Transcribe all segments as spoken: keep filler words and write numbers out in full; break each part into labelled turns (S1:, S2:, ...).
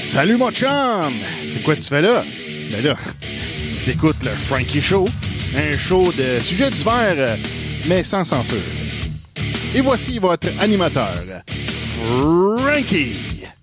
S1: Salut mon chum! C'est quoi tu fais là? Ben là, t'écoutes le Frankie Show, un show de sujets divers, mais sans censure. Et voici votre animateur, Frankie!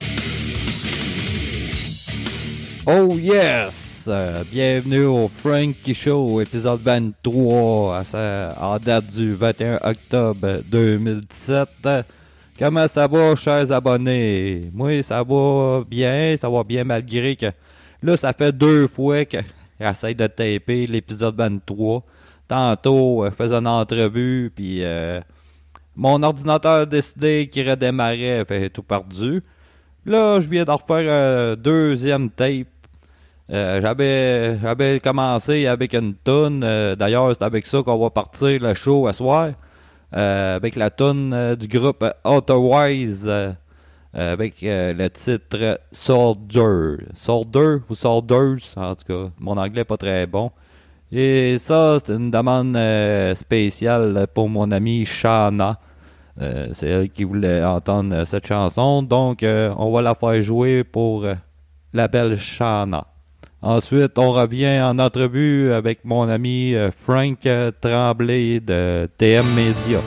S2: Oh yes! Euh, bienvenue au Frankie Show, épisode vingt-trois, à, sa, à date du vingt et un octobre deux mille dix-sept. Comment ça va, chers abonnés? Moi, ça va bien, ça va bien malgré que là, ça fait deux fois que j'essaie de taper l'épisode vingt-trois. Tantôt, je faisais une entrevue, puis euh, mon ordinateur a décidé qu'il redémarrait, fait tout perdu. Là, je viens de refaire un deuxième tape. Euh, j'avais, j'avais commencé avec une toune. Euh, d'ailleurs, c'est avec ça qu'on va partir le show à soir. Euh, avec la toune euh, du groupe Otherwise, euh, euh, avec euh, le titre Soldier. Soldier ou Soldiers, en tout cas. Mon anglais n'est pas très bon. Et ça, c'est une demande euh, spéciale pour mon amie Shana. Euh, c'est elle qui voulait entendre euh, cette chanson. Donc, euh, on va la faire jouer pour euh, la belle Shana. Ensuite, on revient en entrevue avec mon ami euh, Frank euh, Tremblay de T M Media.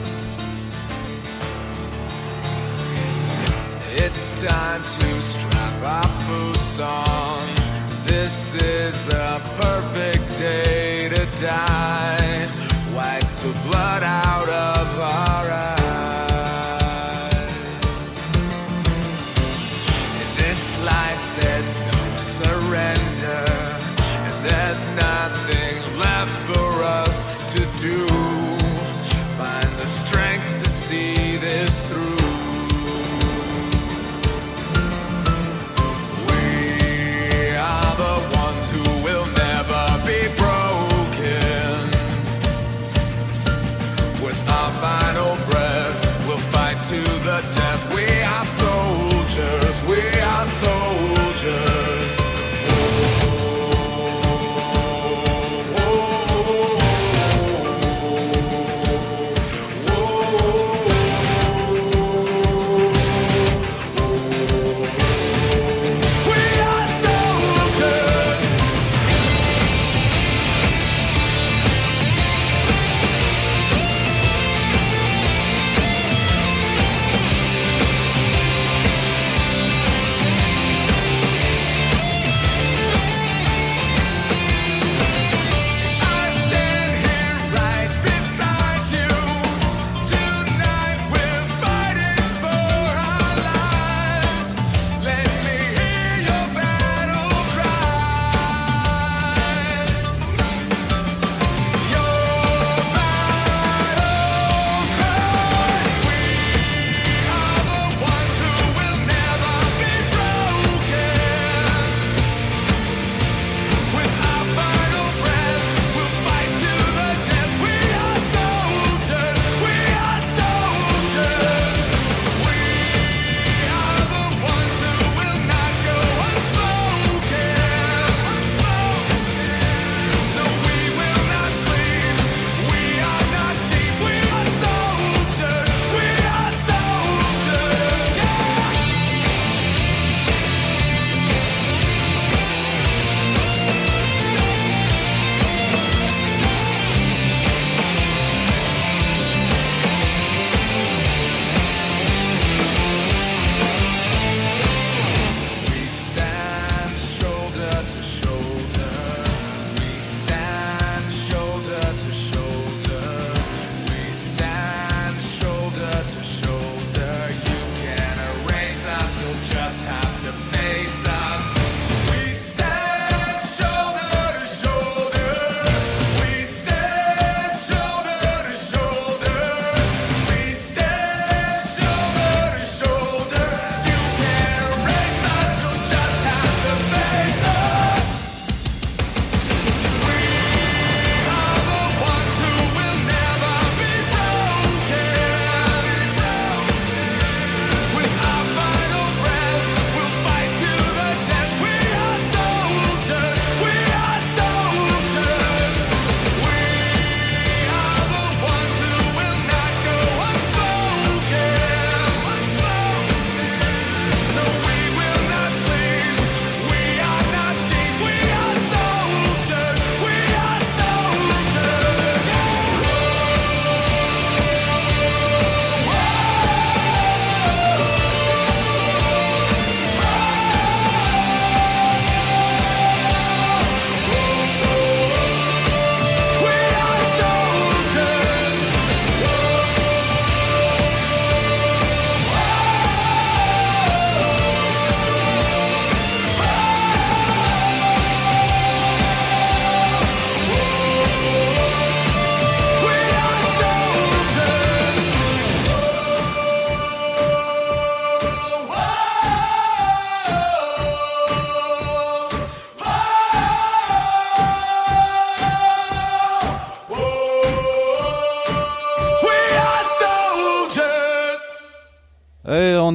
S3: It's time to strap our boots on. This is a perfect day to die. Wipe the blood out of our eyes. In this life there's no surrender. There's nothing left for us to do. Find the strength to see this through. We are the ones who will never be broken. With our final breath, we'll fight to the death. We are soldiers, we are soldiers.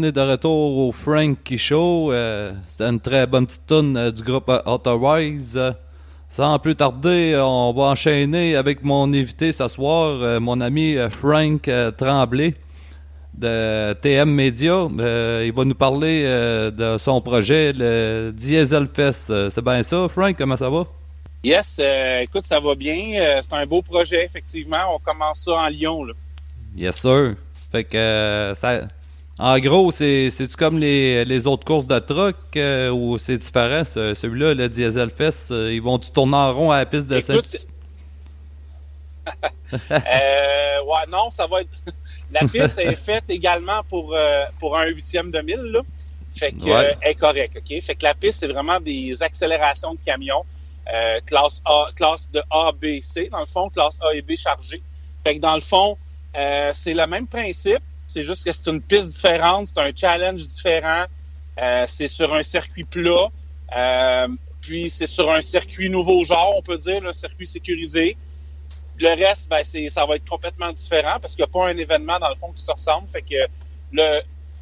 S2: est de retour au Frankie Show. Euh, C'était une très bonne petite tune euh, du groupe euh, Authorize. Euh, sans plus tarder, on va enchaîner avec mon invité ce soir, euh, mon ami euh, Frank euh, Tremblay de T M Media. Euh, il va nous parler euh, de son projet, le Diesel Fest. Euh, c'est bien ça, Frank? Comment ça va?
S4: Yes, euh, écoute, ça va bien. Euh, c'est un beau projet, effectivement. On commence ça en Lyon, là.
S2: Yes, sir. Fait que, euh, ça, en gros, c'est, c'est-tu comme les, les autres courses de truck euh, ou c'est différent? Ce, celui-là, le Diesel Fest, euh, ils vont-tu tourner en rond à la piste de
S4: Écoute,
S2: Saint-
S4: euh, ouais, non, ça va être... La piste est faite également pour, euh, pour un huitième de mille, là. Fait que,
S2: Ouais.
S4: euh, elle est correcte, OK? Fait que la piste, c'est vraiment des accélérations de camions, euh, classe A, classe de A, B, C, dans le fond, classe A et B chargées. Fait que dans le fond, euh, c'est le même principe. C'est juste que c'est une piste différente, c'est un challenge différent. Euh, c'est sur un circuit plat. Euh, puis c'est sur un circuit nouveau genre, on peut dire, un circuit sécurisé. Le reste, ben, c'est, ça va être complètement différent parce qu'il n'y a pas un événement, dans le fond, qui se ressemble. Fait que le,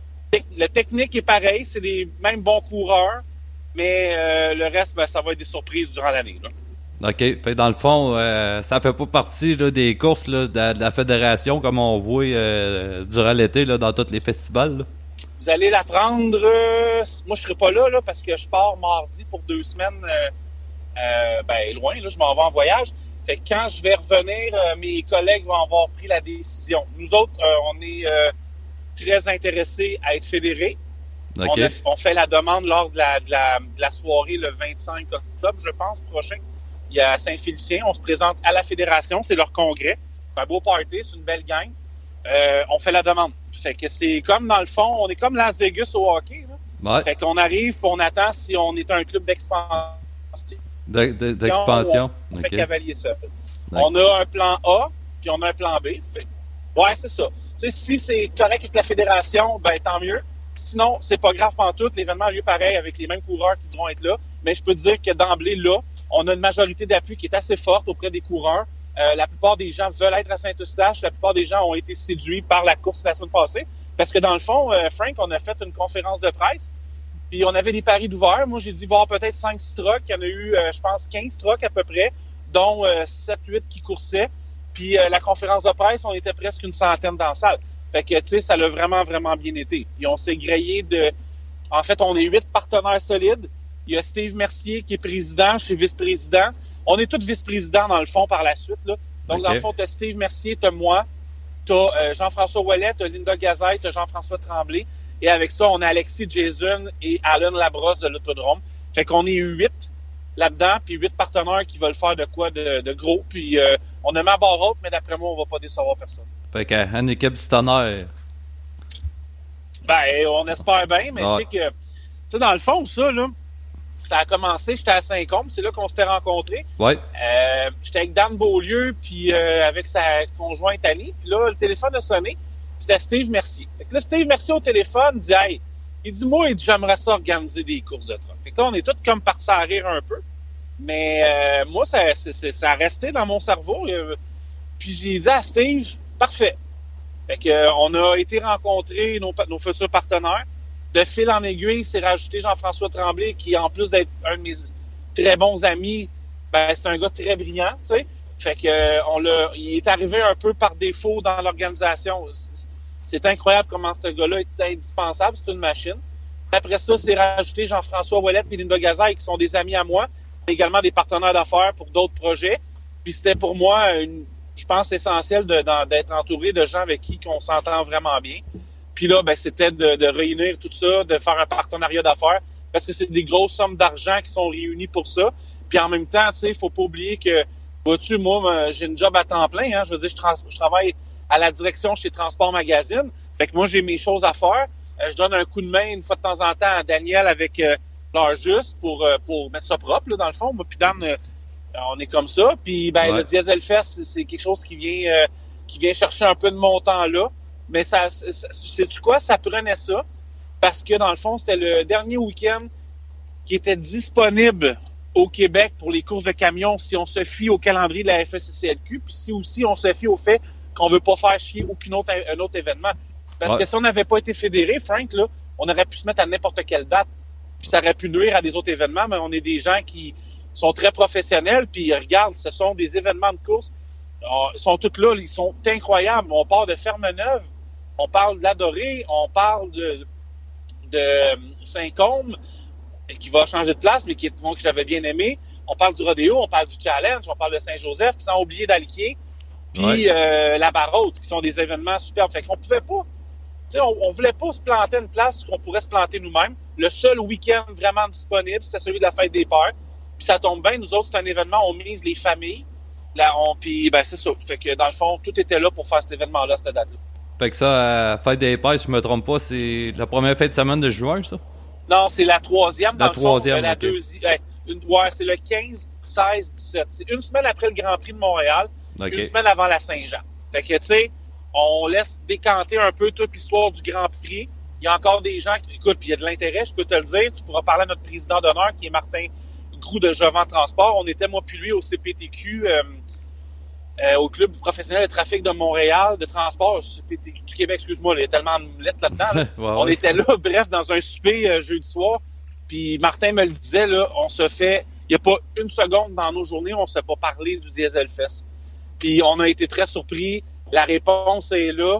S4: le technique est pareil, c'est les mêmes bons coureurs, mais euh, le reste, ben, ça va être des surprises durant l'année, là.
S2: OK. Fait que dans le fond, euh, ça fait pas partie là, des courses là, de, la, de la fédération comme on voit euh, durant l'été là, dans tous les festivals. Là.
S4: Vous allez la prendre... euh, moi, je serai pas là, là parce que je pars mardi pour deux semaines euh, euh, ben, loin. Là, je m'en vais en voyage. Fait que quand je vais revenir, euh, mes collègues vont avoir pris la décision. Nous autres, euh, on est euh, très intéressés à être fédérés.
S2: OK.
S4: On, a, on fait la demande lors de la, de, la, de la soirée le vingt-cinq octobre, je pense, prochain. Il y a Saint-Félicien. On se présente à la fédération. C'est leur congrès. C'est un beau party. C'est une belle gang. Euh, on fait la demande. Fait que c'est comme, dans le fond, on est comme Las Vegas au hockey. Là.
S2: Ouais.
S4: Fait qu'on arrive puis on attend si on est un club d'expansion.
S2: De, de, d'expansion.
S4: On fait
S2: OK.
S4: cavalier seul.
S2: D'accord.
S4: On a un plan A, puis on a un plan B. Fait, ouais, c'est ça. Tu sais, si c'est correct avec la fédération, ben tant mieux. Sinon, c'est pas grave pantoute. L'événement a lieu pareil avec les mêmes coureurs qui devront être là. Mais je peux te dire que d'emblée, là, on a une majorité d'appui qui est assez forte auprès des coureurs. Euh, la plupart des gens veulent être à Saint-Eustache. La plupart des gens ont été séduits par la course la semaine passée. Parce que dans le fond, euh, Frank, on a fait une conférence de presse. Puis on avait des paris d'ouvert. Moi, j'ai dit voir peut-être cinq six trucks. Il y en a eu, euh, je pense, quinze trucks à peu près, dont euh, sept huit qui coursaient. Puis euh, la conférence de presse, on était presque une centaine dans la salle. Fait que, tu sais, ça l'a vraiment, vraiment bien été. Puis on s'est grillé de... En fait, on est huit partenaires solides. Il y a Steve Mercier qui est président, je suis vice-président. On est tous vice-présidents, dans le fond, par la suite, là. Donc,
S2: OK.
S4: dans le fond, tu as Steve Mercier, tu as moi, tu as euh, Jean-François Ouellet, tu as Linda Gazet, tu as Jean-François Tremblay. Et avec ça, on a Alexis Jason et Alan Labrosse de l'Autodrome. Fait qu'on est huit là-dedans, puis huit partenaires qui veulent faire de quoi de, de gros. Puis euh, on a mis à barre haute, mais d'après moi, on va pas décevoir personne.
S2: Fait qu'une équipe du tonnerre.
S4: Ben, on espère bien, mais
S2: Ouais.
S4: je sais que, tu sais, dans le fond, ça, là, ça a commencé, j'étais à Saint-Côme, c'est là qu'on s'était rencontrés.
S2: Ouais.
S4: Euh, j'étais avec Dan Beaulieu, puis euh, avec sa conjointe Annie. Puis là, le téléphone a sonné. C'était Steve Mercier. Fait que là, Steve Mercier au téléphone dit « Hey, il dit, moi, il dit, j'aimerais ça organiser des courses de truck. » Fait que là, on est tous comme partis à rire un peu. Mais euh, moi, ça, c'est, c'est, ça a resté dans mon cerveau. Euh, puis j'ai dit à Steve « Parfait. » Fait que euh, on a été rencontrer nos, nos futurs partenaires. De fil en aiguille, s'est rajouté Jean-François Tremblay, qui, en plus d'être un de mes très bons amis, ben, c'est un gars très brillant, tu sais. Fait que euh, on l'a, il est arrivé un peu par défaut dans l'organisation. C'est, c'est incroyable comment ce gars-là est indispensable, c'est une machine. Après ça, c'est rajouté Jean-François Ouellet et Linda Gazet, qui sont des amis à moi, également des partenaires d'affaires pour d'autres projets. Puis c'était pour moi, une, je pense, essentiel de, dans, d'être entouré de gens avec qui on s'entend vraiment bien. Puis là, ben, c'était de, de réunir tout ça, de faire un partenariat d'affaires, parce que c'est des grosses sommes d'argent qui sont réunies pour ça. Puis en même temps, tu sais, il faut pas oublier que, vois-tu, moi, j'ai une job à temps plein, hein. Je veux dire, je, trans- je travaille à la direction chez Transport Magazine. Fait que moi, j'ai mes choses à faire. Euh, je donne un coup de main une fois de temps en temps à Daniel avec euh, l'heure juste pour, euh, pour mettre ça propre, là, dans le fond. Moi, puis Dan, euh, on est comme ça. Puis, ben,
S2: Ouais.
S4: le Diesel Fest, c'est, c'est quelque chose qui vient, euh, qui vient chercher un peu de montant là. Mais ça, ça sais-tu quoi? Ça prenait ça parce que, dans le fond, c'était le dernier week-end qui était disponible au Québec pour les courses de camions si on se fie au calendrier de la F S C C L Q, puis si aussi on se fie au fait qu'on veut pas faire chier aucun autre, un autre événement. Parce
S2: Ouais.
S4: que si on n'avait pas été fédéré, Frank, là, on aurait pu se mettre à n'importe quelle date. Puis ça aurait pu nuire à des autres événements, mais on est des gens qui sont très professionnels. Puis regarde, ce sont des événements de course. On- Ils sont tous là, ils sont incroyables. On part de Fermeneuve, on parle de l'Adoré, on parle de, de Saint-Côme, qui va changer de place, mais qui est moi que j'avais bien aimé. On parle du rodéo, on parle du challenge, on parle de Saint-Joseph, sans oublier d'Alquier, puis
S2: Ouais.
S4: euh, la Barraute, qui sont des événements superbes. Fait qu'on pouvait pas, tu sais, on, on voulait pas se planter une place qu'on pourrait se planter nous-mêmes. Le seul week-end vraiment disponible, c'était celui de la fête des pères. Puis ça tombe bien, nous autres, c'est un événement, on mise les familles. Là, on, puis ben c'est ça. Fait que dans le fond, tout était là pour faire cet événement-là, cette date-là.
S2: Fait que ça, à Fête des Pères, si je me trompe pas, c'est la première fête de semaine de juin, ça?
S4: Non, c'est la troisième. Dans
S2: La
S4: le
S2: troisième,
S4: fond, euh, la
S2: ok.
S4: deuxième. euh, une- ouais, c'est le quinze, seize, dix-sept. C'est une semaine après le Grand Prix de Montréal,
S2: Ok.
S4: une semaine avant la Saint-Jean. Fait que, tu sais, on laisse décanter un peu toute l'histoire du Grand Prix. Il y a encore des gens qui, écoute, puis il y a de l'intérêt, je peux te le dire. Tu pourras parler à notre président d'honneur, qui est Martin Groux de Jovan Transport. On était, moi puis lui, au C P T Q, euh, euh, au Club professionnel de trafic de Montréal, de transport, C P T Q du Québec, excuse-moi, là, il y a tellement de lettres là-dedans. là.
S2: Ouais,
S4: On
S2: ouais.
S4: était là, bref, dans un souper euh, jeudi soir. Puis Martin me le disait, là, on se fait... Il n'y a pas une seconde dans nos journées, on ne s'est pas parlé du Diesel Fest. Puis on a été très surpris. La réponse est là.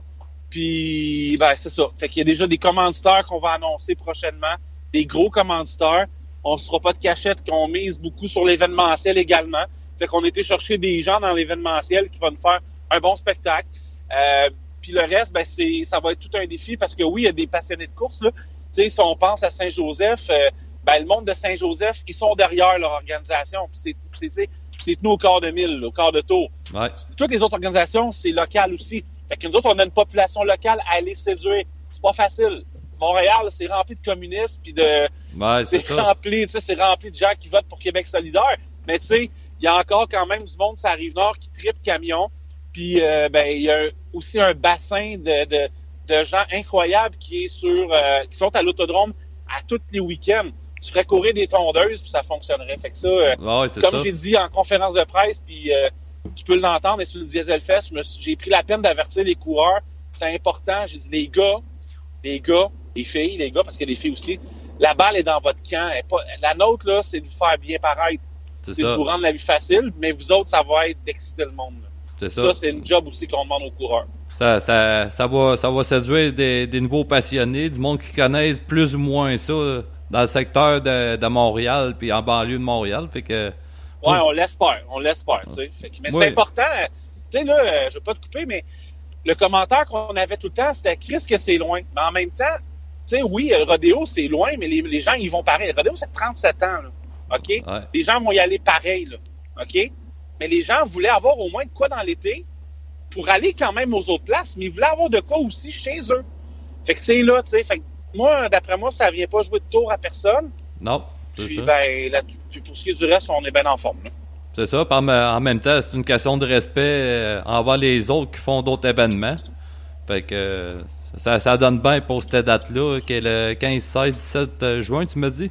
S4: Puis, ben, c'est ça. Fait qu'il y a déjà des commanditaires qu'on va annoncer prochainement. Des gros commanditaires. On ne se fera pas de cachette, qu'on mise beaucoup sur l'événementiel également. Fait qu'on a été chercher des gens dans l'événementiel qui vont nous faire un bon spectacle. Euh, puis le reste, ben, c'est, ça va être tout un défi parce que oui, il y a des passionnés de course, là. Tu sais, si on pense à Saint-Joseph, euh, ben, le monde de Saint-Joseph, ils sont derrière leur organisation. Puis c'est, c'est, c'est, c'est tenu au quart de mille, là, au quart de tour.
S2: Ouais.
S4: Toutes les autres organisations, c'est local aussi. Fait que nous autres, on a une population locale à aller séduire. C'est pas facile. Montréal, c'est rempli de communistes, puis de...
S2: Ouais, c'est
S4: C'est
S2: ça.
S4: rempli, tu sais, c'est rempli de gens qui votent pour Québec solidaire. Mais tu sais, il y a encore quand même du monde, ça arrive nord, qui tripe camion. Puis, euh, ben, il y a aussi un bassin de, de, de gens incroyables qui est sur, euh, qui sont à l'autodrome à tous les week-ends. Tu ferais courir des tondeuses, puis ça fonctionnerait. Fait que ça, euh,
S2: Ouais, c'est
S4: comme
S2: ça.
S4: j'ai dit en conférence de presse, puis euh, tu peux l'entendre, et sur le Diesel Fest, je me suis- j'ai pris la peine d'avertir les coureurs. C'est important. J'ai dit, les gars, les gars, les filles, les gars, parce qu'il y a des filles aussi, la balle est dans votre camp. Elle est pas, la nôtre, là, c'est de vous faire bien paraître.
S2: C'est
S4: C'est de
S2: ça.
S4: vous rendre la vie facile, mais vous autres, ça va être d'exciter le monde. là.
S2: C'est ça.
S4: Ça, c'est une job aussi qu'on demande aux coureurs.
S2: Ça, ça, ça, va, ça va séduire des, des nouveaux passionnés, du monde qui connaissent plus ou moins ça euh, dans le secteur de, de Montréal puis en banlieue de Montréal. Fait que.
S4: Ouais,
S2: Oui.
S4: on l'espère, on l'espère, tu sais. Fait que- Mais c'est
S2: Oui.
S4: important, tu sais, là, euh, je veux pas te couper, mais le commentaire qu'on avait tout le temps, c'était Chris que c'est loin. Mais en même temps, tu sais, oui, le rodéo, c'est loin, mais les, les gens, ils vont pareil. Le rodéo, c'est trente-sept ans, là. OK?
S2: Ouais.
S4: Les gens vont y aller pareil, là. OK? Mais les gens voulaient avoir au moins de quoi dans l'été pour aller quand même aux autres places, mais ils voulaient avoir de quoi aussi chez eux. Fait que c'est là, tu sais. Fait que moi, d'après moi, ça vient pas jouer de tour à personne.
S2: Non, c'est
S4: Puis,
S2: ça.
S4: ben, là, puis pour ce qui est du reste, on est bien en forme, là.
S2: C'est ça. Par- en même temps, c'est une question de respect euh, envers les autres qui font d'autres événements. Fait que euh, ça, ça donne bien pour cette date-là, qui est le quinze, seize, dix-sept juin, tu me dis?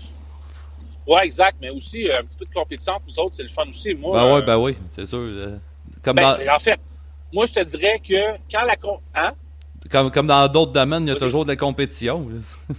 S4: Ouais, exact, mais aussi euh, un petit peu de compétition entre nous autres, c'est le fun aussi. Moi,
S2: Ben
S4: euh,
S2: oui, ben oui, c'est sûr. euh, Comme,
S4: ben,
S2: dans,
S4: en fait, moi, je te dirais que quand la... con- Hein?
S2: comme, comme dans d'autres domaines, il y a
S4: Vas-y.
S2: toujours de la compétition. là.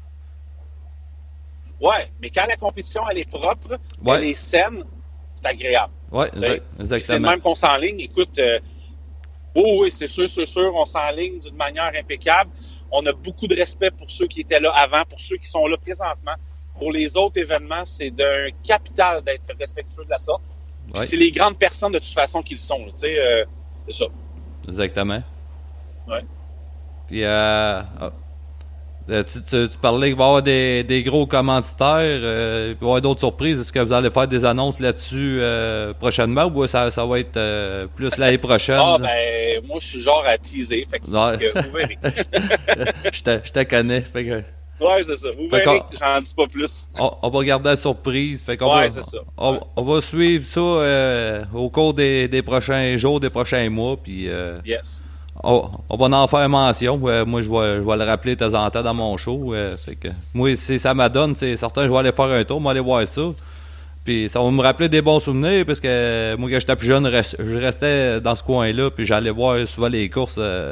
S4: Ouais, mais quand la compétition, elle est propre,
S2: Ouais.
S4: elle est saine, c'est agréable.
S2: Ouais,
S4: Tu sais.
S2: exact-
S4: Puis c'est le
S2: exactement.
S4: même qu'on s'enligne. Écoute, euh, oh oui, c'est sûr, c'est sûr, on s'enligne d'une manière impeccable. On a beaucoup de respect pour ceux qui étaient là avant, pour ceux qui sont là présentement. Pour les autres événements, c'est d'un capital d'être respectueux de la sorte. Puis
S2: Ouais.
S4: c'est les grandes personnes, de toute façon, qui le sont. là. Tu sais, euh, c'est ça.
S2: Exactement.
S4: Ouais.
S2: Puis, euh, ah, euh, tu, tu- tu parlais qu'il va y avoir des, des gros commanditaires, euh, il va y avoir d'autres surprises. Est-ce que vous allez faire des annonces là-dessus euh, prochainement ou ça, ça va être euh, plus l'année prochaine?
S4: Ah, ben, moi, je suis genre à teaser. Fait que,
S2: Ouais.
S4: que vous verrez.
S2: je, te, je te connais. Fait que,
S4: Ouais, c'est ça. Vous
S2: Fait
S4: verrez,
S2: qu'on-
S4: j'en dis pas plus.
S2: on, on va garder la surprise. Fait qu'on
S4: Ouais,
S2: va,
S4: c'est ça.
S2: On,
S4: Ouais.
S2: on va suivre ça euh, au cours des, des prochains jours, des prochains mois. Puis, euh,
S4: Yes.
S2: On, on va en faire mention. Euh, moi, je vais, je vais le rappeler de temps en temps dans mon show. Euh, fait que, moi, si ça m'adonne, c'est certain, je vais aller faire un tour, je vais aller voir ça. Puis ça va me rappeler des bons souvenirs, parce que moi, quand j'étais plus jeune, rest- je restais dans ce coin-là, puis j'allais voir souvent les courses euh,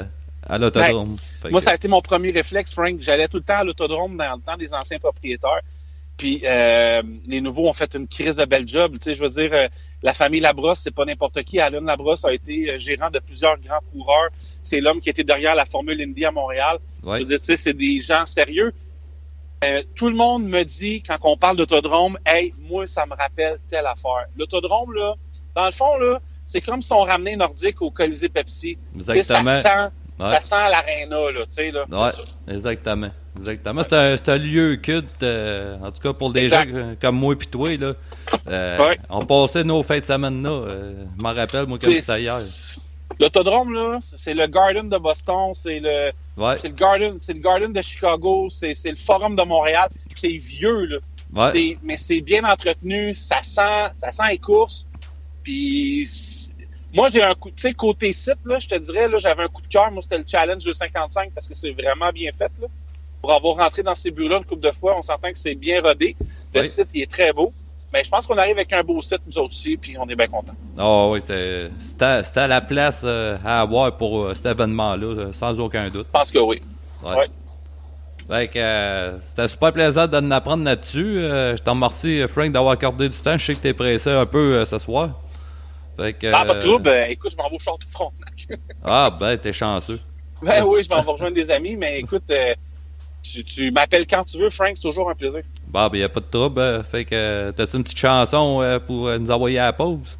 S2: à l'autodrome.
S4: Ben, moi, que... ça a été mon premier réflexe, Frank. J'allais tout le temps à l'autodrome dans le temps des anciens propriétaires. Puis euh, les nouveaux ont fait une crise de bel job. Tu sais, je veux dire, euh, la famille Labrosse, c'est pas n'importe qui. Alan Labrosse a été euh, gérant de plusieurs grands coureurs. C'est l'homme qui était derrière la Formule Indy à Montréal. Ouais. Je veux dire, tu sais, c'est des gens sérieux. Euh, tout le monde me dit, quand on parle d'autodrome, « Hey, moi, ça me rappelle telle affaire. » L'autodrome, là, dans le fond, là, c'est comme si on ramenait Nordique au Colisée Pepsi.
S2: Exactement.
S4: Ça sent,
S2: ouais.
S4: ça sent l'aréna, là, tu sais, là.
S2: Ouais, exactement. Exactement. C'est un, c'est un lieu culte, euh, en tout cas pour des
S4: exact.
S2: gens comme moi et toi. Là. Euh,
S4: ouais.
S2: On passait nos fins de semaine là. Euh, je m'en rappelle, moi, comme c'était hier.
S4: L'autodrome, là, c'est le Garden de Boston, c'est le,
S2: ouais.
S4: c'est le Garden, c'est le Garden de Chicago, c'est, c'est le Forum de Montréal. C'est vieux, là.
S2: Ouais.
S4: C'est, mais c'est bien entretenu, ça sent, ça sent les courses. Puis moi, j'ai un coup, tu sais, côté site, là, je te dirais, là, j'avais un coup de cœur. Moi, c'était le Challenge deux cinquante-cinq parce que c'est vraiment bien fait, là. Pour avoir rentré dans ces bureaux-là une couple de fois, on s'entend que c'est bien rodé. Le oui. site, il est très beau. Mais je pense qu'on arrive avec un beau site, nous autres aussi, puis on est bien contents.
S2: Oh oui, c'est, c'était, c'était la place euh, à avoir pour euh, cet événement-là, sans aucun doute.
S4: Je pense que oui.
S2: Ouais. ouais. Fait que, euh, c'était super plaisant de nous apprendre là-dessus. Euh, je t'en remercie, Frank, d'avoir accordé du temps. Je sais que t'es pressé un peu euh, ce soir. Fait que,
S4: ah, pas de trouble. Euh, écoute, je m'en vais au Château Frontenac.
S2: Ah, ben, t'es chanceux.
S4: Ben oui, je m'en vais rejoindre des amis, mais écoute... Euh, Tu, tu m'appelles quand tu veux, Frank, c'est toujours un plaisir.
S2: Bon, ben, il n'y a pas de trouble. Euh, fait que, euh, t'as-tu une petite chanson euh, pour euh, nous envoyer à la pause?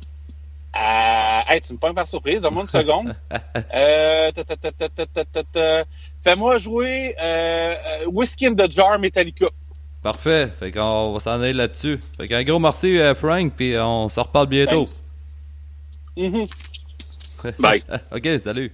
S4: Euh, hey, tu me pognes par surprise, donne-moi une seconde. euh, ta, ta, ta, ta, ta, ta, ta, ta. Fais-moi jouer euh, Whiskey in the Jar Metallica.
S2: Parfait. Fait qu'on va s'en aller là-dessus. Fait qu'un gros merci, euh, Frank, puis on se reparle bientôt.
S4: Mm-hmm. Bye.
S2: OK, salut.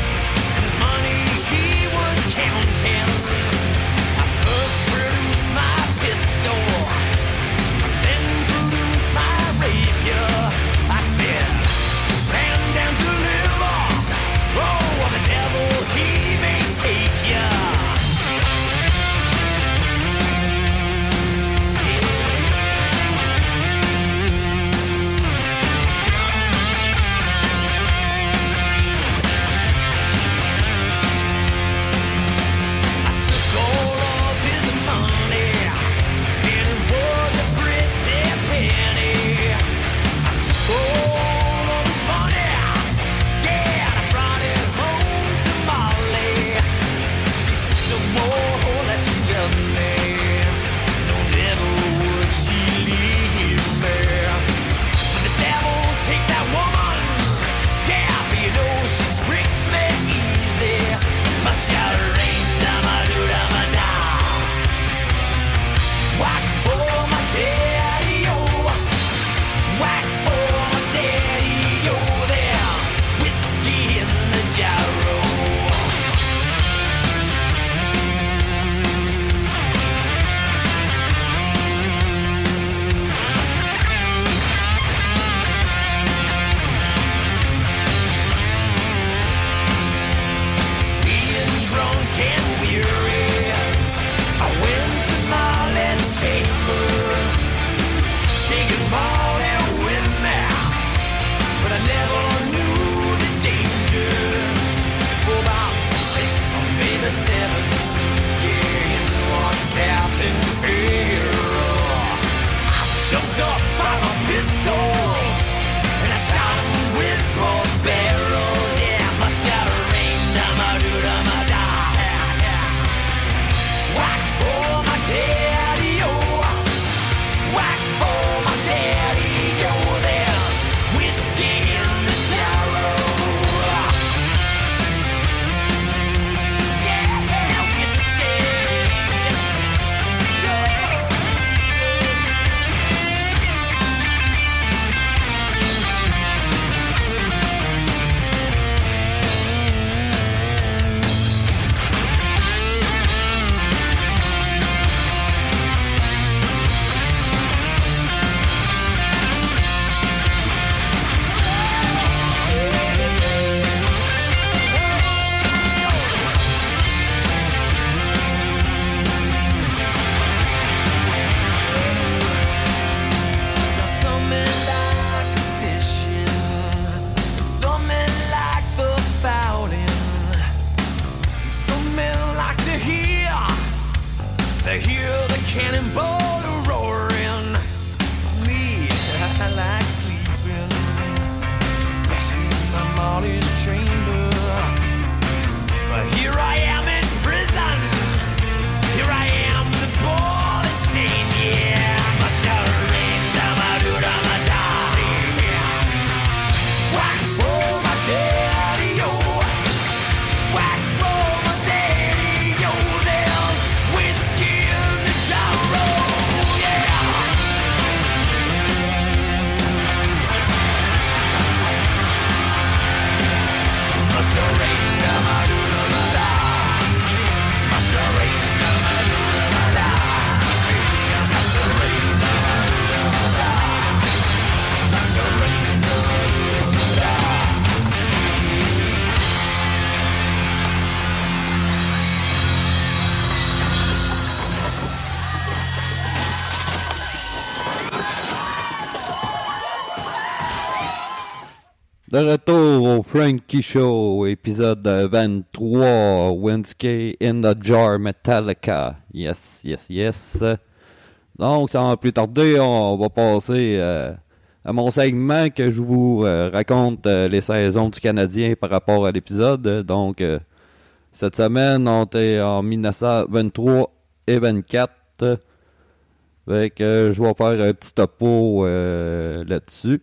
S3: My
S2: De retour au Frankie Show, épisode vingt-trois, Wednesday in the Jar Metallica. Yes, yes, yes. Donc, sans plus tarder, on va passer euh, à mon segment que je vous euh, raconte euh, les saisons du Canadien par rapport à l'épisode. Donc, euh, cette semaine, on était en dix-neuf cent vingt-trois et vingt-quatre. Fait que euh, je vais faire un petit topo euh, là-dessus.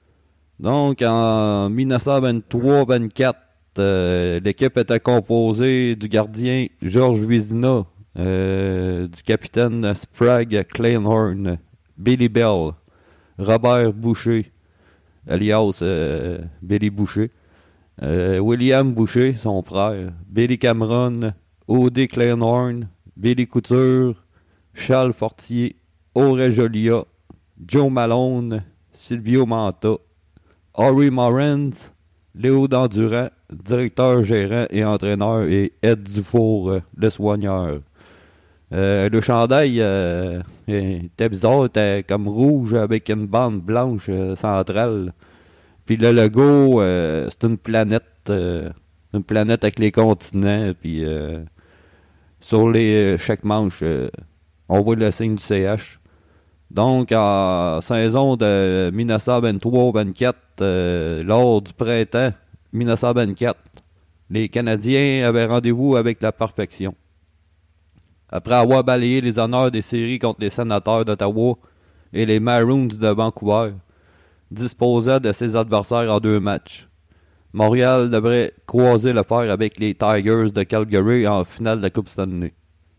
S2: Donc, en dix-neuf cent vingt-trois vingt-quatre, euh, l'équipe était composée du gardien Georges Vezina, euh, du capitaine Sprague Clanehorn, Billy Bell, Robert Boucher, alias euh, Billy Boucher, euh, William Boucher, son frère, Billy Cameron, Odé Clanehorn, Billy Couture, Charles Fortier, Auré Joliat, Joe Malone, Silvio Manta, Harry Morans, Léo Dandurand, directeur gérant et entraîneur, et Ed Dufour, euh, le soigneur. Euh, le chandail euh, était bizarre, était comme rouge avec une bande blanche euh, centrale. Puis le logo, euh, c'est une planète, euh, une planète avec les continents. Puis euh, sur les chaque manche, euh, on voit le signe du C H. Donc, en saison de dix-neuf cent vingt-trois vingt-quatre, euh, lors du printemps dix-neuf cent vingt-quatre, les Canadiens avaient rendez-vous avec la perfection. Après avoir balayé les honneurs des séries contre les Sénateurs d'Ottawa et les Maroons de Vancouver, disposaient de ses adversaires en deux matchs. Montréal devrait croiser le fer avec les Tigers de Calgary en finale de la Coupe Stanley.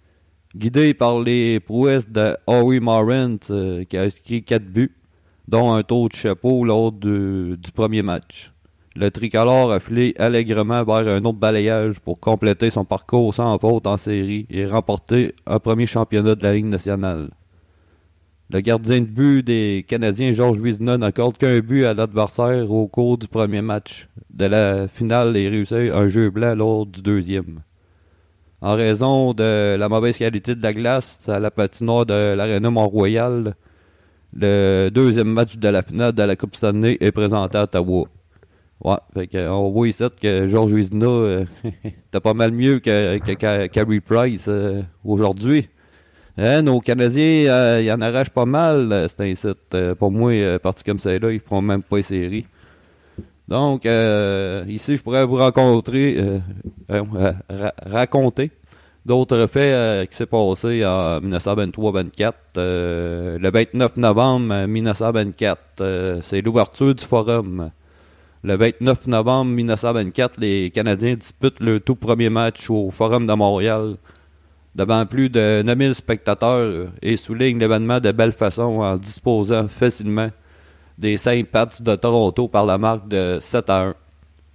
S2: Guidé par les prouesses de Howie Morant, euh, qui a inscrit quatre buts, dont un tour de chapeau lors du, du premier match. Le tricolore a filé allègrement vers un autre balayage pour compléter son parcours sans faute en série et remporter un premier championnat de la Ligue nationale. Le gardien de but des Canadiens, Georges Vezina, n'accorde qu'un but à l'adversaire au cours du premier match de la finale et réussit un jeu blanc lors du deuxième. En raison de la mauvaise qualité de la glace à la patinoire de l'Arena Mont-Royal, le deuxième match de la finale de la Coupe Stanley est présenté à Ottawa. Ouais, fait qu'on voit ici que Georges Vezina euh, était pas mal mieux que, que, que Carey Price euh, aujourd'hui. Hein, nos Canadiens, euh, ils en arrachent pas mal, euh, c'est un site. Euh, pour moi, euh, parti comme ça, là, ils feront même pas les séries. Donc, euh, ici, je pourrais vous rencontrer, euh, euh, ra- raconter d'autres faits euh, qui s'est passé en dix-neuf cent vingt-trois vingt-quatre. Euh, le vingt-neuf novembre dix-neuf cent vingt-quatre, euh, c'est l'ouverture du forum. Le vingt-neuf novembre dix-neuf cent vingt-quatre, les Canadiens disputent leur tout premier match au Forum de Montréal devant plus de neuf mille spectateurs et soulignent l'événement de belle façon en disposant facilement des Saint Pats de Toronto par la marque de sept à un.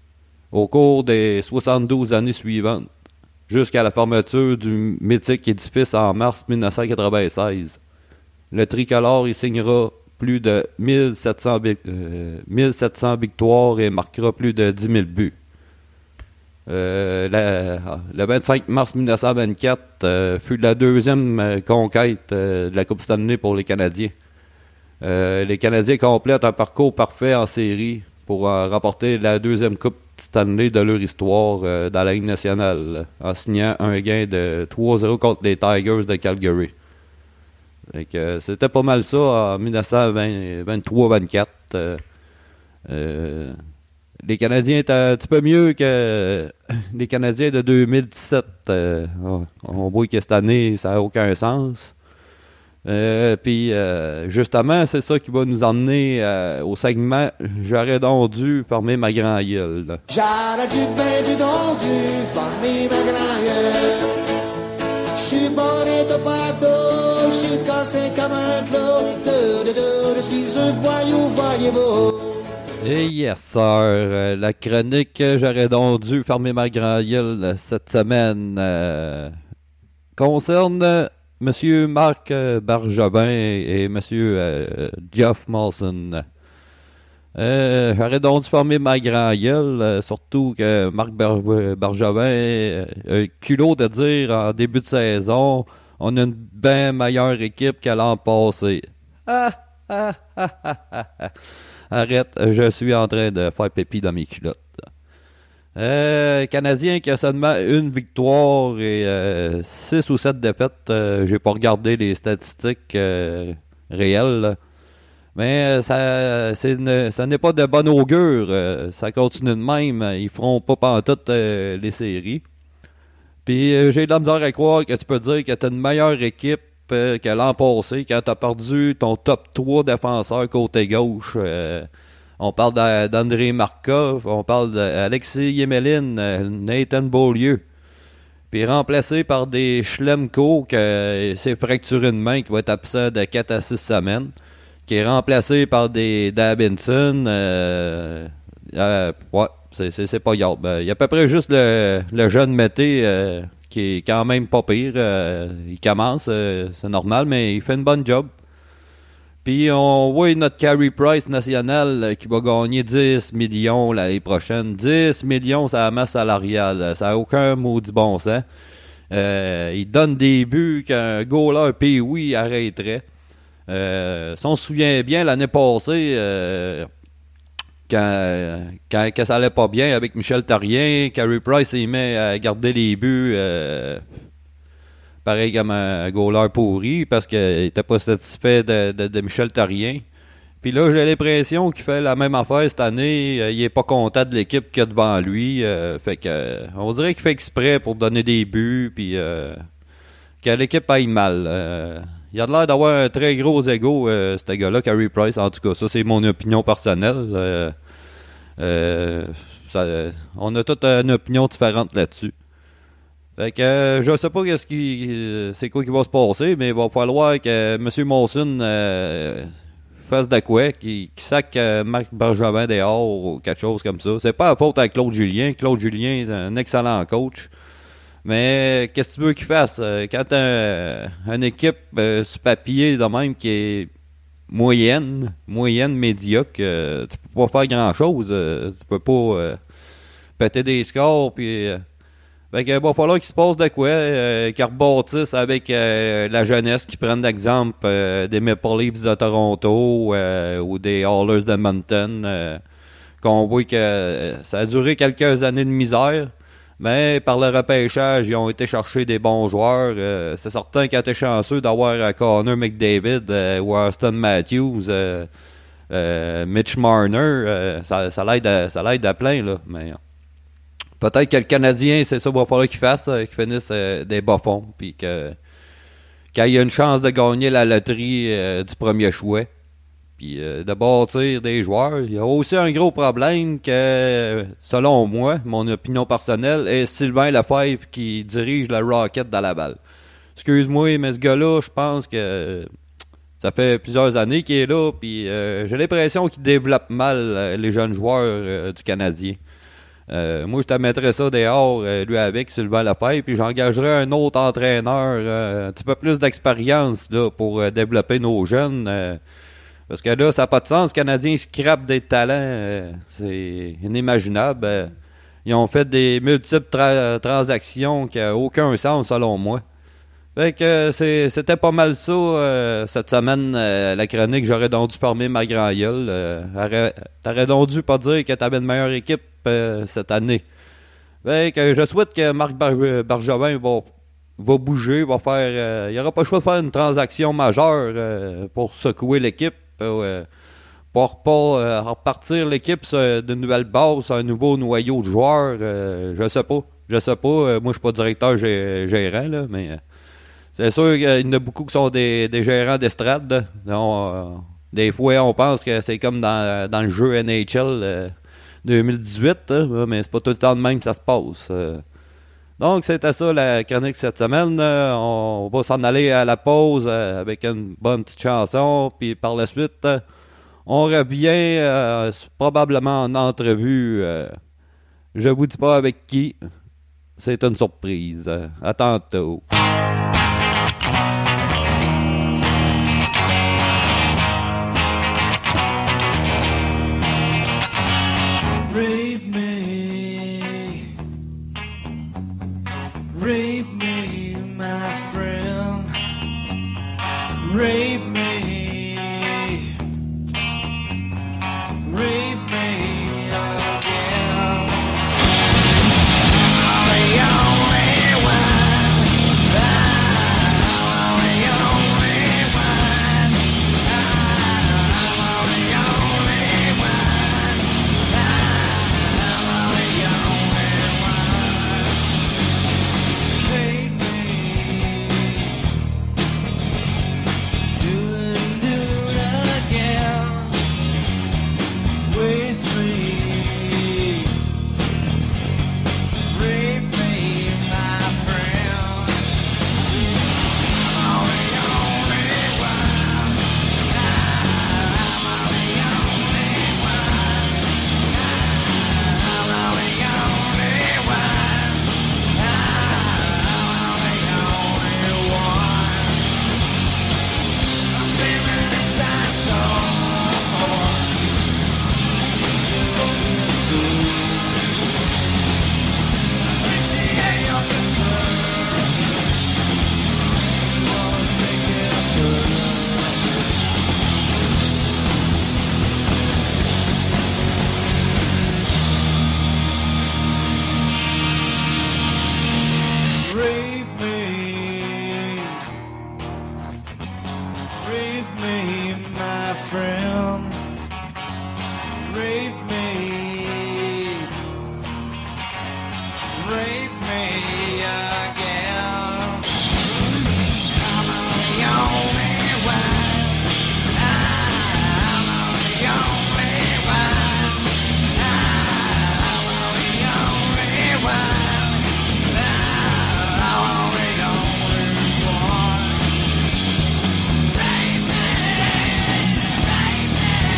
S2: Au cours des soixante-douze années suivantes, jusqu'à la fermeture du mythique édifice en mars dix-neuf cent quatre-vingt-seize, le tricolore y signera plus de mille sept cents, euh, mille sept cents victoires et marquera plus de dix mille buts. Euh, la, le vingt-cinq mars dix-neuf cent vingt-quatre euh, fut la deuxième euh, conquête euh, de la Coupe Stanley pour les Canadiens. Euh, les Canadiens complètent un parcours parfait en série pour euh, remporter la deuxième Coupe Stanley de leur histoire euh, dans la Ligue nationale, en signant un gain de trois à zéro contre les Tigers de Calgary. Fait que, euh, c'était pas mal ça en dix-neuf cent vingt-trois vingt-quatre. Euh, euh, les Canadiens étaient un petit peu mieux que euh, les Canadiens de deux mille dix-sept. Euh, on, on voit que cette année, ça n'a aucun sens. Euh, Puis, euh, justement, c'est ça qui va nous emmener euh, au segment « J'aurais donc dû fermer ma grand gueule ».
S5: J'aurais dû ben du donc dû fermer ma grand gueule. J'suis borné de partout, j'suis cassé comme un clou. De, de, de, je suis un voyou, voyez-vous.
S2: Et yes, sir, euh, la chronique « J'aurais donc dû fermer ma grand gueule » cette semaine euh, concerne... Euh, Monsieur Marc euh, Bergevin et, et Monsieur euh, Geoff Molson. Euh, J'aurais donc dû fermer ma grand gueule, euh, surtout que Marc Ber- Bergevin euh, a eu culot de dire en début de saison on a une bien meilleure équipe qu'à l'an passé. Ah, ah, ah, ah, ah. Arrête, je suis en train de faire pipi dans mes culottes. Euh, Canadien qui a seulement une victoire et euh, six ou sept défaites. Euh, j'ai pas regardé les statistiques euh, réelles. Là. Mais ça, c'est une, ça n'est pas de bon augure. Euh, ça continue de même. Ils feront pas pantoute euh, les séries. Puis euh, j'ai de la misère à croire que tu peux dire que tu as une meilleure équipe euh, que l'an passé quand tu as perdu ton top trois défenseurs côté gauche. Euh, on parle d'André Markov, on parle d'Alexis Yemelin, euh, Nathan Beaulieu. Puis remplacé par des Schlemko, que c'est fracturé de main, qui va être absent de quatre à six semaines. Qui est remplacé par des Dabinson. Euh, euh, ouais, c'est, c'est, c'est pas grave. Il y a à peu près juste le, le jeune Mété euh, qui est quand même pas pire. Euh, il commence, euh, c'est normal, mais il fait une bonne job. Puis on voit notre Carey Price national euh, qui va gagner dix millions l'année prochaine. dix millions, c'est la masse salariale. Ça n'a aucun maudit bon sens. Euh, il donne des buts qu'un goaler Pee-Wee arrêterait. Euh, si on se souvient bien, l'année passée, euh, quand, quand, quand ça allait pas bien avec Michel Therrien, Carey Price il met à garder les buts euh, pareil comme un goaler pourri parce qu'il était pas satisfait de, de, de Michel Therrien. Puis là, j'ai l'impression qu'il fait la même affaire cette année. Euh, il est pas content de l'équipe qu'il y a devant lui. Euh, fait que euh, on dirait qu'il fait exprès pour donner des buts puis euh, que l'équipe aille mal. Euh, Il a l'air d'avoir un très gros ego, euh, ce gars-là, Carey Price. En tout cas, ça, c'est mon opinion personnelle. Euh, euh, ça, on a toutes une opinion différente là-dessus. Fait que euh, je sais pas qu'est-ce qui, c'est quoi qui va se passer, mais il va falloir que M. Monson euh, fasse de quoi, qu'il sac euh, Marc Bergevin dehors ou quelque chose comme ça. C'est pas la faute à Claude Julien. Claude Julien est un excellent coach. Mais qu'est-ce que tu veux qu'il fasse? Quand tu as une équipe euh, sur papier de même qui est moyenne, moyenne, médiocre, euh, tu peux pas faire grand-chose. Euh, tu peux pas euh, péter des scores. Puis, euh, fait que, va falloir qu'il se passe de quoi? Euh, qu'il rebâtisse avec euh, la jeunesse, qui prennent l'exemple euh, des Maple Leafs de Toronto euh, ou des Oilers de Moncton. Euh, qu'on voit que euh, ça a duré quelques années de misère. Mais par le repêchage, ils ont été chercher des bons joueurs. Euh, c'est certain qu'ils étaient chanceux d'avoir euh, Connor McDavid euh, ou Austin Matthews, euh, euh, Mitch Marner. Euh, ça, ça l'aide à, ça l'aide à plein, là. Mais euh, peut-être que le Canadien, c'est ça qu'il va falloir qu'il fasse, euh, qu'il finisse euh, des bas fonds. Puis que, qu'il y ait une chance de gagner la loterie euh, du premier choix. Puis euh, de bâtir des joueurs. Il y a aussi un gros problème que, selon moi, mon opinion personnelle, est Sylvain Lefebvre qui dirige le Rocket dans la balle. Excuse-moi, mais ce gars-là, je pense que ça fait plusieurs années qu'il est là, puis euh, j'ai l'impression qu'il développe mal euh, les jeunes joueurs euh, du Canadien. Euh, moi, je te mettrais ça dehors, euh, lui avec Sylvain Lefebvre, puis j'engagerais un autre entraîneur, euh, un petit peu plus d'expérience là pour euh, développer nos jeunes. Euh, Parce que là, ça n'a pas de sens. Les Canadiens scrapent des talents. Euh, c'est inimaginable. Euh, ils ont fait des multiples tra- transactions qui n'ont aucun sens, selon moi. Fait que euh, c'est, c'était pas mal ça, euh, cette semaine, euh, la chronique. J'aurais donc dû fermer ma grand gueule. Euh, t'aurais donc dû pas dire que t'avais une meilleure équipe euh, cette année. Fait que je souhaite que Marc Bar- Bergevin va... va bouger, va faire... Euh, il n'y aura pas le choix de faire une transaction majeure euh, pour secouer l'équipe. Euh, pour pas euh, repartir l'équipe sur de nouvelles bases, sur un nouveau noyau de joueurs. Euh, je sais pas. Je sais pas. Euh, moi, je suis pas directeur gé- gérant, là, mais euh, c'est sûr qu'il y en a beaucoup qui sont des, des gérants d'estrade. Donc, euh, des fois, on pense que c'est comme dans, dans le jeu N H L euh, deux mille dix-huit, hein, mais c'est pas tout le temps de même que ça se passe. Euh, Donc, c'était ça la chronique cette semaine. Euh, on va s'en aller à la pause euh, avec une bonne petite chanson. Puis par la suite, euh, on revient euh, probablement en entrevue. Euh, je vous dis pas avec qui. C'est une surprise. Euh, à tantôt.
S3: Rape me, my friend. Rape me. rape me, rape me again. I'm the only one. I'm the only one. I'm the only one. I'm the only one. Rape me, rape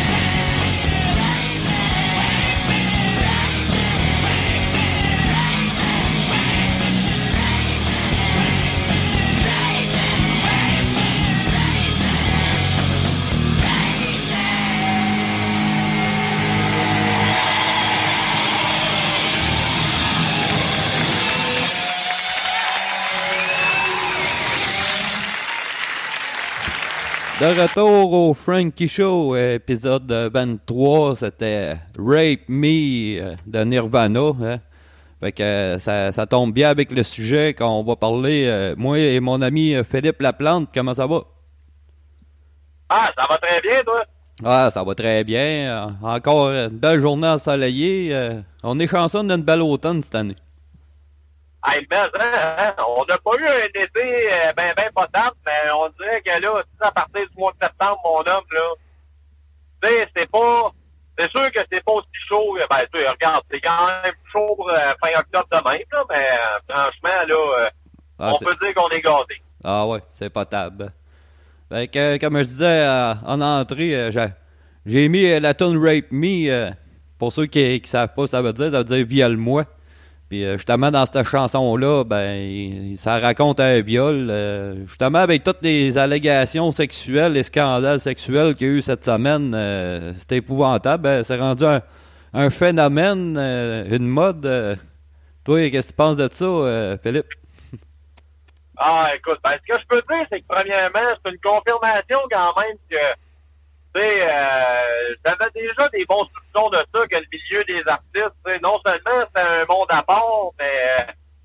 S2: De retour au Frankie Show, épisode vingt-trois, c'était Rape Me euh, de Nirvana. Hein? Fait que euh, ça, ça tombe bien avec le sujet qu'on va parler. Euh, moi et mon ami euh, Philippe Laplante, comment ça va?
S6: Ah, ça va très bien, toi?
S2: Ah, ça va très bien. Euh, encore une belle journée ensoleillée. Euh, on est chanceux d'une belle automne cette année.
S6: Hey, mais, hein, hein, on n'a pas eu un été euh, ben, ben potable, mais on dirait que là, à partir du mois de septembre, mon homme, là, tu sais, c'est pas, c'est sûr que c'est pas aussi chaud, ben, tu sais, regarde, c'est quand même chaud euh, fin octobre de même, là, mais euh, franchement, là, euh,
S2: Ah,
S6: on
S2: c'est-
S6: peut dire qu'on est gâtés.
S2: Ah ouais, c'est potable. Fait que, euh, comme je disais euh, en entrée, euh, j'ai, j'ai mis euh, la tune Rape Me. Euh, pour ceux qui ne savent pas ce que ça veut dire, ça veut dire viole-moi. Puis euh, justement, dans cette chanson-là, ben, il- ça raconte un viol. euh, justement, avec toutes les allégations sexuelles, les scandales sexuels qu'il y a eu cette semaine, euh, c'était épouvantable. Ben, c'est rendu un, un phénomène, euh, une mode. euh. Toi, qu'est-ce que tu penses de ça, euh, Philippe?
S6: Ah, écoute, ben, ce que je peux dire, c'est que premièrement, c'est une confirmation quand même que, tu sais, euh, j'avais déjà des bons soupçons de ça, que le milieu des artistes, tu sais, non seulement c'est un monde à part, mais, euh,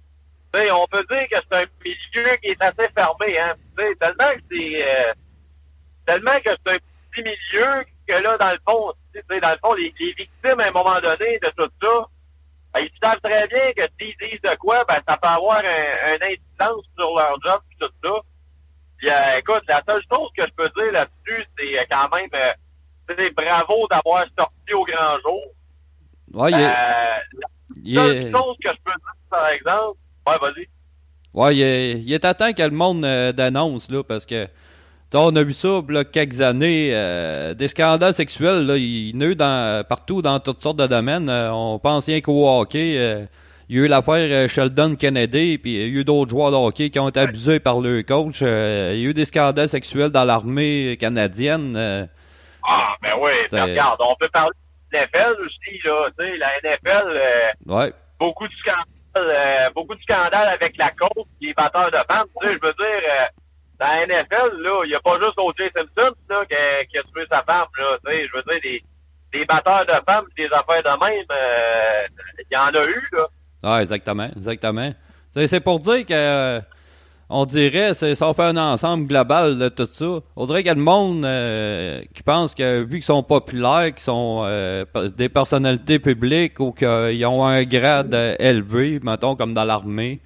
S6: tu sais, on peut dire que c'est un milieu qui est assez fermé, hein. Tu sais, tellement que c'est, euh, tellement que c'est un petit milieu que là, dans le fond, tu sais, dans le fond, les, les victimes, à un moment donné, de tout ça, ben, ils savent très bien que s'ils disent de quoi, ben, ça peut avoir un, un incidence sur leur job et tout ça. Puis, euh, écoute, la seule chose que je peux dire là-dessus, c'est euh, quand même, euh, c'est bravo d'avoir sorti au grand jour.
S2: Ouais, il est,
S6: Euh,
S2: il
S6: la
S2: est-
S6: seule chose que je peux dire, par exemple, ouais, vas-y.
S2: Ouais, il est, il est à temps que le monde euh, dénonce, là, parce que, tu sais, on a vu ça, là, quelques années, euh, des scandales sexuels, là, il y en a eu dans, partout, dans toutes sortes de domaines. Euh, on pense rien qu'au hockey. euh, il y a eu l'affaire euh, Sheldon Kennedy, puis il y a eu d'autres joueurs de hockey qui ont été abusés par le coach. Euh, il y a eu des scandales sexuels dans l'armée canadienne. euh,
S6: Ah, ben oui,
S2: C'est-
S6: ben regarde, on peut parler de la N F L aussi, là, tu sais, la N F L, euh,
S2: ouais.
S6: beaucoup de scandales, euh, beaucoup de scandales avec la coach qui est batteur de femmes. Tu sais, je veux dire, euh, dans la N F L, là, il n'y a pas juste O J Simpson, là, qui a, qui a tué sa femme, là, tu sais, je veux dire, des, des batteurs de femmes, des affaires de même, euh, il y en a eu, là.
S2: Ah, exactement, exactement. C'est, c'est pour dire que, euh, on dirait, c'est, ça va faire un ensemble global de tout ça. On dirait qu'il y a le monde euh, qui pense que, vu qu'ils sont populaires, qu'ils sont euh, pe- des personnalités publiques ou qu'ils ont un grade euh, élevé, mettons, comme dans l'armée,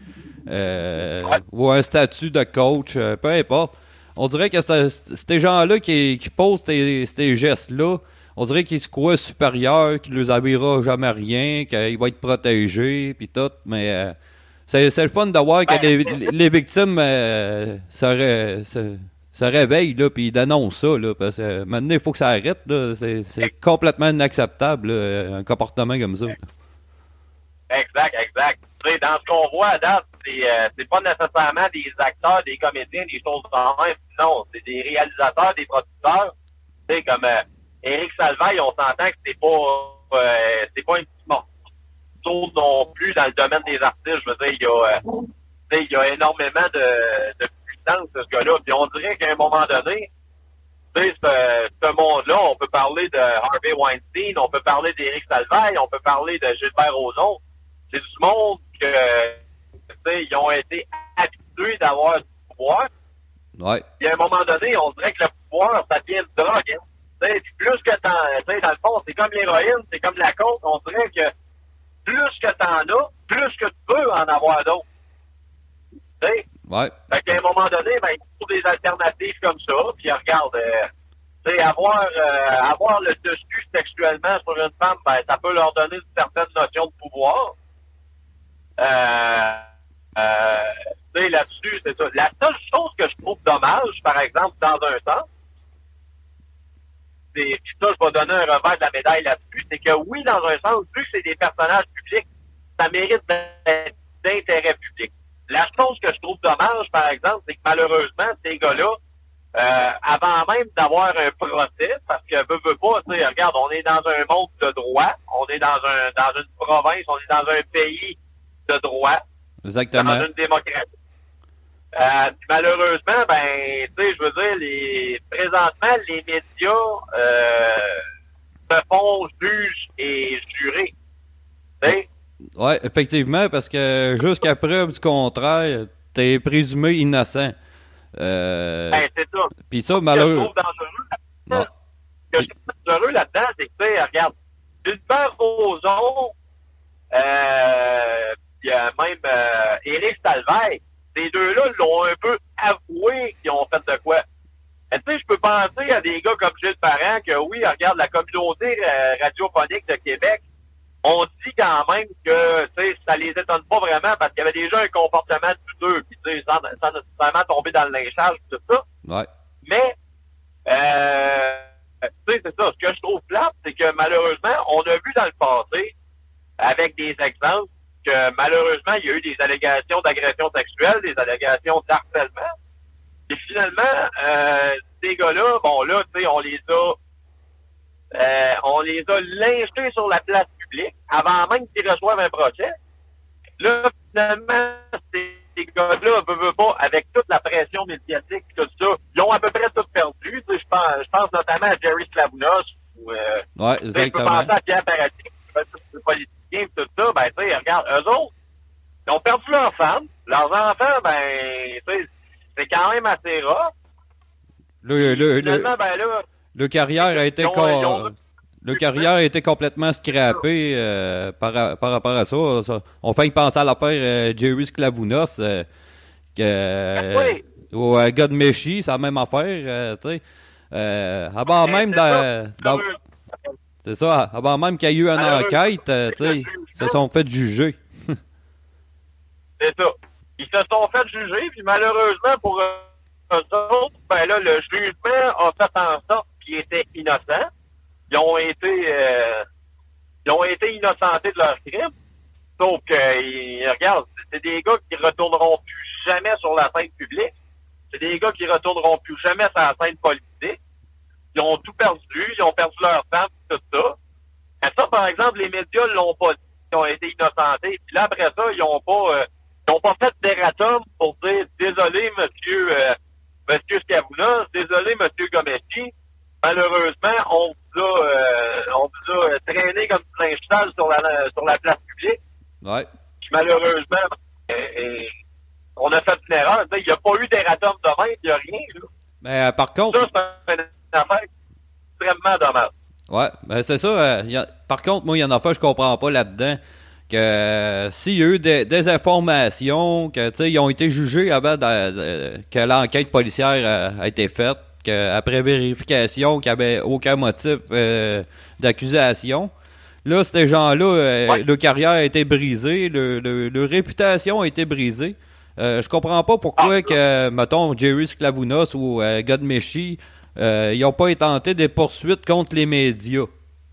S2: euh,
S6: Ouais.
S2: ou un statut de coach, euh, peu importe. On dirait que c'est- c'est- ces gens-là qui, qui posent ces, ces gestes-là, on dirait qu'ils se croient supérieurs, qu'ils ne leur arrivera jamais rien, qu'ils vont être protégés, puis tout, mais euh, c'est, c'est le fun de voir que
S6: Ben,
S2: les, les victimes euh, se, ré- se, se réveillent, là, puis ils dénoncent ça, là, parce que euh, maintenant, il faut que ça arrête, là, c'est, c'est complètement inacceptable, là, un comportement comme ça.
S6: Exact, exact. Tu sais, dans ce qu'on voit à date, c'est, euh, c'est pas nécessairement des acteurs, des comédiens, des choses de même. Non, c'est des réalisateurs, des producteurs. Tu sais, comme euh, Éric Salvaille, on s'entend que c'est pas euh, c'est pas un petit morceau non plus dans le domaine des artistes. Je veux dire, il y a, euh, tu sais, il y a énormément de, de puissance, ce gars-là. Puis on dirait qu'à un moment donné, tu sais, ce, ce monde-là, on peut parler de Harvey Weinstein, on peut parler d'Éric Salvaille, on peut parler de Gilbert Rozon. C'est du monde que, tu sais, ils ont été habitués d'avoir du pouvoir.
S2: Ouais.
S6: Puis à un moment donné, on dirait que le pouvoir, ça devient une drogue. Hein? T'sais, plus que t'en... T'sais, dans le fond, c'est comme l'héroïne, c'est comme la coke. On dirait que plus que t'en as, plus que tu peux en avoir d'autres. T'sais?
S2: Ouais.
S6: Fait qu'à un moment donné, ben, il faut des alternatives comme ça. Puis regarde, euh, tu sais, avoir, euh, avoir le dessus sexuellement sur une femme, ben, ça peut leur donner une certaine notion de pouvoir. Euh, euh, tu sais, là-dessus, c'est ça. La seule chose que je trouve dommage, par exemple, dans un sens, c'est, puis ça, je vais donner un revers de la médaille là-dessus, c'est que oui, dans un sens, vu que c'est des personnages publics, ça mérite d'être d'intérêt public. La chose que je trouve dommage, par exemple, c'est que malheureusement, ces gars-là, euh, avant même d'avoir un procès, parce que veut, veut pas, tu sais, regarde, on est dans un monde de droit, on est dans un dans une province, on est dans un pays de droit,
S2: Exactement.
S6: dans une démocratie. Euh, malheureusement, ben, tu sais, je veux dire, les présentement, les médias euh, se font juges et jurés. Tu sais?
S2: Ouais, effectivement, parce que jusqu'à preuve du contraire, t'es présumé innocent. Euh,
S6: Ben, c'est ça.
S2: Puis ça,
S6: Ce que je
S2: malheureux.
S6: trouve dangereux là-dedans,
S2: Non.
S6: ce que je trouve dangereux là-dedans, c'est que, tu sais, regarde, Gilbert Rozon, euh, puis euh, même euh, Éric Salvaire, ces deux-là l'ont un peu avoué qu'ils ont fait de quoi. Tu sais, je peux penser à des gars comme Gilles Parent que, oui, regarde, la communauté euh, radiophonique de Québec, on dit quand même que, tu sais, ça les étonne pas vraiment parce qu'il y avait déjà un comportement douteux, puis tu sais, sans, sans nécessairement tomber dans le lynchage et tout ça.
S2: Ouais.
S6: Mais, euh, tu sais, c'est ça. Ce que je trouve plate, c'est que malheureusement, on a vu dans le passé, avec des exemples, que malheureusement, il y a eu des allégations d'agression sexuelle, des allégations d'harcèlement. Et finalement, euh, ces gars-là, bon là, tu sais, on les a euh, on les a lynchés sur la place publique avant même qu'ils reçoivent un procès. Là, finalement, ces gars-là, veut, veut pas, avec toute la pression médiatique et tout ça, ils ont à peu près tout perdu. Tu sais, je pense, je pense notamment à Jerry Slavounos, ou euh,
S2: Ouais,
S6: tu sais, je peux
S2: exactement.
S6: penser à Pierre Paradis, qui fait le politicien et tout ça. Ben, tu sais, regarde, eux autres, ils ont perdu leurs femmes. Leurs enfants, ben, tu sais, c'est quand même assez rare.
S2: Le, le, le,
S6: Finalement, ben là,
S2: le carrière a été
S6: Ils ont-
S2: co-
S6: ils ont-
S2: le carrière a été complètement scrappé euh, par, par rapport à ça. Ça- On fait penser à l'affaire euh, Jerry Sklavounos, euh, que euh,
S6: Oui.
S2: ou euh, gars de Méchy, c'est la même affaire, euh, tu sais. Euh, avant
S6: Mais
S2: même
S6: c'est
S2: dans,
S6: ça,
S2: dans-
S6: malheureux-
S2: c'est ça, avant même qu'il y ait eu une
S6: Malheureusement,
S2: enquête, euh, tu sais, ils se sont fait juger.
S6: C'est ça. Ils se sont fait juger, puis malheureusement pour eux autres, ben là, le jugement a fait en sorte qu'ils étaient innocents. Ils ont été euh, ils ont été innocentés de leurs crimes. Sauf que, ils- regarde, c'est des gars qui retourneront plus jamais sur la scène publique. C'est des gars qui retourneront plus jamais sur la scène politique. Ils ont tout perdu, ils ont perdu leur femme, tout ça. Et ça, par exemple, les médias l'ont pas dit. Ils ont été innocentés. Puis là, après ça, ils ont pas euh, ils ont pas fait d'erratum pour dire désolé, monsieur euh, monsieur Scavoulas, désolé, monsieur Gometti. Malheureusement, on vous a euh, on vous a traîné comme du linge sale sur la sur la place publique.
S2: Ouais.
S6: Puis malheureusement, euh, euh, on a fait une erreur. Il n'y a pas eu d'erratum de même, il n'y a rien. Là.
S2: Mais euh, par contre,
S6: Ça, c'est une affaire extrêmement dommage.
S2: ouais, ben c'est ça. euh, y a- par contre, moi, il y en a pas, je comprends pas là-dedans. Que euh, s'il y a eu des, des informations, que tu sais, ils ont été jugés avant de- de- que l'enquête policière a, a été faite, qu'après vérification, qu'il n'y avait aucun motif euh, d'accusation. Là, ces gens-là, euh,
S6: Ouais.
S2: leur carrière a été brisée, le, le- leur réputation a été brisée. Euh, je comprends pas pourquoi
S6: Ah,
S2: que, mettons, Jerry Sklavounos ou euh, God Meshi, euh, ils n'ont pas intenté des poursuites contre les médias.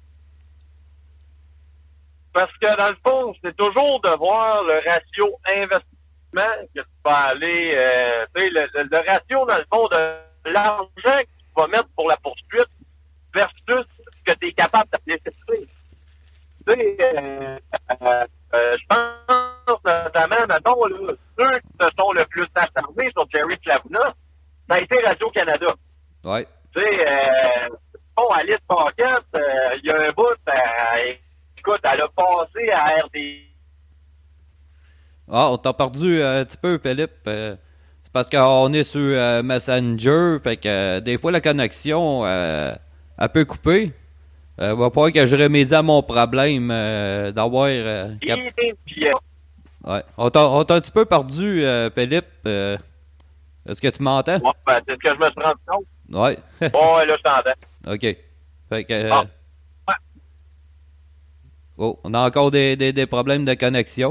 S6: Parce que dans le fond, c'est toujours de voir le ratio investissement que tu vas aller, euh, tu sais, le, le- le ratio dans le fond de l'argent que tu vas mettre pour la poursuite versus ce que tu es capable d'appeler. Tu sais, euh, euh, euh, je pense notamment, mettons, là, ceux qui se sont le plus acharnés sur Jerry Slavounos, ça a été Radio-Canada.
S2: Ouais.
S6: Tu sais, euh, bon, Alice Paquette, euh, il y a un bout, euh, écoute, elle a passé à R D.
S2: Ah, on t'a perdu euh, un petit peu, Philippe. Euh, c'est parce qu'on est sur euh, Messenger, fait que euh, des fois la connexion, euh, elle peut couper. Euh, va falloir que je remédie à mon problème euh, d'avoir... Euh, cap... Ouais. On t'a, on t'a un petit peu perdu, euh, Philippe. Euh, est-ce que tu m'entends?
S6: Ouais, ben, c'est ce que je me suis rendu compte.
S2: Ouais.
S6: Bon, ouais, là, je t'entends.
S2: OK. Fait que... Euh...
S6: Ah. Ouais.
S2: Oh, on a encore des, des, des problèmes de connexion.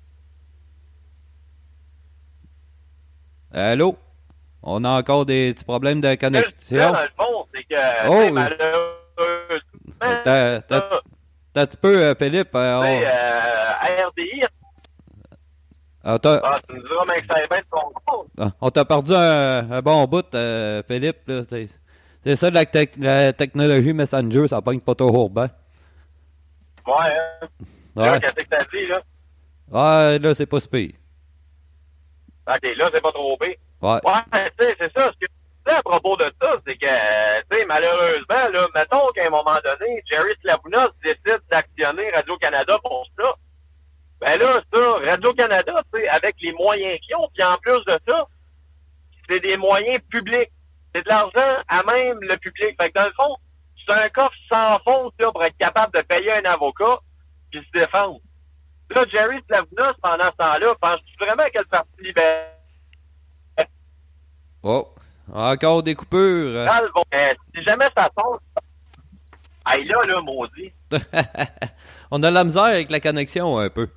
S2: Allô? On a encore des petits problèmes de connexion.
S6: Ce que je disais, dans le fond, c'est que,
S2: Oh,
S6: c'est malheureusement...
S2: T'as, t'as, t'as un petit peu, euh, Philippe. Euh, on...
S6: euh, R D I...
S2: On t'a,
S6: Ah, tu nous diras, mais que ça bien de ton compte.
S2: on t'a perdu un, un bon bout, euh, Philippe. Là, c'est, c'est ça, la, tec- la technologie Messenger, ça pogne pas toujours bien.
S6: Ouais, hein. Là,
S2: Ouais.
S6: qu'est-ce que t'as dit, là?
S2: Ouais, là, c'est pas si pire.
S6: OK, là, c'est pas trop pire.
S2: Ouais.
S6: Ouais, tu sais, c'est ça. Ce que je disais à propos de ça, c'est que, euh, tu sais, malheureusement, là, mettons qu'à un moment donné, Jerry Slavounos décide d'actionner Radio-Canada pour ça. Ben là, ça, Radio-Canada, tu sais, avec les moyens qu'ils ont, puis en plus de ça, c'est des moyens publics. C'est de l'argent à même le public. Fait que dans le fond, c'est un coffre sans fond, là, pour être capable de payer un avocat puis se défendre. Là, Jerry Slavounos, pendant ce temps-là, penses-tu vraiment que le Parti libéral
S2: Oh, encore des coupures. euh.
S6: vont... Euh, si jamais ça tombe... Hey, là, là, maudit.
S2: On a la misère avec la connexion un peu.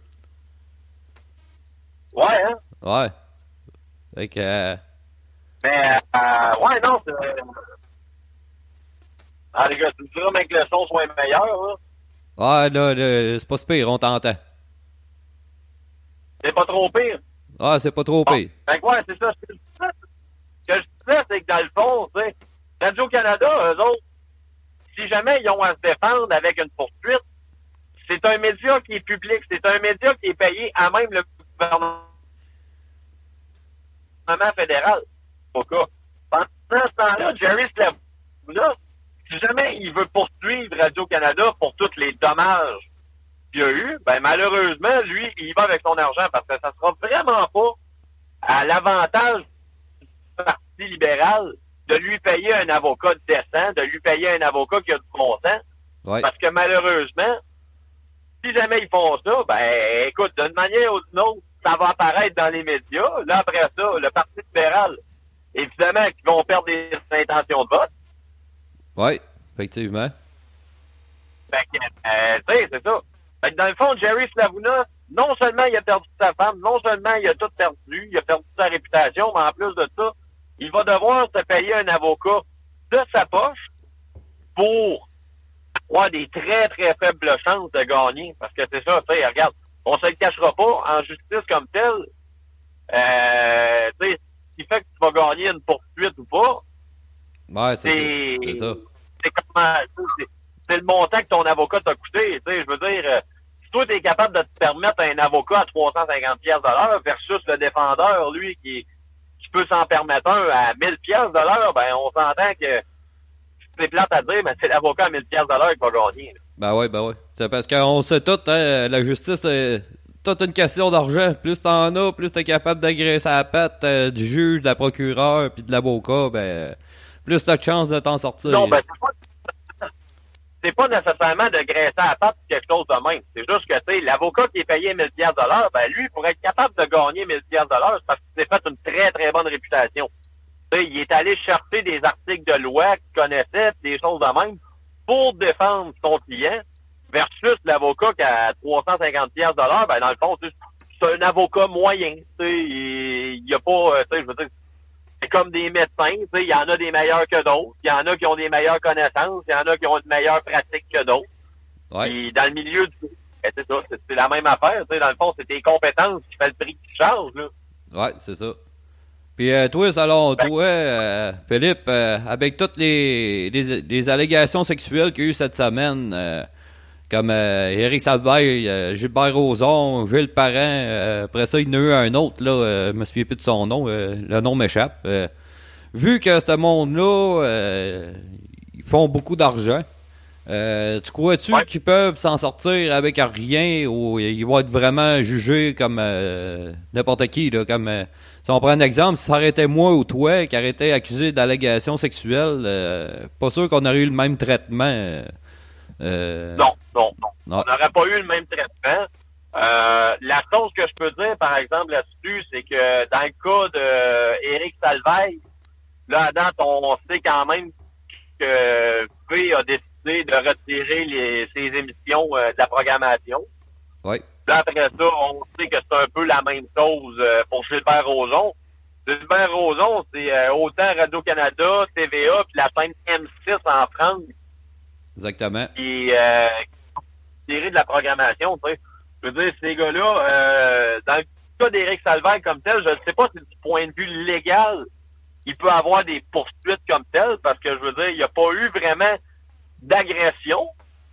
S6: Ouais, hein?
S2: Ouais. Fait que... euh,
S6: Mais, euh, ouais, non, c'est... Ah, les gars, tu me diras, même que le son soit meilleur, là.
S2: Ouais, là, là, c'est pas si pire, on t'entend.
S6: C'est pas trop pire.
S2: Ah, c'est pas trop
S6: Bon.
S2: pire.
S6: Fait que, ouais, c'est ça. Ce que je disais, ce que je disais, c'est que dans le fond, tu sais, Radio-Canada, eux autres, si jamais ils ont à se défendre avec une poursuite, c'est un média qui est public, c'est un média qui est payé à même le gouvernement fédéral. Au cas. Pendant ce temps-là, Jerry Slavounos, si jamais il veut poursuivre Radio-Canada pour tous les dommages qu'il y a eu, ben malheureusement, lui, il va avec son argent parce que ça sera vraiment pas à l'avantage du Parti libéral de lui payer un avocat décent, de lui payer un avocat qui a du bon sens.
S2: Ouais.
S6: Parce que malheureusement, si jamais ils font ça, ben écoute, d'une manière ou d'une autre, ça va apparaître dans les médias. Là, après ça, le Parti libéral, évidemment, qu'ils vont perdre des intentions de vote.
S2: Ouais, effectivement.
S6: Fait que, euh, tu sais, c'est ça. Fait que dans le fond, Jerry Slavounos, non seulement il a perdu sa femme, non seulement il a tout perdu, il a perdu sa réputation, mais en plus de ça, il va devoir se payer un avocat de sa poche pour avoir des très, très faibles chances de gagner. Parce que c'est ça, tu sais, regarde, on se le cachera pas, en justice comme telle, euh, tu sais, ce qui fait que tu vas gagner une poursuite ou pas,
S2: Ouais, c'est,
S6: c'est,
S2: c'est ça.
S6: c'est comment, c'est, c'est le montant que ton avocat t'a coûté, tu sais, je veux dire, euh, si toi t'es capable de te permettre un avocat à trois cent cinquante piastres de l'heure versus le défendeur, lui, qui, qui peut s'en permettre un à mille piastres de l'heure, ben, on s'entend que c'est plate à dire, mais c'est l'avocat à mille piastres de l'heure qui va gagner, là.
S2: Ben ouais, ben ouais. C'est parce qu'on sait tout, hein, la justice, c'est toute une question d'argent. Plus t'en as, plus t'es capable d'agresser la patte euh, du juge, de la procureure, puis de l'avocat, ben, plus t'as de chance de t'en sortir.
S6: Non, ben, c'est pas, c'est pas nécessairement de graisser à la patte ou quelque chose de même. C'est juste que, tu sais, l'avocat qui est payé mille piastres de l'heure, ben, lui, pour être capable de gagner mille piastres de l'heure, c'est parce qu'il s'est fait une très, très bonne réputation. Tu sais, il est allé chercher des articles de loi qu'il connaissait, pis des choses de même, pour défendre son client, versus l'avocat qui a trois cent cinquante piastres de l'heure, ben, dans le fond, tu sais, c'est un avocat moyen. Tu sais, il y a pas, tu sais, je veux dire, c'est comme des médecins, tu sais, il y en a des meilleurs que d'autres, il y en a qui ont des meilleures connaissances, il y en a qui ont une meilleure pratique que d'autres.
S2: Ouais.
S6: Puis dans le milieu du... Ben, c'est ça, c'est, c'est la même affaire, tu sais, dans le fond, c'est tes compétences qui fait le prix que tu charges, là.
S2: Ouais, c'est ça. Puis euh, toi, selon toi, euh, Philippe, euh, avec toutes les, les, les allégations sexuelles qu'il y a eu cette semaine, euh, comme euh, Éric Salvaille, euh, Gilbert Rozon, Gilles Parent, euh, après ça, il y en a eu un autre, là, euh, je me souviens plus de son nom, euh, le nom m'échappe. Euh, vu que ce monde-là, euh, ils font beaucoup d'argent, Euh, tu crois-tu
S6: Ouais.
S2: qu'ils peuvent s'en sortir avec rien ou ils vont être vraiment jugés comme euh, n'importe qui, là, comme euh, si on prend un exemple, si ça aurait été moi ou toi qui aurait été accusé d'allégations sexuelles, euh, pas sûr qu'on aurait eu le même traitement. Euh, euh,
S6: Non, non, non.
S2: non.
S6: On n'aurait pas eu le même traitement. Euh, la chose que je peux dire, par exemple, là-dessus, c'est que dans le cas de Éric Salvaille, là, à date, on sait quand même que V a décidé de retirer les, ses émissions euh, de la programmation.
S2: Oui.
S6: Là, après ça, on sait que c'est un peu la même chose euh, pour Gilbert Rozon. Gilbert Rozon, c'est euh, autant Radio-Canada, T V A, puis la chaîne M six en France
S2: Exactement.
S6: qui euh, tiré de la programmation, tu sais. Je veux dire, ces gars-là, euh, dans le cas d'Éric Salvaire comme tel, je ne sais pas si du point de vue légal, il peut avoir des poursuites comme tel, parce que je veux dire, il n'y a pas eu vraiment d'agression.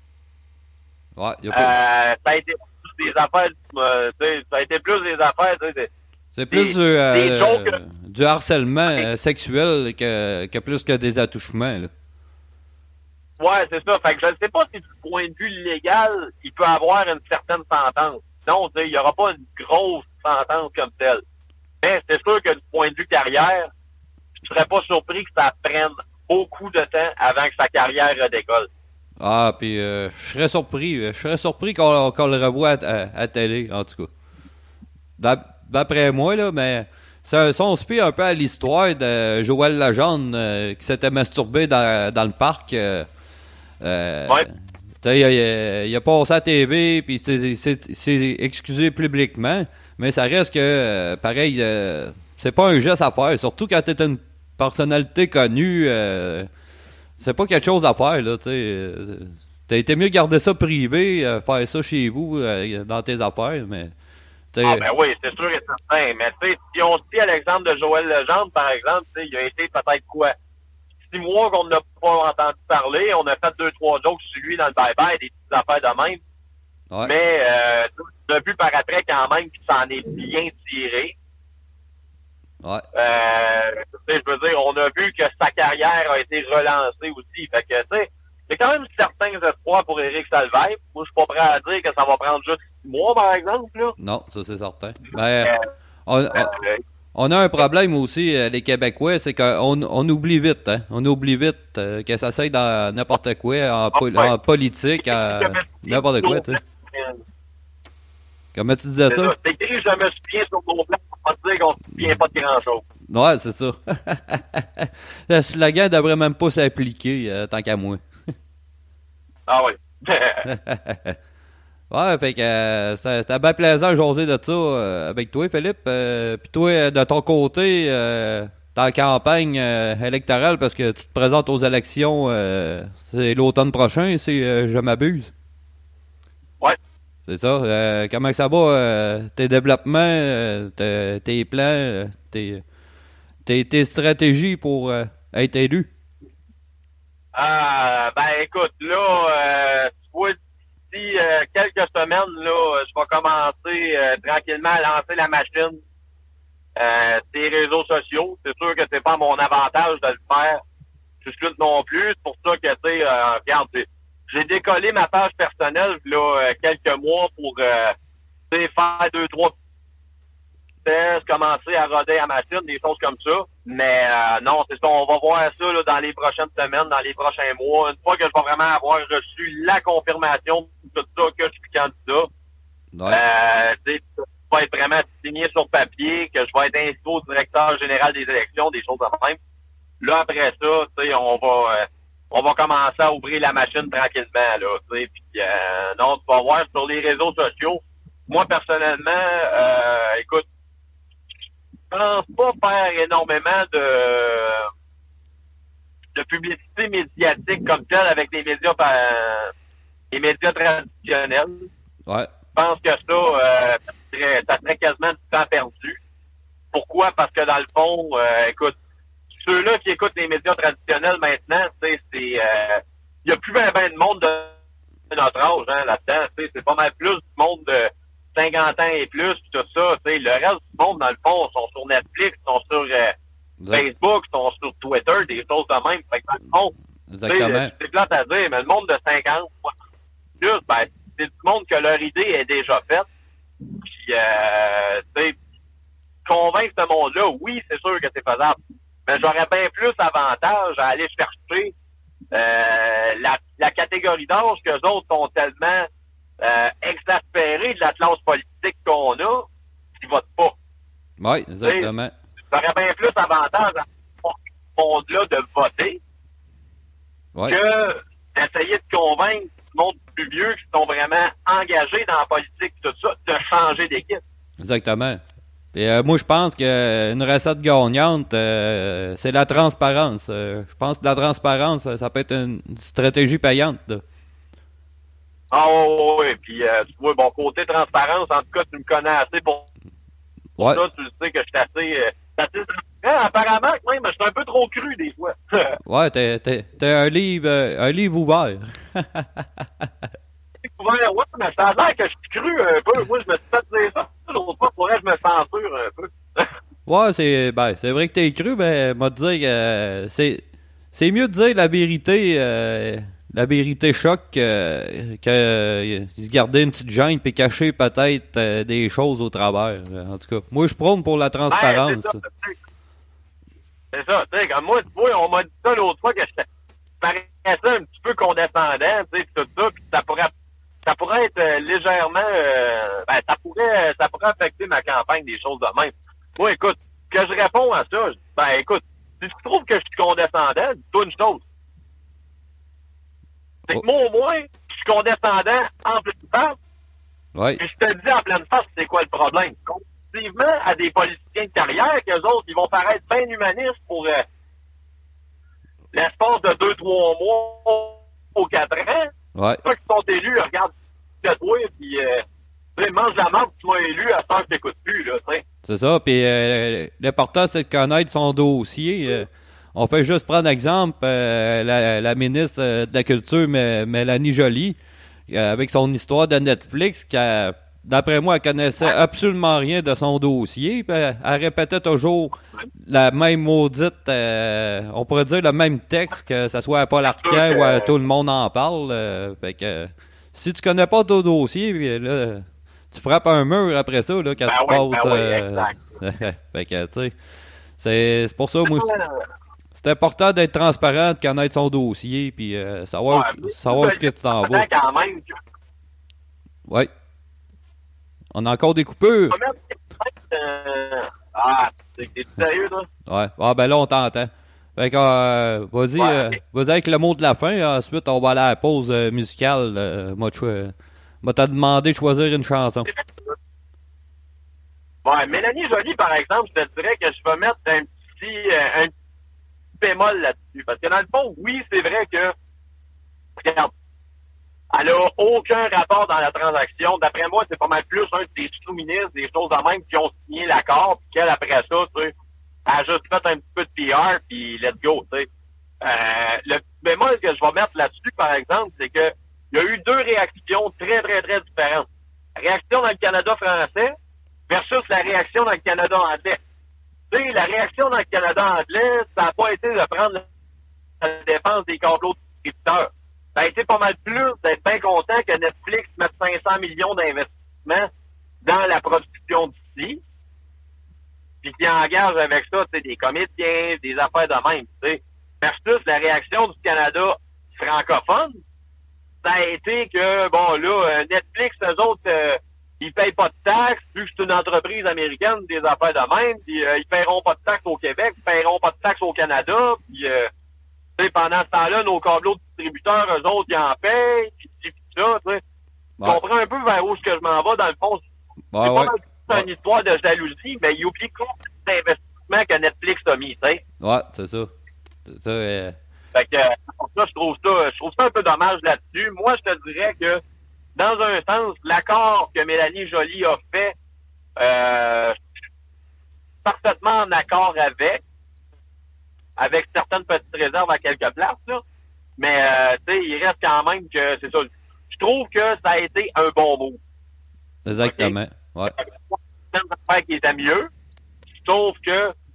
S2: Ouais, y a pas...
S6: Euh, ça a été plus des affaires, euh, tu sais, ça a été plus des affaires, tu sais, des-
S2: C'est plus
S6: des-
S2: du, euh,
S6: des jokes.
S2: du harcèlement euh, sexuel que, que plus que des attouchements, là.
S6: Ouais, c'est ça. Fait que je ne sais pas si du point de vue légal, il peut avoir une certaine sentence. Sinon, tu sais, il n'y aura pas une grosse sentence comme telle. Mais c'est sûr que du point de vue carrière, je serais pas surpris que ça prenne beaucoup de temps avant que sa carrière redécolle.
S2: Ah, puis euh, je serais surpris. Je serais surpris qu'on qu'on le revoie à, à, à télé, en tout cas. D'ap- D'après moi, là, mais ça, ça on se plie un peu à l'histoire de Joël Legendre euh, qui s'était masturbé dans, dans le parc. Euh, euh,
S6: Ouais.
S2: tu sais, il, a- il a passé à la T V, puis il s'est s'est excusé publiquement, mais ça reste que, euh, pareil, euh, c'est pas un geste à faire, surtout quand t'es une personnalité connue. Euh, c'est pas quelque chose à faire, là, tu sais. Euh, T'as été mieux garder ça privé, euh, faire ça chez vous, euh, dans tes affaires, mais... t'sais,
S6: Ah ben oui, c'est sûr et certain. Mais tu sais, si on se dit à l'exemple de Joël Legendre, par exemple, tu sais, il a été peut-être quoi? Six mois qu'on n'a pas entendu parler, on a fait deux, trois jokes sur lui dans le bye-bye, des petites affaires de même.
S2: ouais.
S6: Mais euh, on a vu par après quand même qu'il s'en est bien tiré.
S2: Ouais.
S6: Euh, tu sais, je veux dire, on a vu que sa carrière a été relancée aussi. Fait que, tu sais, il y a quand même certains espoirs pour Éric Salvaire. Moi, je suis pas prêt à dire que ça va prendre juste six mois, par exemple, là.
S2: Non, ça c'est certain. Ben,
S6: Euh,
S2: on, on-
S6: euh,
S2: on a un problème aussi, euh, les Québécois, c'est qu'on on oublie vite, hein. On oublie vite euh, que ça s'aille dans n'importe quoi, en, po-
S6: ouais.
S2: en politique, en n'importe quoi, tu sais. Comment tu disais
S6: C'est
S2: ça?
S6: ça. C'est écrit, je me souviens sur mon plan, on va te dire qu'on se souvient pas de grand-chose.
S2: Ouais, c'est ça. Le slogan devrait même pas s'appliquer, euh, tant qu'à moi.
S6: Ah oui.
S2: Ouais, fait que euh, c'était c'était bien plaisant de jaser de ça euh, avec toi, Philippe. Euh, Puis toi, de ton côté, euh, t'es en campagne euh, électorale parce que tu te présentes aux élections, euh, c'est l'automne prochain, si euh, je m'abuse.
S6: Ouais.
S2: C'est ça. Euh, comment que ça va, euh, tes développements, euh, tes, tes plans, euh, tes, tes, tes stratégies pour euh, être élu?
S6: Ah, ben écoute, là, euh, tu vois, d'ici euh, quelques semaines, là, je vais commencer euh, tranquillement à lancer la machine euh, des réseaux sociaux. C'est sûr que c'est pas mon avantage de le faire tout de suite non plus. C'est pour ça que, tu sais, euh, regarde, j'ai- j'ai décollé ma page personnelle, là, euh, quelques mois pour, euh, tu sais, faire deux, trois tests, commencer à roder à machine, des choses comme ça. Mais euh, non, c'est ça, on va voir ça là, dans les prochaines semaines, dans les prochains mois. Une fois que je vais vraiment avoir reçu la confirmation de tout ça, que je suis candidat,
S2: Ouais.
S6: euh, tu sais, ça va être vraiment signé sur papier, que je vais être inscrit au directeur général des élections, des choses de même. Là, après ça, tu sais, on va euh, on va commencer à ouvrir la machine tranquillement, là, tu sais. Puis, euh, non, tu vas voir sur les réseaux sociaux. Moi, personnellement, euh, écoute, je pense pas faire énormément de de publicité médiatique comme telle avec les médias euh, les médias traditionnels.
S2: Ouais.
S6: Je pense que ça, euh, ça, serait, ça serait quasiment du temps perdu. Pourquoi? Parce que dans le fond, euh, écoute, ceux-là qui écoutent les médias traditionnels maintenant, tu sais, c'est euh, il y a plus ben, ben de monde de notre âge hein, là-dedans. Tu sais, c'est pas mal plus du monde de cinquante ans et plus, pis tout ça. Tu sais, le reste du monde, dans le fond, sont sur Netflix, sont sur euh,
S2: Exact-
S6: Facebook, sont sur Twitter, des choses de même. Fait que dans le fond, tu sais,
S2: Exactement.
S6: c'est plate à dire, mais le monde de cinquante, plus, ben, c'est du monde que leur idée est déjà faite. Puis, euh, tu sais, convaincre ce monde-là, oui, c'est sûr que c'est faisable. Mais j'aurais bien plus avantage à aller chercher euh, la, la catégorie d'âge qu'eux autres sont tellement euh, exaspérés de la classe politique qu'on a, qu'ils votent pas.
S2: Oui, exactement.
S6: J'aurais bien plus avantage à ce monde-là de voter
S2: ouais.
S6: que d'essayer de convaincre le monde plus vieux qui sont vraiment engagés dans la politique et tout ça, de changer d'équipe.
S2: Exactement. Et euh, moi, je pense qu'une recette gagnante, euh, c'est la transparence. Euh, je pense que la transparence, ça, ça peut être une stratégie payante. Là.
S6: Ah oui, oui, puis euh, tu vois, bon, côté transparence, en tout cas, tu me connais assez pour
S2: ouais.
S6: ça, tu le sais que je suis assez... Euh, assez transparent. Apparemment, même, je suis un peu trop cru des fois.
S2: ouais, t'es, t'es, t'es un livre euh, un livre ouvert.
S6: ouvert, ouais, mais ça a l'air que je suis cru un peu. Moi, je me suis fait dire ça. L'autre fois, pour je me censure un peu.
S2: ouais, c'est ben, c'est vrai que t'es cru, mais moi te dire que euh, c'est c'est mieux de dire la vérité euh, la vérité choc que, que euh, se garder une petite gêne puis cacher peut-être euh, des choses au travers. En tout cas, moi je prône pour la transparence.
S6: Ouais, c'est ça, c'est ça, tu sais, comme moi, tu vois, on m'a dit ça l'autre fois que je paraissais un petit peu condescendant, tu sais, tout ça, puis ça pourrait ça pourrait être euh, légèrement euh, ben ça pourrait ça pourrait affecter ma campagne, des choses de même. Moi, écoute, que je réponds à ça, je dis, ben écoute, si tu trouves que je suis condescendant, dis-toi une chose. C'est que moi, au moins, je suis condescendant en pleine face.
S2: Ouais.
S6: Et je te dis en pleine face, c'est quoi le problème? Comparativement à des politiciens de carrière, qu'eux autres, ils vont paraître bien humanistes pour euh, l'espace de deux, trois mois ou quatre ans.
S2: Ouais.
S6: Ceux qui sont élus, regarde que toi, puis euh, tu mange la marde, tu m'as élu, à ce temps que je t'écoute plus, là, tu sais.
S2: C'est ça, puis euh, l'important, c'est de connaître son dossier. Euh, on peut juste prendre exemple euh, la, la ministre de la Culture, Mélanie Joly, euh, avec son histoire de Netflix, qui a, d'après moi, elle connaissait absolument rien de son dossier. Puis elle, elle répétait toujours la même maudite, euh, on pourrait dire le même texte, que ce soit à Paul Arcand ou à tout le monde en parle. Euh, fait que euh, si tu connais pas ton dossier, puis là, tu frappes un mur après ça, là, quand
S6: ben
S2: tu
S6: oui,
S2: passes.
S6: Ben oui,
S2: euh,
S6: exact.
S2: fait que, tu sais, c'est, c'est pour ça, moi, c'est important d'être transparent, de connaître son dossier, puis euh, savoir,
S6: ouais,
S2: savoir ce que tu t'en vas.
S6: Quand même, que...
S2: Oui. On a encore des coupures.
S6: Euh... Ah, c'est sérieux, là?
S2: Ouais. Ah, ben là, on t'entend. Fait que, euh, vas-y,
S6: ouais,
S2: euh,
S6: okay.
S2: vas-y avec le mot de la fin. Ensuite, on va aller à la pause euh, musicale. Euh, moi, tu moi, t'as demandé de choisir une chanson.
S6: Ouais, Mélanie Joly, par exemple, je te dirais que je vais mettre un petit, euh, un petit bémol là-dessus. Parce que dans le fond, oui, c'est vrai que, regarde, elle n'a aucun rapport dans la transaction. D'après moi, c'est pas mal plus un des sous-ministres, des choses de même qui ont signé l'accord, puis qu'elle, après ça, tu sais, elle a juste fait un petit peu de P R, puis let's go, tu sais. Euh, le bémol que je vais mettre là-dessus, par exemple, c'est que il y a eu deux réactions très, très, très différentes. La réaction dans le Canada français versus la réaction dans le Canada anglais. Tu sais, la réaction dans le Canada anglais, ça n'a pas été de prendre la défense des câbleaux distributeurs. Ça a été pas mal plus d'être bien content que Netflix mette cinq cents millions d'investissements dans la production d'ici, puis qui engage avec ça, tu sais, des comédiens, des affaires de même, tu sais. Versus la réaction du Canada francophone, ça a été que, bon, là, Netflix, eux autres, euh, ils payent pas de taxes, vu que c'est une entreprise américaine, des affaires de même, puis euh, ils paieront pas de taxes au Québec, ils paieront pas de taxes au Canada, puis euh, tu sais, pendant ce temps-là, nos câbleaux distributeurs, eux autres, ils en payent, puis puis ça, tu sais. Tu
S2: Ouais.
S6: comprends un peu vers où ce que je m'en vais, dans le fond.
S2: Ouais,
S6: c'est
S2: ouais.
S6: pas mal
S2: Ouais.
S6: une histoire de jalousie, mais il oublie complètement l'investissement que Netflix a mis, tu sais.
S2: Ouais, c'est ça. C'est ça. Euh...
S6: Fait que, pour ça, je trouve ça, je trouve ça un peu dommage là-dessus. Moi, je te dirais que, dans un sens, l'accord que Mélanie Joly a fait, euh, parfaitement en accord avec, avec certaines petites réserves à quelques places, là. Mais, euh, tu sais, il reste quand même que, c'est ça. Je trouve que ça a été un bon mot.
S2: Exactement. Okay. Ouais.
S6: Certaines affaires qui étaient mieux. Je trouve que,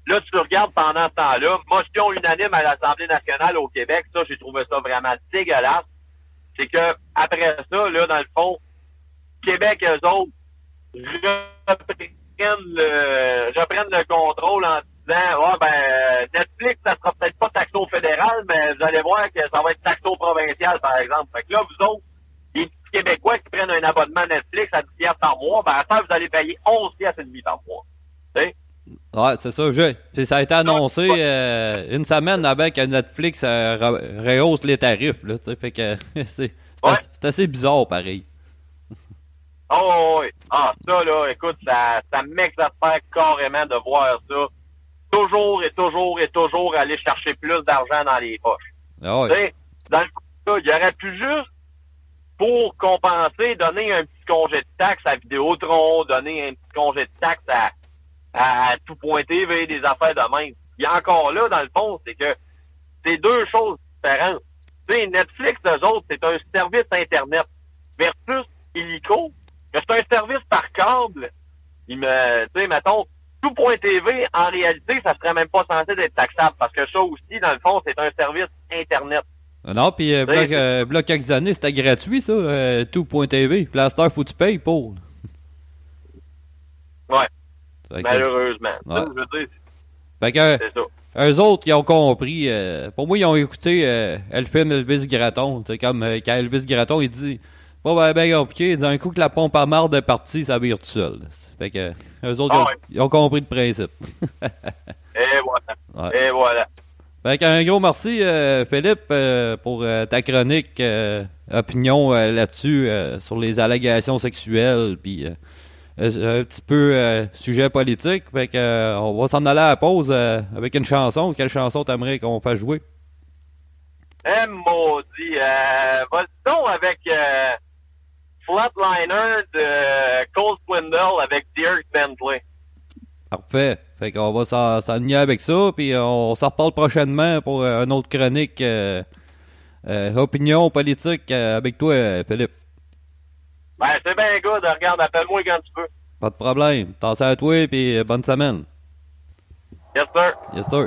S6: là, tu regardes pendant ce temps-là, motion unanime à l'Assemblée nationale au Québec, ça, j'ai trouvé ça vraiment dégueulasse. C'est que après ça, là, dans le fond, Québec, eux autres, reprennent le, reprennent le contrôle en disant, ah, ben, Netflix, ça sera peut-être pas taxé au fédéral, mais vous allez voir que ça va être taxé au provincial, par exemple. Fait que là, vous autres, les petits Québécois qui prennent un abonnement Netflix à dix piastres par mois, ben, à ça, vous allez payer onze piastres et demi par mois. Tu sais?
S2: Ouais, c'est ça. Je, puis ça a été annoncé euh, une semaine avant que Netflix euh, re- rehausse les tarifs. Là, fait que c'est, c'est,
S6: Ouais.
S2: assez, c'est assez bizarre, pareil.
S6: Oh, oui. Ah, ça, là, écoute, ça, ça m'exaspère carrément de voir ça. Toujours et toujours et toujours aller chercher plus d'argent dans les poches.
S2: Ah ouais.
S6: Tu sais, dans le coup, il y aurait pu juste, pour compenser, donner un petit congé de taxe à Vidéotron, donner un petit congé de taxe à, à Tout Point T V, des affaires de même. Il y a encore là, dans le fond, c'est que c'est deux choses différentes. Tu sais, Netflix, eux autres, c'est un service Internet versus Illico, que c'est un service par câble. Il me, tu sais, mettons, Tout Point T V, en réalité, ça serait même pas censé être taxable parce que ça aussi, dans le fond, c'est un service Internet.
S2: Non, puis euh,
S6: Oui.
S2: euh, bloc quelques années, c'était gratuit, ça, euh, tout point T V. Puis là, à cette heure, faut que tu payes pour.
S6: Ouais,
S2: Fait que ça-
S6: malheureusement.
S2: Ouais.
S6: Ça, je veux dire,
S2: Fait que,
S6: c'est ça.
S2: eux autres, ils ont compris. euh, pour moi, ils ont écouté euh, le film Elvis Gratton. Tu sais, comme euh, quand Elvis Gratton, il dit pas ben, ben compliqué. D'un coup que la pompe à marde est partie, ça vire tout seul. Fait que, eux autres,
S6: Ah
S2: ils, ont,
S6: ouais.
S2: ils ont compris le principe.
S6: Et voilà.
S2: Ouais.
S6: Et voilà.
S2: Fait qu'un gros merci, euh, Philippe, euh, pour euh, ta chronique, euh, opinion euh, là-dessus, euh, sur les allégations sexuelles, puis euh, euh, un petit peu euh, sujet politique. Fait que, euh, on va s'en aller à la pause euh, avec une chanson. Quelle chanson t'aimerais qu'on fasse jouer?
S6: Eh, maudit. Euh, vas-y donc avec euh, Flatliner de Cole Swindle avec Dirk Bentley.
S2: Parfait. Fait qu'on va s'en- s'aligner avec ça, puis on s'en reparle prochainement pour euh, une autre chronique euh, euh, opinion politique euh, avec toi, euh, Philippe.
S6: Ben, c'est bien good. Regarde, appelle-moi quand tu veux.
S2: Pas de problème. T'en à toi, puis euh, bonne semaine.
S6: Yes, sir.
S2: Yes, sir.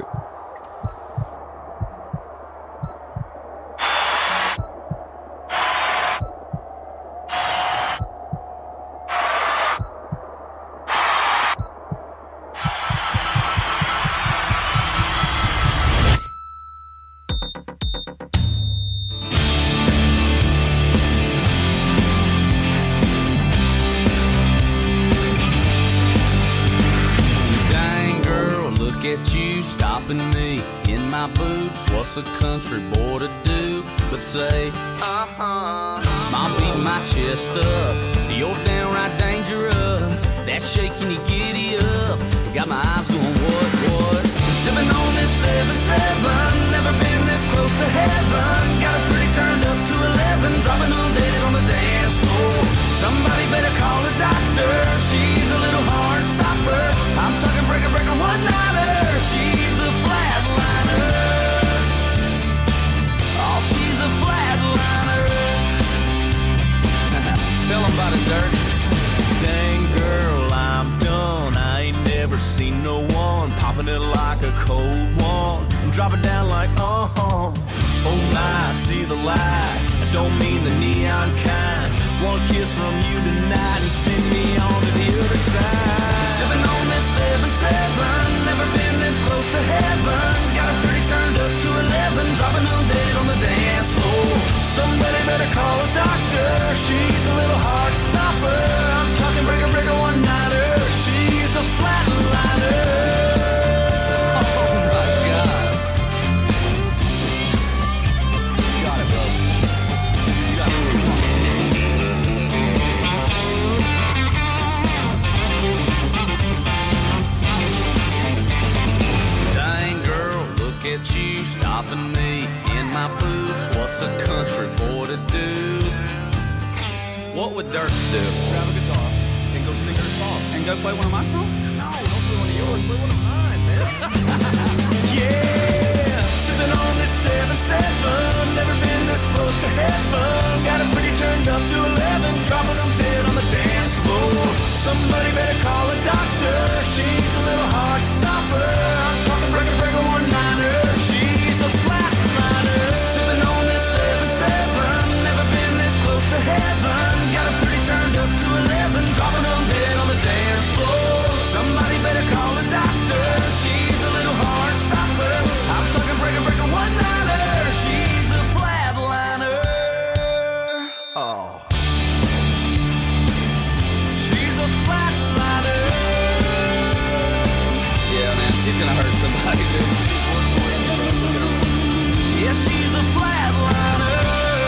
S3: Dang girl, look at you stopping me in my boots. What's a country boy to do but say, uh-huh? Smile beat my chest up. You're downright dangerous. That shaking you giddy up. Got my eyes going, what, what? Sipping on this seven seven. Never been this close to heaven. Got it pretty turned up to eleven. Dropping on dead on the dance floor. Somebody better call a doctor. She's a little hard stopper. I'm talking breaker, breaker, one nighter. She's a flatliner. Oh, she's a flatliner. Tell 'em about it, Dirk. Dang girl, I'm done. I ain't never seen no one popping it like a cold one and drop it down like uh huh. Oh my, see the light. I don't mean the neon kind. One kiss from you tonight and send me on to the other side. Sipping on this seven seven. Never been this close to heaven. Got it pretty turned up to eleven. Dropping on dead on the dance floor. Somebody better call a doctor. She's a little hard stopper. I'm talking breaker, breaker, one nighter. She's a flatliner. Oh my God. You got it, bro. You got it. Dang girl, look at you stopping me in my boots. What's a country boy to do? What would Dirks do?
S7: Grab a guitar and go sing her song.
S3: And go play one of my songs?
S7: No, don't play one of yours. Play one of mine, man.
S3: Yeah, sipping on this seven seven. Never been this close to heaven. Got it pretty turned up to eleven. Dropping them dead on the dance floor. Somebody better call a doctor. She's a little hard stopper. I'm
S7: she's gonna hurt somebody, dude. Yeah, she's a flatliner.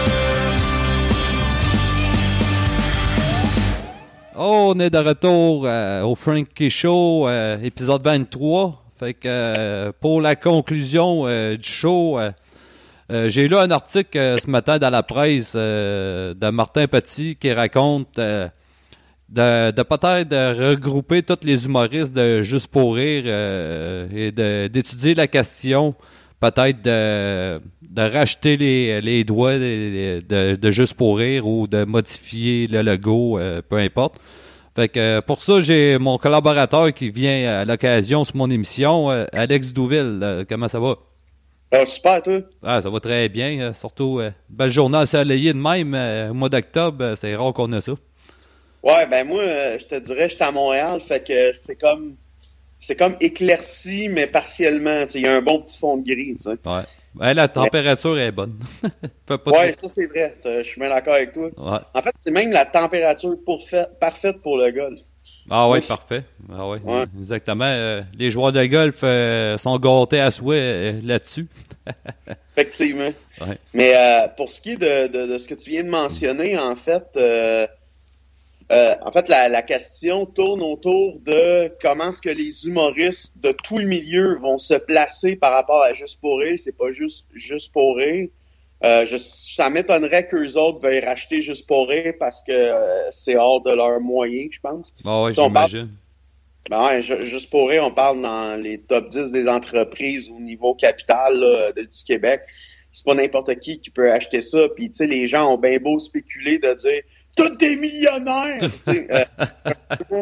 S2: Oh, on est de retour euh, au Frankie Show, euh, épisode vingt-trois. Fait que euh, pour la conclusion euh, du show, euh, euh, j'ai lu un article euh, ce matin dans la presse euh, de Martin Petit qui raconte euh, de, de peut-être de regrouper tous les humoristes de Juste pour rire euh, et de, d'étudier la question, peut-être de, de racheter les, les droits de, de, de Juste pour rire ou de modifier le logo, euh, peu importe. Fait que euh, pour ça, j'ai mon collaborateur qui vient à l'occasion sur mon émission, euh, Alex Douville. Euh, comment ça va?
S8: Ah, super, toi?
S2: Ah, ça va très bien. Euh, surtout, euh, belle journée ensoleillée de même. Euh, au mois d'octobre, euh, c'est rare qu'on a ça.
S8: Ouais, ben moi, euh, je te dirais, j'étais à Montréal, fait que c'est comme c'est comme éclairci, mais partiellement. Il y a un bon petit fond de gris, tu sais.
S2: Ouais. Ben, la température est bonne. Fait pas
S8: Ouais,
S2: trop-
S8: ça c'est vrai. Je suis bien d'accord avec toi.
S2: Ouais.
S8: En fait, c'est même la température pourfa- parfaite pour le golf.
S2: Ah ouais,
S8: Moi,
S2: parfait. Ah ouais,
S8: Ouais.
S2: exactement. Euh, les joueurs de golf euh, sont gâtés à souhait euh, là-dessus.
S8: Effectivement.
S2: Ouais.
S8: Mais euh, pour ce qui est de, de, de ce que tu viens de mentionner, en fait, euh, euh, en fait, la, la question tourne autour de comment est-ce que les humoristes de tout le milieu vont se placer par rapport à Juste pour rire. C'est pas juste Juste pour rire. Euh, je, ça m'étonnerait qu'eux autres veuillent racheter Juste pour rire parce que euh, c'est hors de leurs moyens, je pense.
S2: Ah ouais,
S8: Si on parle-
S2: j'imagine.
S8: Ben ouais, ju- Juste pour rire, on parle dans les top dix des entreprises au niveau capital là, de- du Québec. C'est pas n'importe qui qui peut acheter ça. Puis, tu sais, les gens ont bien beau spéculer de dire « Tous des millionnaires! » Tu sais, euh,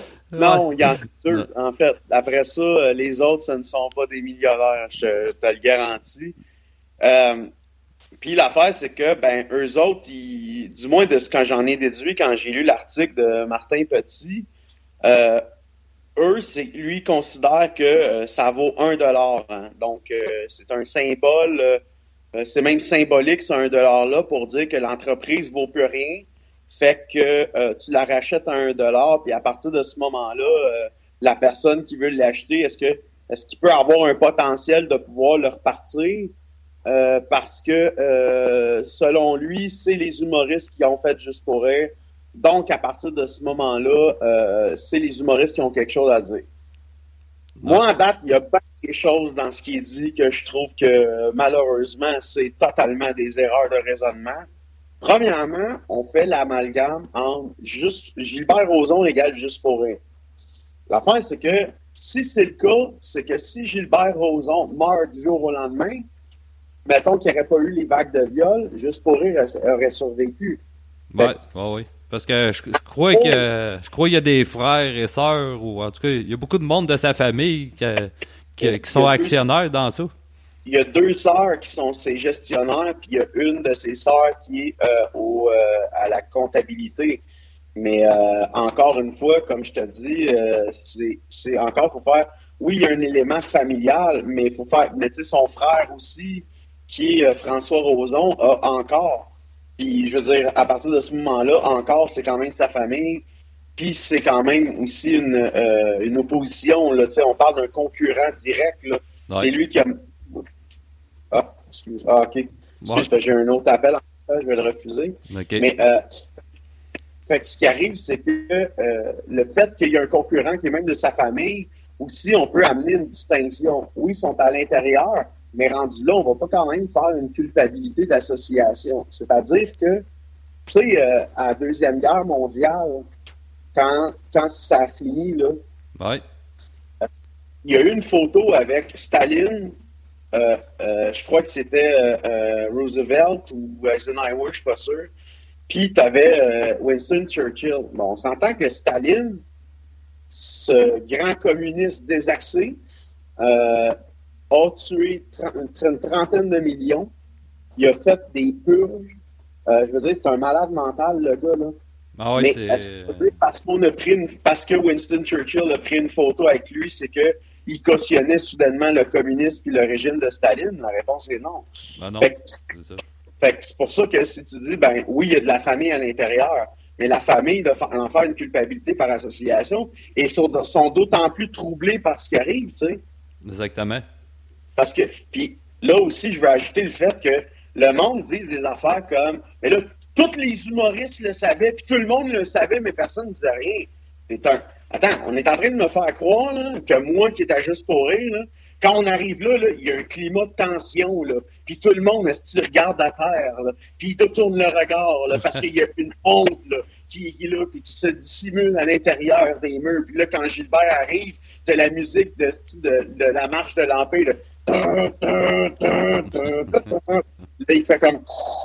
S8: Non, il y en a deux, en fait. Après ça, euh, les autres, ce ne sont pas des millionnaires, je te le garantis. Euh, Puis l'affaire, c'est que, ben, eux autres, ils, du moins de ce que j'en ai déduit quand j'ai lu l'article de Martin Petit, euh, eux, c'est lui considère que euh, ça vaut un dollar. Hein. Donc, euh, c'est un symbole, euh, euh, c'est même symbolique, ce un dollar-là, pour dire que l'entreprise vaut plus rien. Fait que euh, tu la rachètes à un dollar, puis à partir de ce moment-là, euh, la personne qui veut l'acheter, est-ce que est-ce qu'il peut avoir un potentiel de pouvoir le repartir? Euh, parce que, euh, selon lui, c'est les humoristes qui ont fait Juste pour rire. Donc, à partir de ce moment-là, euh, c'est les humoristes qui ont quelque chose à dire. Moi, en date, il y a pas des choses dans ce qui est dit que je trouve que, malheureusement, c'est totalement des erreurs de raisonnement. Premièrement, on fait l'amalgame entre juste Gilbert Rozon égale Juste pour rire. L'affaire, c'est que si c'est le cas, c'est que si Gilbert Rozon meurt du jour au lendemain, mettons qu'il n'y aurait pas eu les vagues de viol, Juste pour rire aurait survécu.
S2: Ouais, ouais, ouais. Parce que je, je crois que je crois qu'il y a des frères et sœurs, ou en tout cas, il y a beaucoup de monde de sa famille qui, qui, qui sont actionnaires dans ça.
S8: Il y a deux sœurs qui sont ses gestionnaires, puis il y a une de ses sœurs qui est euh, au, euh, à la comptabilité. Mais euh, encore une fois, comme je te dis, euh, c'est, c'est encore, faut faire, oui, il y a un élément familial, mais il faut faire, mais tu sais, son frère aussi, qui est euh, François Rozon, a encore. Puis je veux dire, à partir de ce moment-là, encore, c'est quand même sa famille. Puis c'est quand même aussi une, euh, une opposition, là, tu sais, on parle d'un concurrent direct, là.
S2: Ouais.
S8: C'est lui qui a... Ah, excuse. Ah, OK. Excuse,
S2: Ouais.
S8: parce que j'ai un autre appel, en fait, je vais le refuser.
S2: OK.
S8: Mais, euh, fait que ce qui arrive, c'est que euh, le fait qu'il y ait un concurrent qui est même de sa famille, aussi, on peut amener une distinction. Oui, ils sont à l'intérieur, mais rendu là, on va pas quand même faire une culpabilité d'association. C'est-à-dire que, tu sais, euh, à la Deuxième Guerre mondiale, quand, quand ça a fini, là,
S2: Ouais.
S8: il y a eu une photo avec Staline, euh, euh, je crois que c'était euh, euh, Roosevelt ou Eisenhower, je suis pas sûr. Puis tu avais Winston Churchill. Bon, on s'entend que Staline, ce grand communiste désaxé, euh, a tué une, une trentaine de millions. Il a fait des purges. Euh, je veux dire, c'est un malade mental, le gars, là.
S2: Ah ouais,
S8: Mais
S2: c'est...
S8: est-ce que c'est parce qu'on a pris une, parce que Winston Churchill a pris une photo avec lui, c'est que il cautionnait soudainement le communisme et le régime de Staline? La réponse est non.
S2: Ah non,
S8: Fait que,
S2: c'est ça.
S8: fait que c'est pour ça que si tu dis, ben oui, il y a de la famille à l'intérieur, mais la famille de fa- en faire une culpabilité par association et sont, sont d'autant plus troublés par ce qui arrive, tu sais.
S2: Exactement.
S8: Parce que, puis là aussi, je veux ajouter le fait que le monde dise des affaires comme, mais là, tous les humoristes le savaient, puis tout le monde le savait, mais personne ne disait rien. C'est un... Attends, on est en train de me faire croire là, que moi qui étais juste pour rire, là, quand on arrive là, là, il y a un climat de tension, là, puis tout le monde, est-ce regarde à terre, là, puis il détourne le regard, là, parce qu'il y a une honte là, qui est là, puis qui se dissimule à l'intérieur des murs. Puis là, quand Gilbert arrive, t'as la musique de, de, de la marche de l'Empire, là, là, il fait comme...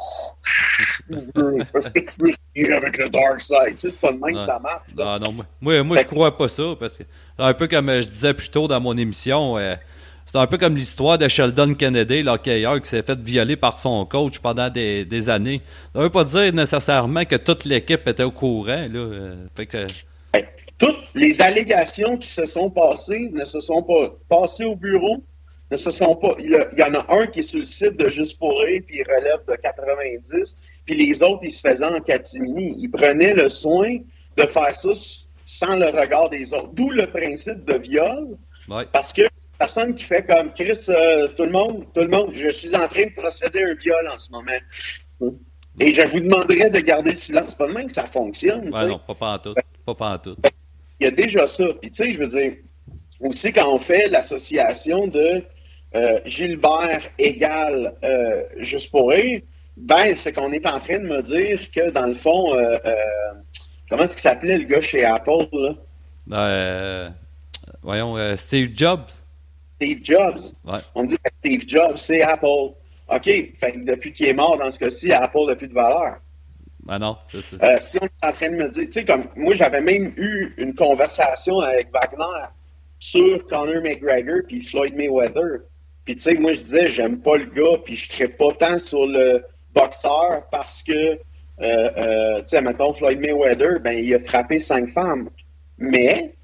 S8: Parce que tu veux finir avec le Dark Side. Tu sais, c'est pas de même que ça marche.
S2: Non, non, moi, moi, moi je crois pas ça. Parce que, un peu comme je disais plus tôt dans mon émission, euh, c'est un peu comme l'histoire de Sheldon Kennedy, l'hockeyeur, qui s'est fait violer par son coach pendant des, des années. Ça veut pas dire nécessairement que toute l'équipe était au courant. Là. Euh, fait que...
S8: ben, toutes les allégations qui se sont passées ne se sont pas passées au bureau. Ne se sont pas. Il y en a un qui est sur le site de Juste pour rire, puis il relève de quatre-vingt-dix, puis les autres, ils se faisaient en catimini. Ils prenaient le soin de faire ça sans le regard des autres. D'où le principe de viol,
S2: ouais.
S8: Parce que personne qui fait comme Chris, euh, tout le monde, tout le monde, je suis en train de procéder à un viol en ce moment. Et je vous demanderais de garder le silence. C'est pas de même que ça fonctionne.
S2: Ouais, non, pas pantoute. Pas pantoute.
S8: Il y a déjà ça. Puis tu sais, je veux dire, aussi quand on fait l'association de Euh, Gilbert égale euh, Juste pour rire, ben, c'est qu'on est en train de me dire que, dans le fond, euh, euh, comment est-ce qu'il s'appelait le gars chez Apple, là?
S2: Euh, voyons, euh, Steve Jobs.
S8: Steve Jobs.
S2: Ouais.
S8: On me dit que Steve Jobs, c'est Apple. OK, fait que depuis qu'il est mort, dans ce cas-ci, Apple n'a plus de valeur.
S2: Ah non, c'est ça.
S8: Euh, si on est en train de me dire, tu sais, comme moi, j'avais même eu une conversation avec Wagner sur Conor McGregor puis Floyd Mayweather. Puis, tu sais, moi, je disais, j'aime pas le gars, puis je ne pas tant sur le boxeur parce que, euh, euh, tu sais, mettons, Floyd Mayweather, ben, il a frappé cinq femmes. Mais,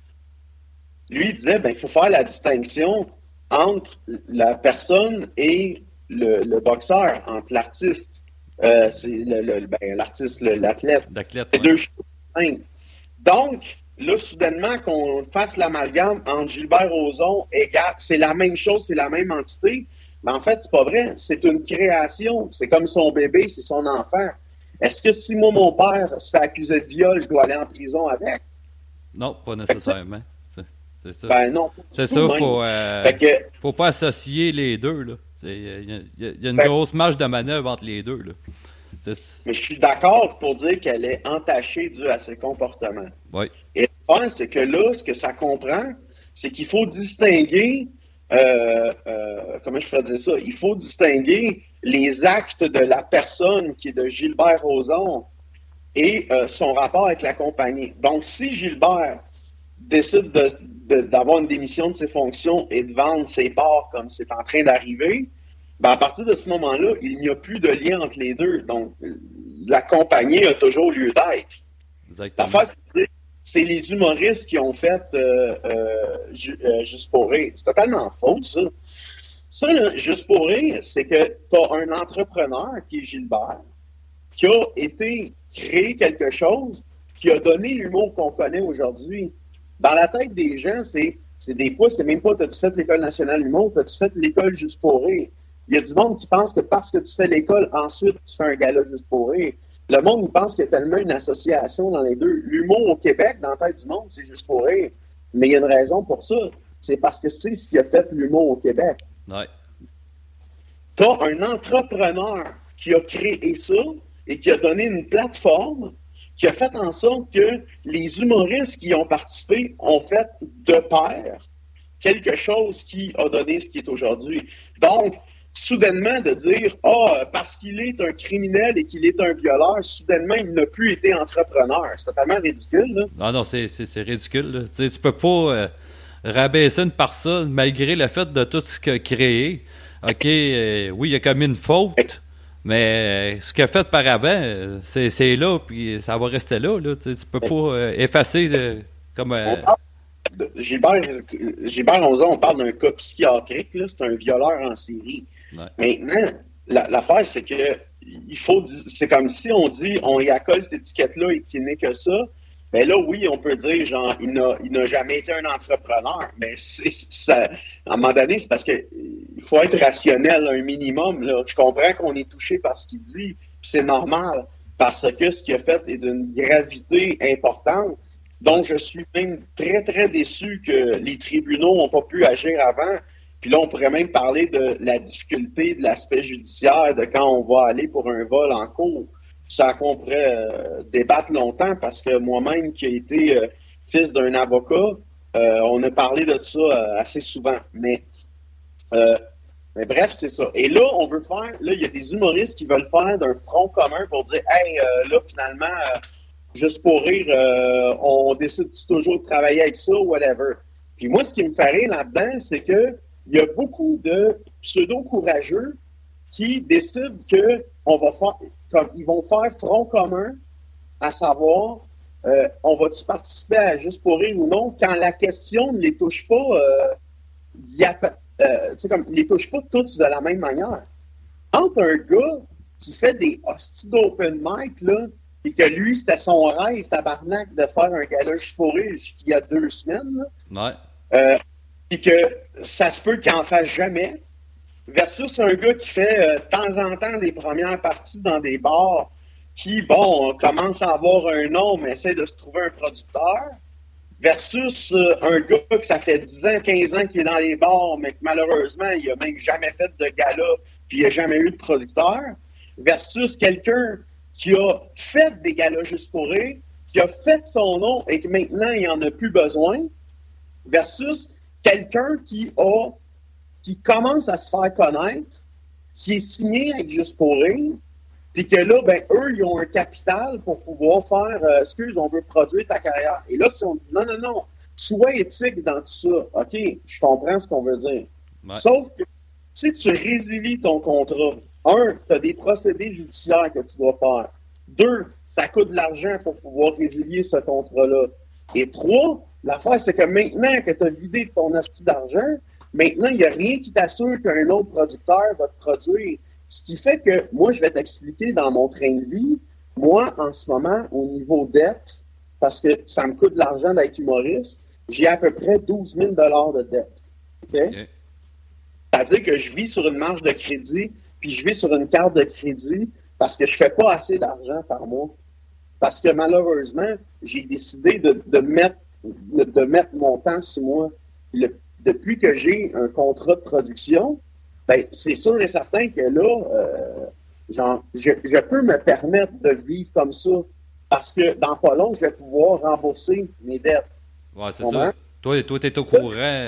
S8: lui, il disait, ben, il faut faire la distinction entre la personne et le, le boxeur, entre l'artiste. Euh, c'est le, le, ben, l'artiste, le, l'athlète.
S2: L'athlète,
S8: c'est
S2: ouais.
S8: deux choses distinctes. Donc, là, soudainement, qu'on fasse l'amalgame entre Gilbert Rozon et Gap, c'est la même chose, c'est la même entité. Mais en fait, c'est pas vrai. C'est une création. C'est comme son bébé, c'est son enfant. Est-ce que si moi, mon père se fait accuser de viol, je dois aller en prison avec?
S2: Non, pas nécessairement. C'est, c'est ça.
S8: Ben non.
S2: C'est ça, il faut, euh,
S8: fait que,
S2: faut pas associer les deux. Là. Il y, y, y a une
S8: ben,
S2: grosse marge de manœuvre entre les deux. Là. C'est...
S8: Mais je suis d'accord pour dire qu'elle est entachée due à ses comportements.
S2: Oui.
S8: Et le point, c'est que là, ce que ça comprend, c'est qu'il faut distinguer, euh, euh, comment je pourrais dire ça, il faut distinguer les actes de la personne qui est de Gilbert Rozon et euh, son rapport avec la compagnie. Donc, si Gilbert décide de, de, d'avoir une démission de ses fonctions et de vendre ses parts comme c'est en train d'arriver, ben à partir de ce moment-là, il n'y a plus de lien entre les deux. Donc, la compagnie a toujours lieu d'être.
S2: Exactement.
S8: L'affaire, c'est, c'est les humoristes qui ont fait euh, euh, ju- euh, Juste pour rire. C'est totalement faux, ça. Ça, là, Juste pour rire, c'est que tu as un entrepreneur qui est Gilbert, qui a été créé quelque chose qui a donné l'humour qu'on connaît aujourd'hui. Dans la tête des gens, c'est, c'est des fois, c'est même pas t'as-tu fait l'École nationale de l'humour, t'as-tu fait l'école Juste pour rire. Il y a du monde qui pense que parce que tu fais l'école, ensuite tu fais un gala Juste pour rire. Le monde, il pense qu'il y a tellement une association dans les deux. L'humour au Québec, dans la tête du monde, c'est Juste pour rire. Mais il y a une raison pour ça. C'est parce que c'est ce qui a fait l'humour au Québec.
S2: Ouais.
S8: Tu as un entrepreneur qui a créé ça et qui a donné une plateforme qui a fait en sorte que les humoristes qui ont participé ont fait de pair quelque chose qui a donné ce qui est aujourd'hui. Donc, soudainement de dire « Ah, oh, parce qu'il est un criminel et qu'il est un violeur, soudainement, il n'a plus été entrepreneur. » C'est totalement ridicule, là.
S2: Non, non, c'est, c'est, c'est ridicule. Là. Tu sais, tu peux pas euh, rabaisser une personne malgré le fait de tout ce qu'il a créé. OK, euh, oui, il a commis une faute, mais euh, ce qu'il a fait par avant, euh, c'est, c'est là, puis ça va rester là. Là. Tu sais, tu peux pas euh, effacer euh, comme... Euh...
S8: Gilbert, Gilbert Rozon, on parle d'un cas psychiatrique, là, c'est un violeur en série. Ouais. Maintenant, la, l'affaire, c'est que il faut, c'est comme si on dit, on y accole cette étiquette-là et qu'il n'est que ça. ben là, oui, on peut dire, genre, il n'a, il n'a jamais été un entrepreneur, mais c'est, ça, à un moment donné, c'est parce que il faut être rationnel un minimum, là. Je comprends qu'on est touché par ce qu'il dit, puis c'est normal, parce que ce qu'il a fait est d'une gravité importante. Donc, je suis même très, très déçu que les tribunaux n'ont pas pu agir avant. Puis là, on pourrait même parler de la difficulté de l'aspect judiciaire de quand on va aller pour un vol en cours. Ça qu'on pourrait euh, débattre longtemps parce que moi-même, qui ai été euh, fils d'un avocat, euh, on a parlé de ça euh, assez souvent. Mais, euh, mais bref, c'est ça. Et là, on veut faire, là, il y a des humoristes qui veulent faire d'un front commun pour dire, hey, euh, là, finalement, euh, juste pour rire, euh, on décide toujours de travailler avec ça ou whatever. Puis moi, ce qui me fait rire là-dedans, c'est que il y a beaucoup de pseudo-courageux qui décident que on va faire, comme ils vont faire front commun, à savoir, euh, on va-tu participer à Juste pour rire ou non, quand la question ne les touche pas, euh, diap- euh, tu sais, comme, les touche pas tous de la même manière. Entre un gars qui fait des hosties d'open mic, là, et que lui, c'était son rêve, tabarnak, de faire un gala Juste pour rire il y a deux semaines, là,
S2: Ouais.
S8: euh, puis que ça se peut qu'il en fasse jamais, versus un gars qui fait euh, de temps en temps des premières parties dans des bars, qui, bon, commence à avoir un nom, mais essaie de se trouver un producteur, versus euh, un gars que ça fait dix ans, quinze ans qu'il est dans les bars, mais que malheureusement, il n'a même jamais fait de gala, puis il n'a jamais eu de producteur, versus quelqu'un qui a fait des galas Juste pour rire, qui a fait son nom et que maintenant, il n'en a plus besoin, versus quelqu'un qui a qui commence à se faire connaître, qui est signé avec Juste pour rire, puis que là, ben, eux, ils ont un capital pour pouvoir faire euh, « Excuse, on veut produire ta carrière. » Et là, si on dit « Non, non, non, sois éthique dans tout ça. » OK, je comprends ce qu'on veut dire.
S2: Ouais.
S8: Sauf que si tu résilies ton contrat, un, tu as des procédés judiciaires que tu dois faire. Deux, ça coûte de l'argent pour pouvoir résilier ce contrat-là. Et trois, l'affaire, c'est que maintenant que tu as vidé ton hostie d'argent, maintenant, il n'y a rien qui t'assure qu'un autre producteur va te produire. Ce qui fait que, moi, je vais t'expliquer dans mon train de vie, moi, en ce moment, au niveau dette, parce que ça me coûte de l'argent d'être humoriste, j'ai à peu près douze mille dollars de dette. OK? Okay. C'est-à-dire que je vis sur une marge de crédit, puis je vis sur une carte de crédit parce que je fais pas assez d'argent par mois. Parce que malheureusement, j'ai décidé de, de, mettre, de, de mettre mon temps sur moi. Le, depuis que j'ai un contrat de production, ben, c'est sûr et certain que là, euh, genre, je, je peux me permettre de vivre comme ça parce que dans pas long, je vais pouvoir rembourser mes dettes.
S2: Ouais, c'est ça. Toi, toi tu es au courant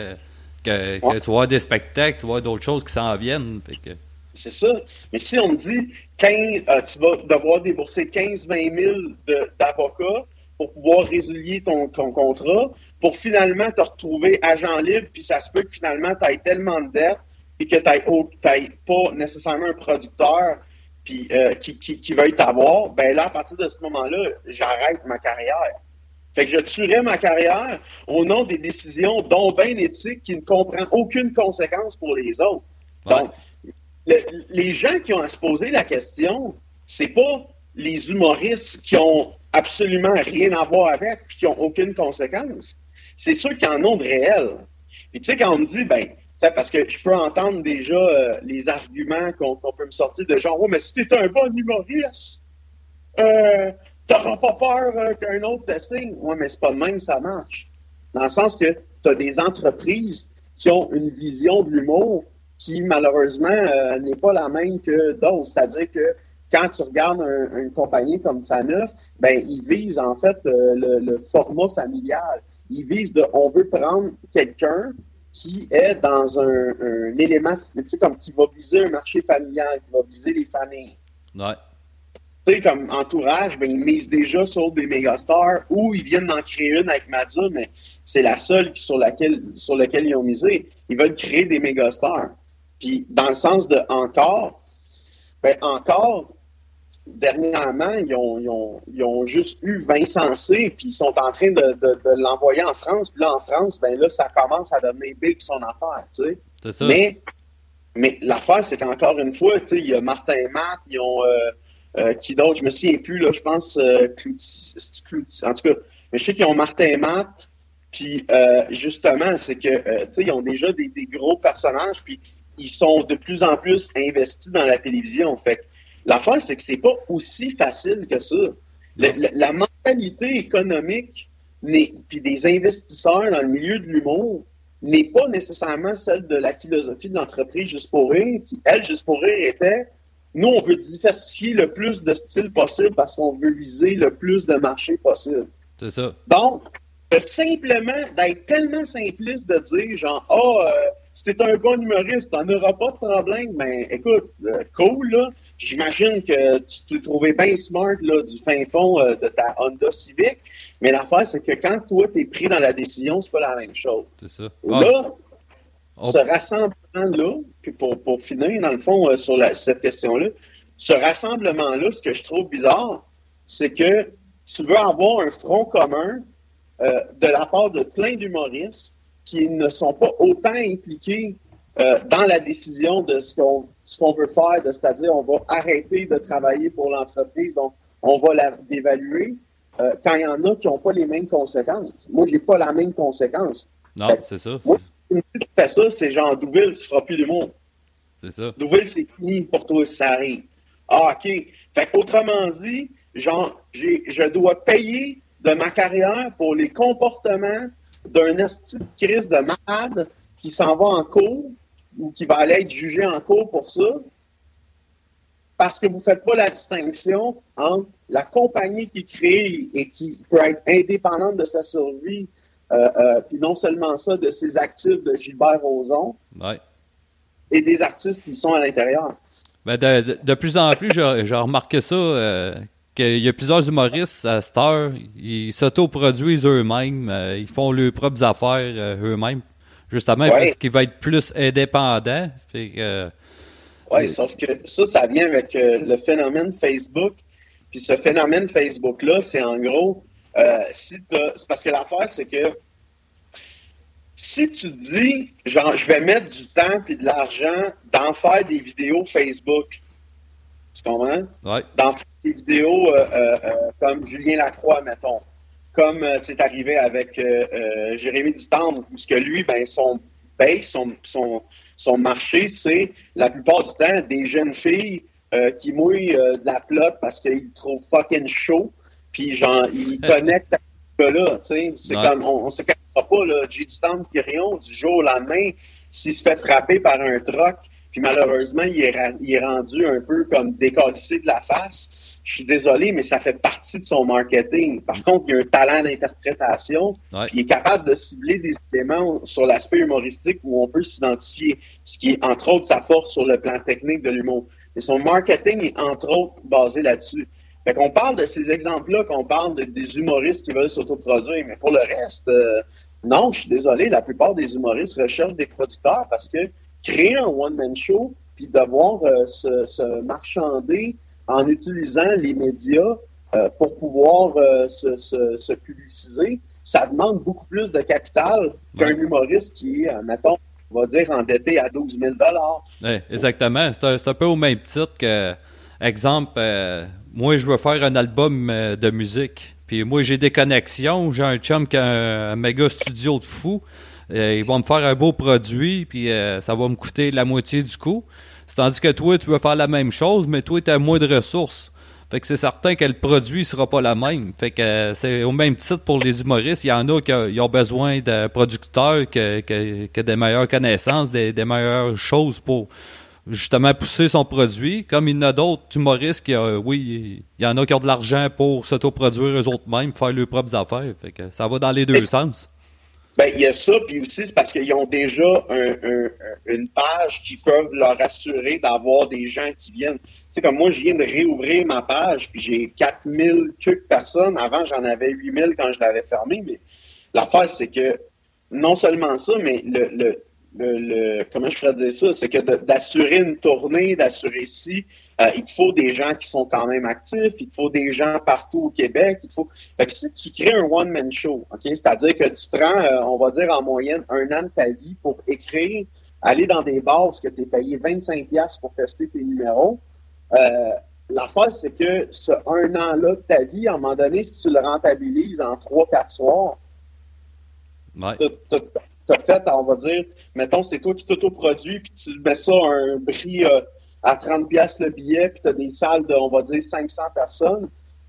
S2: que, que ouais. tu vas avoir des spectacles, tu vas avoir d'autres choses qui s'en viennent. Fait que...
S8: C'est ça. Mais si on me dit quinze, euh, tu vas devoir débourser quinze à vingt mille de, d'avocats pour pouvoir résilier ton, ton contrat, pour finalement te retrouver agent libre, puis ça se peut que finalement tu aies tellement de dettes et que tu n'aies pas nécessairement un producteur puis, euh, qui, qui, qui veuille t'avoir, ben là, à partir de ce moment-là, j'arrête ma carrière. Fait que je tuerais ma carrière au nom des décisions dont bien éthiques qui ne comprennent aucune conséquence pour les autres. Ouais. Donc, le, les gens qui ont à se poser la question, c'est pas les humoristes qui ont absolument rien à voir avec et qui n'ont aucune conséquence. C'est ceux qui en ont de réel. Puis tu sais, quand on me dit, ben, parce que je peux entendre déjà euh, les arguments qu'on, qu'on peut me sortir de genre, oh, mais si t'es un bon humoriste, euh, t'auras pas peur euh, qu'un autre te signe. Ouais, mais c'est pas de même que ça marche. Dans le sens que t'as des entreprises qui ont une vision de l'humour qui, malheureusement, euh, n'est pas la même que d'autres. C'est-à-dire que quand tu regardes un, une compagnie comme Faneuf, ben, ils visent, en fait, euh, le, le format familial. Ils visent de, on veut prendre quelqu'un qui est dans un, un élément, tu sais, comme qui va viser un marché familial, qui va viser les familles.
S2: Ouais.
S8: Tu sais, comme entourage, ben, ils misent déjà sur des mégastars ou ils viennent d'en créer une avec Madza, mais c'est la seule sur laquelle, sur laquelle ils ont misé. Ils veulent créer des mégastars. Puis, dans le sens de encore, ben, encore, dernièrement, ils ont, ils ont, ils ont juste eu Vincent C, puis ils sont en train de, de, de l'envoyer en France. Puis là, en France, ben là, ça commence à devenir big son affaire, tu sais.
S2: C'est ça.
S8: Mais, mais l'affaire, c'est qu'encore une fois, tu sais, il y a Martin et Matt, ils ont... Euh, Euh, qui d'autre, je me souviens plus, là, je pense, euh, Clouty, Clouty, en tout cas, Mais je sais qu'ils ont Martin Matt, puis euh, justement, c'est que, euh, tu sais, ils ont déjà des, des gros personnages, puis ils sont de plus en plus investis dans la télévision. Fait que l'affaire, c'est que c'est pas aussi facile que ça. Le, le, la mentalité économique puis des investisseurs dans le milieu de l'humour n'est pas nécessairement celle de la philosophie de l'entreprise Juste pour rire, qui, elle, Juste pour rire, était nous, on veut diversifier le plus de styles possible parce qu'on veut viser le plus de marchés possible.
S2: C'est ça.
S8: Donc, de simplement, d'être tellement simpliste de dire, genre, ah, oh, euh, si t'es un bon humoriste, t'en auras pas de problème. Ben, écoute, euh, cool, là. J'imagine que tu t'es trouvé bien smart, là, du fin fond euh, de ta Honda Civic. Mais l'affaire, c'est que quand toi, t'es pris dans la décision, c'est pas la même chose.
S2: C'est ça.
S8: Là,
S2: oh.
S8: ce rassemblement-là, puis pour, pour finir, dans le fond, euh, sur la, cette question-là, ce rassemblement-là, ce que je trouve bizarre, c'est que tu veux avoir un front commun euh, de la part de plein d'humoristes qui ne sont pas autant impliqués euh, dans la décision de ce qu'on, ce qu'on veut faire, de, c'est-à-dire on va arrêter de travailler pour l'entreprise, donc on va la dévaluer, euh, quand il y en a qui n'ont pas les mêmes conséquences. Moi, je n'ai pas la même conséquence.
S2: Non,
S8: fait,
S2: c'est ça.
S8: Moi, si tu fais ça, c'est genre Douville, tu ne feras plus d'humour.
S2: C'est ça.
S8: Douville, c'est fini pour toi si ça arrive. Ah, OK. Fait qu'autrement dit, genre, j'ai, je dois payer de ma carrière pour les comportements d'un esti de crise de malade qui s'en va en cours ou qui va aller être jugé en cours pour ça parce que vous ne faites pas la distinction entre la compagnie qui crée et qui peut être indépendante de sa survie, euh, euh, puis non seulement ça, de ses actifs de Gilbert Rozon,
S2: ouais.
S8: et des artistes qui sont à l'intérieur.
S2: Ben de, de, de plus en plus, j'ai, j'ai remarqué ça, euh, qu'il y a plusieurs humoristes à cette heure, ils s'autoproduisent eux-mêmes, euh, ils font leurs propres affaires euh, eux-mêmes, justement, ouais. Parce qu'ils vont être plus indépendants. Fait que, euh,
S8: oui, sauf que ça, ça vient avec euh, le phénomène Facebook. Puis ce phénomène Facebook-là, c'est en gros, euh, si t'as, c'est parce que l'affaire, c'est que si tu dis, genre, je vais mettre du temps puis de l'argent d'en faire des vidéos Facebook, tu comprends?
S2: Ouais.
S8: D'en faire des vidéos euh, euh, euh, comme Julien Lacroix, mettons. Comme euh, c'est arrivé avec euh, euh, Jérémy Dutemps, où ce que lui, ben, son base, son, son, son marché, c'est la plupart du temps des jeunes filles euh, qui mouillent euh, de la plotte parce qu'ils trouvent fucking chaud, puis genre, ils connectent à ce gars-là, tu sais. C'est ouais. Comme, on, on se cachera pas, là, J. Dutemps Quirion, du jour au lendemain, s'il se fait frapper par un truck, puis malheureusement, il est, ra- il est rendu un peu comme décalissé de la face. Je suis désolé, mais ça fait partie de son marketing. Par contre, il a un talent d'interprétation,
S2: ouais.
S8: Puis il est capable de cibler des éléments sur l'aspect humoristique où on peut s'identifier, ce qui est entre autres sa force sur le plan technique de l'humour. Mais son marketing est entre autres basé là-dessus. Fait qu'on parle de ces exemples-là, qu'on parle de, des humoristes qui veulent s'autoproduire, mais pour le reste, euh, non, je suis désolé, la plupart des humoristes recherchent des producteurs parce que créer un one-man show, puis devoir euh, se, se marchander en utilisant les médias euh, pour pouvoir euh, se, se, se publiciser, ça demande beaucoup plus de capital qu'un ouais. humoriste qui est, euh, mettons, on va dire, endetté à douze mille dollars.
S2: Ouais, exactement. C'est un, c'est un peu au même titre que, exemple, euh, moi, je veux faire un album euh, de musique. Puis moi, j'ai des connexions. J'ai un chum qui a un, un méga studio de fou. Euh, il va me faire un beau produit, puis euh, ça va me coûter la moitié du coût. Tandis que toi, tu veux faire la même chose, mais toi, tu as moins de ressources. Fait que c'est certain que le produit sera pas le même. Fait que euh, c'est au même titre pour les humoristes. Il y en a qui ont besoin de producteurs qui ont des meilleures connaissances, des, des meilleures choses pour justement pousser son produit. Comme il y en a d'autres humoristes qui, euh, oui, il y en a qui ont de l'argent pour s'autoproduire eux-mêmes, faire leurs propres affaires. Fait que ça va dans les deux
S8: Mais
S2: sens.
S8: Ben, il y a ça, puis aussi, c'est parce qu'ils ont déjà un, un, une page qui peuvent leur assurer d'avoir des gens qui viennent. Tu sais, comme moi, je viens de réouvrir ma page, puis j'ai quatre mille quelques personnes. Avant, j'en avais huit mille quand je l'avais fermé, mais l'affaire, c'est que non seulement ça, mais le, le, le, le comment je pourrais dire ça, c'est que de, d'assurer une tournée, d'assurer ci, euh, il te faut des gens qui sont quand même actifs, il te faut des gens partout au Québec, il te faut... Fait que si tu crées un one-man show, ok, c'est-à-dire que tu prends, euh, on va dire en moyenne, un an de ta vie pour écrire, aller dans des bars où tu es payé vingt-cinq dollars pour tester tes numéros, euh, l'affaire, c'est que ce un an-là de ta vie, à un moment donné, si tu le rentabilises en trois quatre soirs,
S2: Ouais.
S8: t'as, t'as, t'as fait, on va dire, mettons, c'est toi qui t'autoproduis, puis tu mets ça à un prix euh, à trente piastres le billet, puis tu as des salles de, on va dire, cinq cents personnes.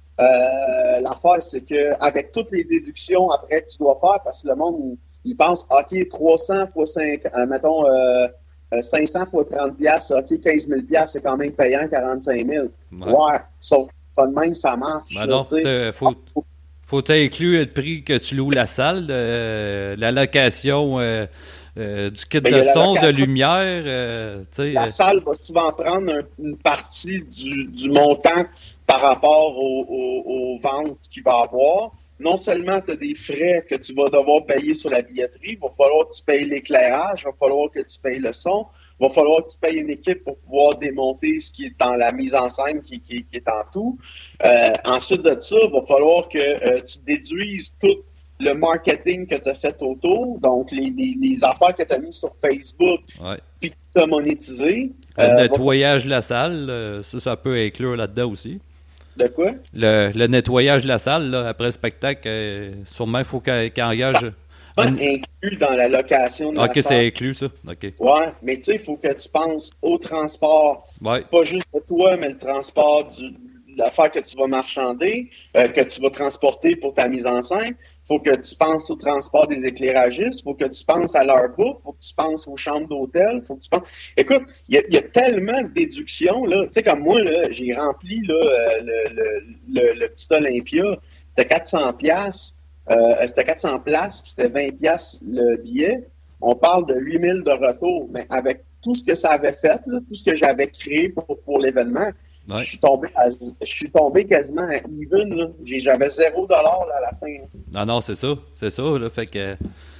S8: Euh, l'affaire, c'est que avec toutes les déductions après que tu dois faire, parce que le monde, il, il pense, OK, trois cents fois cinq, euh, mettons, euh, euh, cinq cents fois trente piastres, OK, quinze mille piastres, c'est quand même payant, quarante-cinq mille.
S2: Ouais.
S8: Ouais, sauf que pas de même, ça marche.
S2: Ben
S8: là,
S2: non,
S8: tu sais.
S2: c'est- faut, faut inclure le prix que tu loues la salle, euh, la location euh, euh, du kit
S8: Ben, il y
S2: de
S8: a la
S2: son, de
S8: location.
S2: lumière. Euh, tu sais,
S8: La
S2: euh,
S8: salle va souvent prendre un- une partie du, du montant par rapport aux, aux- aux ventes qu'il va avoir. Non seulement tu as des frais que tu vas devoir payer sur la billetterie, il va falloir que tu payes l'éclairage, il va falloir que tu payes le son, il va falloir que tu payes une équipe pour pouvoir démonter ce qui est dans la mise en scène qui, qui- qui est en tout. Euh, ensuite de ça, il va falloir que euh, tu déduises tout le marketing que tu as fait autour, donc les, les- les affaires que tu as mis sur Facebook,
S2: ouais.
S8: puis que tu as monétisé.
S2: Le
S8: Euh, va
S2: nettoyage de la salle, euh, ça, ça peut inclure là-dedans aussi.
S8: De quoi?
S2: Le, le nettoyage de la salle, là, après le spectacle, euh, sûrement, il faut qu'il qu'il engage.
S8: Pas
S2: un-
S8: inclus dans la location de
S2: Ok,
S8: la
S2: c'est
S8: salle.
S2: inclus, ça. Ok.
S8: Ouais, mais tu sais, il faut que tu penses au transport,
S2: Ouais.
S8: pas juste de toi, mais le transport du, de l'affaire que tu vas marchander, euh, que tu vas transporter pour ta mise en scène. Il faut que tu penses au transport des éclairagistes, il faut que tu penses à leur bouffe, il faut que tu penses aux chambres d'hôtel, il faut que tu penses... Écoute, il y, a- il y a tellement de déductions, là. Tu sais, comme moi, là, j'ai rempli là, euh, le, le, le, le petit Olympia, c'était quatre cents piastres, euh, c'était quatre cents places, puis c'était vingt piastres le billet. On parle de huit mille de retour, mais avec tout ce que ça avait fait, là, tout ce que j'avais créé pour, pour l'événement,
S2: Ouais.
S8: je suis tombé à- je suis tombé quasiment à even, là. J'ai- J'avais zéro dollar là, à la fin. là.
S2: Non, non, c'est ça. C'est ça, là. Fait que.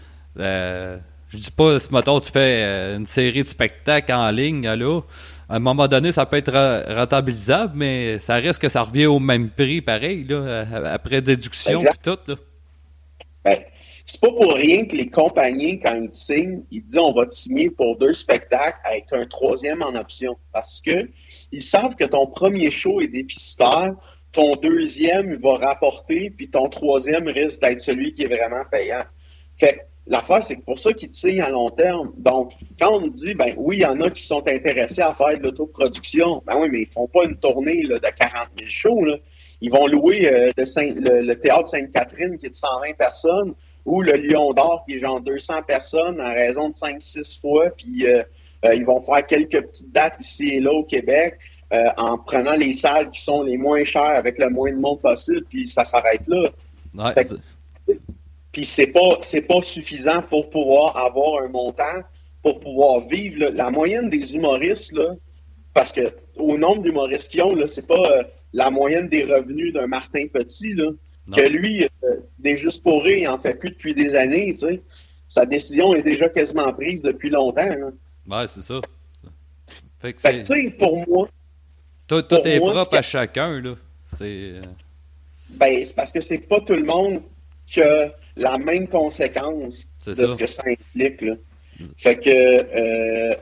S2: Euh, je dis pas, si mettons, tu fais euh, une série de spectacles en ligne, là. À un moment donné, ça peut être ra- rentabilisable, mais ça reste que ça revient au même prix, pareil, là, euh, après déduction et
S8: Exact.
S2: tout, là.
S8: Ben, c'est pas pour rien que les compagnies, quand ils te signent, ils disent on va te signer pour deux spectacles avec un troisième en option. Parce que ils savent que ton premier show est déficitaire, ton deuxième il va rapporter, puis ton troisième risque d'être celui qui est vraiment payant. Fait que l'affaire, c'est que pour ça qu'ils te signent à long terme. Donc, quand on nous dit, ben oui, il y en a qui sont intéressés à faire de l'autoproduction, ben oui, mais ils font pas une tournée là, de quarante mille shows, là. Ils vont louer euh, le, Saint- le, le théâtre Sainte-Catherine qui est de cent vingt personnes ou le Lion d'Or qui est genre deux cents personnes en raison de cinq six fois. Puis euh, euh, ils vont faire quelques petites dates ici et là au Québec euh, en prenant les salles qui sont les moins chères avec le moins de monde possible. Puis ça s'arrête là.
S2: Ouais,
S8: Fait que-
S2: c'est-
S8: Puis c'est pas c'est pas suffisant pour pouvoir avoir un montant, pour pouvoir vivre. Là. La moyenne des humoristes, là, parce que au nombre d'humoristes qu'ils ont, là, c'est pas euh, la moyenne des revenus d'un Martin Petit, là,
S2: Non.
S8: que lui, euh, des Juste pour rire, il en fait plus depuis des années, tu sais. Sa décision est déjà quasiment prise depuis longtemps. Là.
S2: ouais, c'est ça. Fait que
S8: Fait que,
S2: c'est.
S8: tu sais, pour moi,
S2: Tout, tout
S8: pour
S2: est
S8: moi,
S2: propre
S8: ce
S2: à
S8: qui-
S2: chacun, là. C'est. euh,
S8: ben, c'est parce que c'est pas tout le monde qui a la même conséquence
S2: C'est
S8: de
S2: ça.
S8: ce que ça implique. Là. Fait que, euh,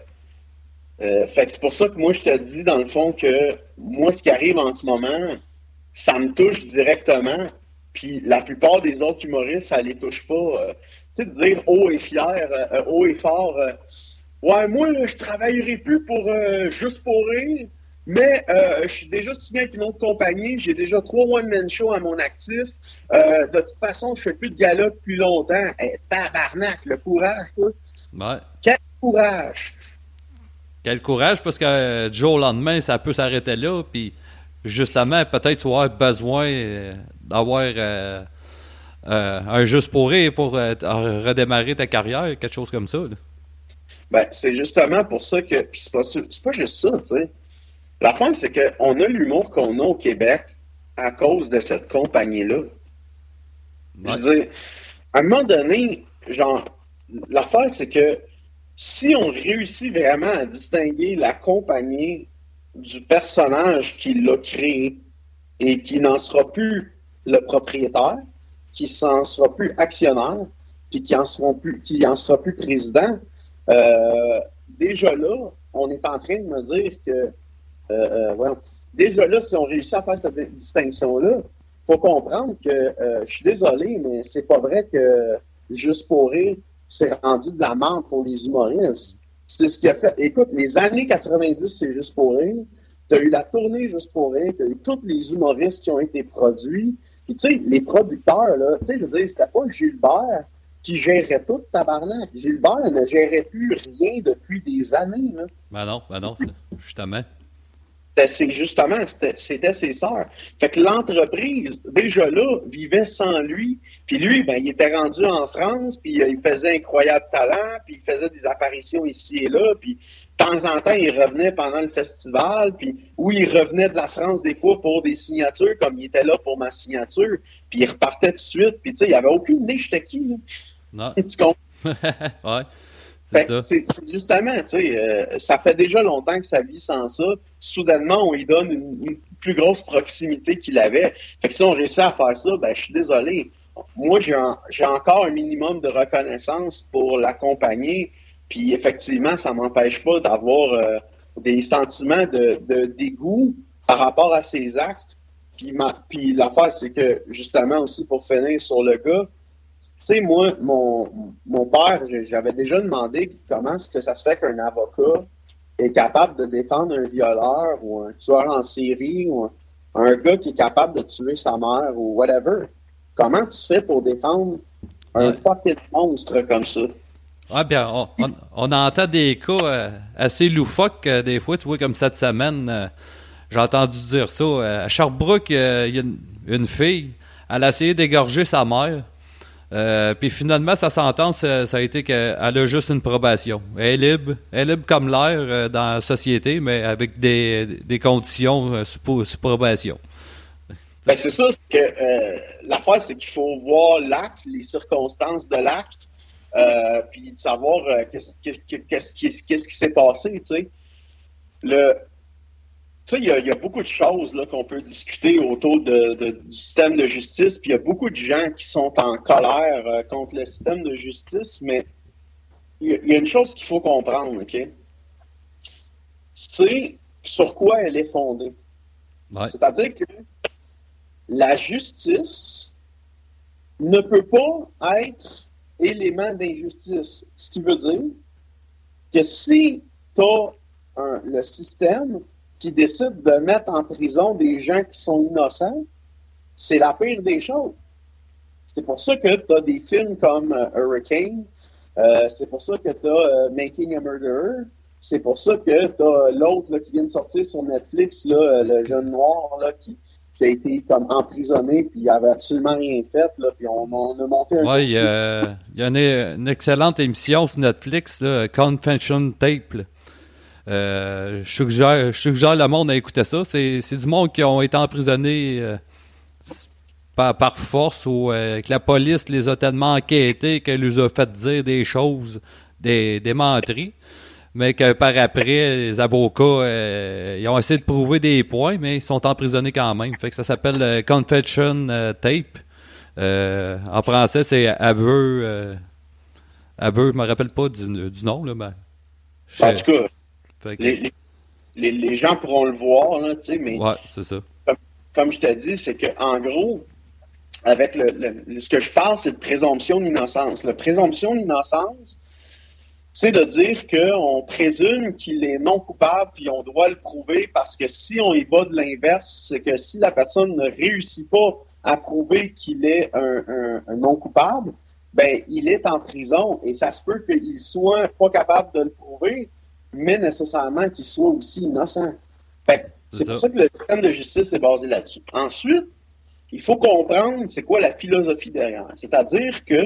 S8: euh, fait que c'est pour ça que moi, je te dis, dans le fond, que moi, ce qui arrive en ce moment, ça me touche directement. Puis la plupart des autres humoristes, ça les touche pas. Euh, tu sais, de dire haut et fier, euh, haut et fort, euh, ouais, moi, là, je travaillerai plus pour euh, juste pour rire, mais euh, je suis déjà signé avec une autre compagnie, j'ai déjà trois one-man shows à mon actif. Euh, de toute façon, je fais plus de gala depuis longtemps. Eh, tabarnak, le courage, toi.
S2: Ouais.
S8: Quel courage!
S2: Quel courage, parce que euh, du jour au lendemain, ça peut s'arrêter là, puis justement, peut-être tu vas avoir besoin euh, d'avoir euh, euh, un juste pour rire pour euh, t- redémarrer ta carrière, quelque chose comme ça. là.
S8: Ben, c'est justement pour ça que. Puis c'est pas, su- c'est pas juste ça, tu sais. L'affaire, c'est qu'on a l'humour qu'on a au Québec à cause de cette compagnie-là. Je veux dire, à un moment donné, genre, l'affaire, c'est que si on réussit vraiment à distinguer la compagnie du personnage qui l'a créé et qui n'en sera plus le propriétaire, qui n'en sera plus actionnaire, puis qui en sera plus, qui en sera plus président, euh, déjà là, on est en train de me dire que euh, euh, ouais, déjà là, si on réussit à faire cette distinction-là, il faut comprendre que, euh, je suis désolé, mais c'est pas vrai que Juste pour rire, c'est rendu de la merde pour les humoristes. C'est ce qui a fait. Écoute, les années quatre-vingt-dix, c'est Juste pour rire. Tu as eu la tournée Juste pour rire, tu as eu tous les humoristes qui ont été produits. Puis tu sais, les producteurs, là, tu sais, je veux dire, c'était pas Gilbert qui gérait tout, tabarnak. Gilbert ne gérait plus rien depuis des années, là.
S2: Ben non, ben non, c'est, justement.
S8: C'est justement, c'était, c'était ses sœurs. Fait que l'entreprise, déjà là, vivait sans lui. Puis lui, ben, il était rendu en France, puis euh, il faisait incroyable talent, puis il faisait des apparitions ici et là, puis de temps en temps, il revenait pendant le festival, puis oui, il revenait de la France des fois pour des signatures, comme il était là pour ma signature, puis il repartait tout de suite, puis tu sais, il n'y avait aucune idée j'étais qui, là.
S2: Non.
S8: Tu comprends?
S2: Ouais.
S8: Fait que c'est, c'est justement, tu sais, euh, ça fait déjà longtemps que ça vit sans ça. Soudainement, on lui donne une, une plus grosse proximité qu'il avait. Fait que si on réussit à faire ça, ben je suis désolé. Moi, j'ai, un, j'ai encore un minimum de reconnaissance pour l'accompagner. Puis effectivement, ça m'empêche pas d'avoir euh, des sentiments de, de dégoût par rapport à ses actes. Puis, ma, puis l'affaire, c'est que justement aussi pour finir sur le gars, tu sais, moi, mon, mon père, j'avais déjà demandé comment est-ce que ça se fait qu'un avocat est capable de défendre un violeur ou un tueur en série ou un, un gars qui est capable de tuer sa mère ou whatever. Comment tu fais pour défendre un ouais. fucking monstre comme ça?
S2: Ouais, bien, on, on, on entend des cas euh, assez loufoques euh, des fois, tu vois, comme cette semaine, euh, j'ai entendu dire ça. Euh, à Sherbrooke, euh, il y a une, une fille, elle a essayé d'égorger sa mère. Euh, puis finalement, sa sentence, ça, ça a été qu'elle a juste une probation. Elle est libre, elle est libre comme l'air euh, dans la société, mais avec des, des conditions euh, sous, sous probation.
S8: Ben c'est ça, c'est que euh, l'affaire, c'est qu'il faut voir l'acte, les circonstances de l'acte, euh, puis savoir euh, qu'est-ce, qu'est-ce, qu'est-ce, qu'est-ce, qu'est-ce qui s'est passé, tu sais. Le... Tu sais, il y, y a beaucoup de choses là, qu'on peut discuter autour de, de, du système de justice, puis il y a beaucoup de gens qui sont en colère euh, contre le système de justice, mais il y, y a une chose qu'il faut comprendre, OK? C'est sur quoi elle est fondée. Ouais. C'est-à-dire que la justice ne peut pas être élément d'injustice. Ce qui veut dire que si tu as le système qui décide de mettre en prison des gens qui sont innocents, c'est la pire des choses. C'est pour ça que tu as des films comme euh, Hurricane, euh, c'est pour ça que tu as euh, Making a Murderer, c'est pour ça que tu as l'autre là, qui vient de sortir sur Netflix, là, le jeune noir là, qui, qui a été comme emprisonné, puis il avait absolument rien fait, là, puis on, on a monté un...
S2: Oui, il y a, y a une, une excellente émission sur Netflix, là, Confession Tape, là. Euh, je suggère, je suggère le monde à écouter ça. C'est, c'est du monde qui ont été emprisonnés euh, par, par force ou euh, que la police les a tellement enquêtés qu'elle les a fait dire des choses, des, des menteries, mais que par après, les avocats euh, ils ont essayé de prouver des points, mais ils sont emprisonnés quand même. Fait que ça s'appelle euh, Confession euh, Tape. Euh, en français, c'est aveu. Euh, aveu, je me rappelle pas du, du nom, là, mais.
S8: En tout cas. Que... Les, les, les gens pourront le voir, là, tu sais, mais...
S2: Ouais, c'est ça.
S8: Comme, comme je te dis, c'est qu'en gros, avec le, le, ce que je parle, c'est de présomption d'innocence. La présomption d'innocence, c'est de dire qu'on présume qu'il est non coupable, puis on doit le prouver, parce que si on y va de l'inverse, c'est que si la personne ne réussit pas à prouver qu'il est un, un, un non coupable, ben il est en prison, et ça se peut qu'il soit pas capable de le prouver, mais nécessairement qu'il soit aussi innocent. Fait que c'est, c'est pour ça que le système de justice est basé là-dessus. Ensuite, il faut comprendre c'est quoi la philosophie derrière. C'est-à-dire que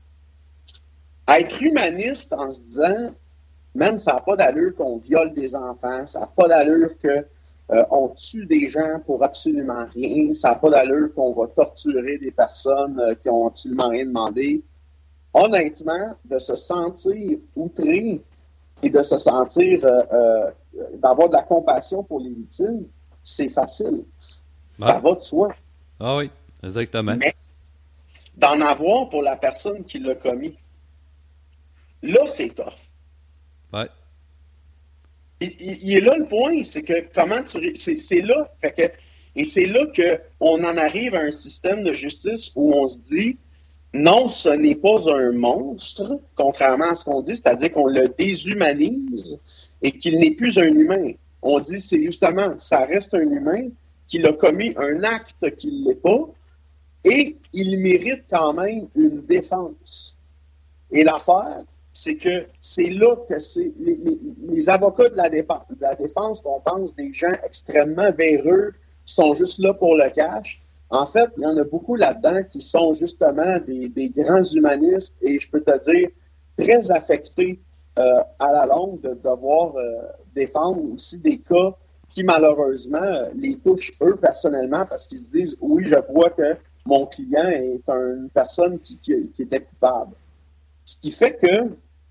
S8: être humaniste en se disant « Man, ça n'a pas d'allure qu'on viole des enfants, ça n'a pas d'allure qu'on euh, tue des gens pour absolument rien, ça n'a pas d'allure qu'on va torturer des personnes euh, qui ont absolument rien demandé. » Honnêtement, de se sentir outré et de se sentir, euh, euh, d'avoir de la compassion pour les victimes, c'est facile. Ouais. Ça va de soi.
S2: Ah oui, exactement.
S8: Mais d'en avoir pour la personne qui l'a commis, là, c'est tough.
S2: Ouais.
S8: il, il- il est là le point, c'est que comment tu... ré- C'est, c'est là, fait que, et c'est là qu'on en arrive à un système de justice où on se dit, non, ce n'est pas un monstre, contrairement à ce qu'on dit, c'est-à-dire qu'on le déshumanise et qu'il n'est plus un humain. On dit, c'est justement, ça reste un humain qu'il a commis un acte qu'il n'est pas et il mérite quand même une défense. Et l'affaire, c'est que c'est là que c'est les, les- les avocats de la, défense, de la défense, qu'on pense des gens extrêmement véreux, qui sont juste là pour le cash. En fait, il y en a beaucoup là-dedans qui sont justement des, des grands humanistes et je peux te dire très affectés euh, à la longue de devoir euh, défendre aussi des cas qui malheureusement euh, les touchent eux personnellement parce qu'ils se disent oui, je vois que mon client est une personne qui, qui, qui était coupable. Ce qui fait que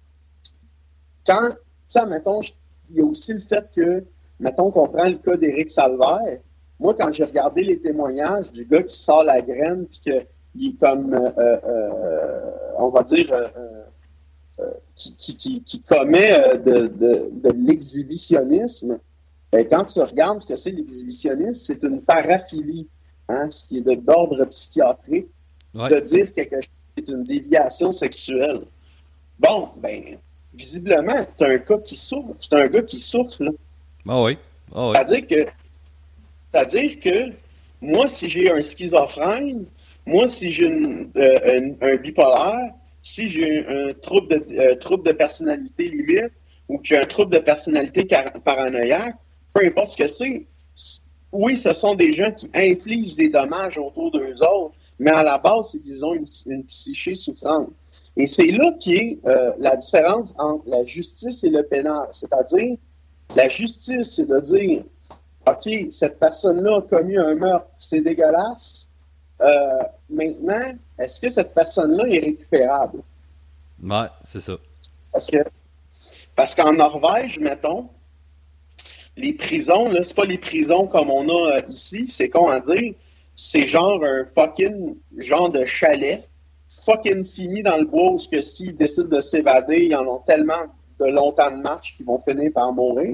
S8: quand, tu sais, mettons, je- il y a aussi le fait que, mettons qu'on prend le cas d'Éric Salvaire, moi, quand j'ai regardé les témoignages du gars qui sort la graine, puis qu'il est comme, euh, euh, on va dire, euh, euh, qui, qui, qui, qui commet euh, de, de, de l'exhibitionnisme, ben, quand tu regardes ce que c'est l'exhibitionnisme, c'est une paraphilie, hein, ce qui est de d'ordre psychiatrique,
S2: Ouais.
S8: de dire quelque chose qui est une déviation sexuelle. Bon, ben, visiblement, tu as un gars qui souffre, c'est un gars qui souffre, là.
S2: Ah oui. Ah oui.
S8: C'est-à-dire que, c'est-à-dire que moi, si j'ai un schizophrène, moi, si j'ai une- euh, un, un bipolaire, si j'ai un trouble de, euh, trouble de personnalité limite ou que j'ai un trouble de personnalité car- paranoïaque, peu importe ce que c'est, c- oui, ce sont des gens qui infligent des dommages autour d'eux autres, mais à la base, c'est qu'ils ont une, une psyché souffrante. Et c'est là qui est euh, la différence entre la justice et le pénal. C'est-à-dire, la justice, c'est de dire, OK, cette personne-là a commis un meurtre, c'est dégueulasse. Euh, maintenant, est-ce que cette personne-là est récupérable?
S2: Ouais, c'est ça.
S8: Parce que parce qu'en Norvège, mettons, les prisons, là, c'est pas les prisons comme on a euh, ici, c'est con à dire, c'est genre un fucking genre de chalet, fucking fini dans le bois où ce que s'ils décident de s'évader, ils en ont tellement de longtemps de marche qu'ils vont finir par mourir.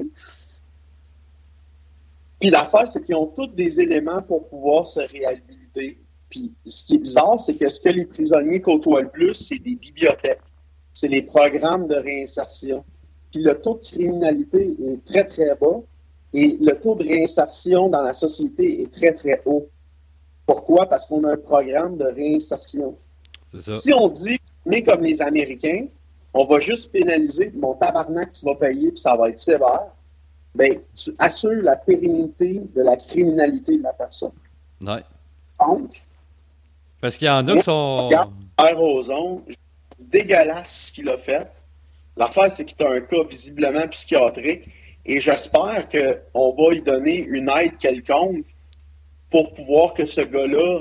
S8: Puis l'affaire, c'est qu'ils ont tous des éléments pour pouvoir se réhabiliter. Puis ce qui est bizarre, c'est que ce que les prisonniers côtoient le plus, c'est des bibliothèques. C'est les programmes de réinsertion. Puis le taux de criminalité est très, très bas et le taux de réinsertion dans la société est très, très haut. Pourquoi? Parce qu'on a un programme de réinsertion.
S2: C'est ça.
S8: Si on dit, on est comme les Américains, on va juste pénaliser, mon tabarnak, tu vas payer, puis ça va être sévère, bien, tu assures la pérennité de la criminalité de la personne.
S2: Ouais.
S8: Donc,
S2: Parce qu'il y en a qui sont.
S8: regarde, Pierre Ozon, dégueulasse ce qu'il a fait. L'affaire, c'est qu'il a un cas visiblement psychiatrique et j'espère qu'on va lui donner une aide quelconque pour pouvoir que ce gars-là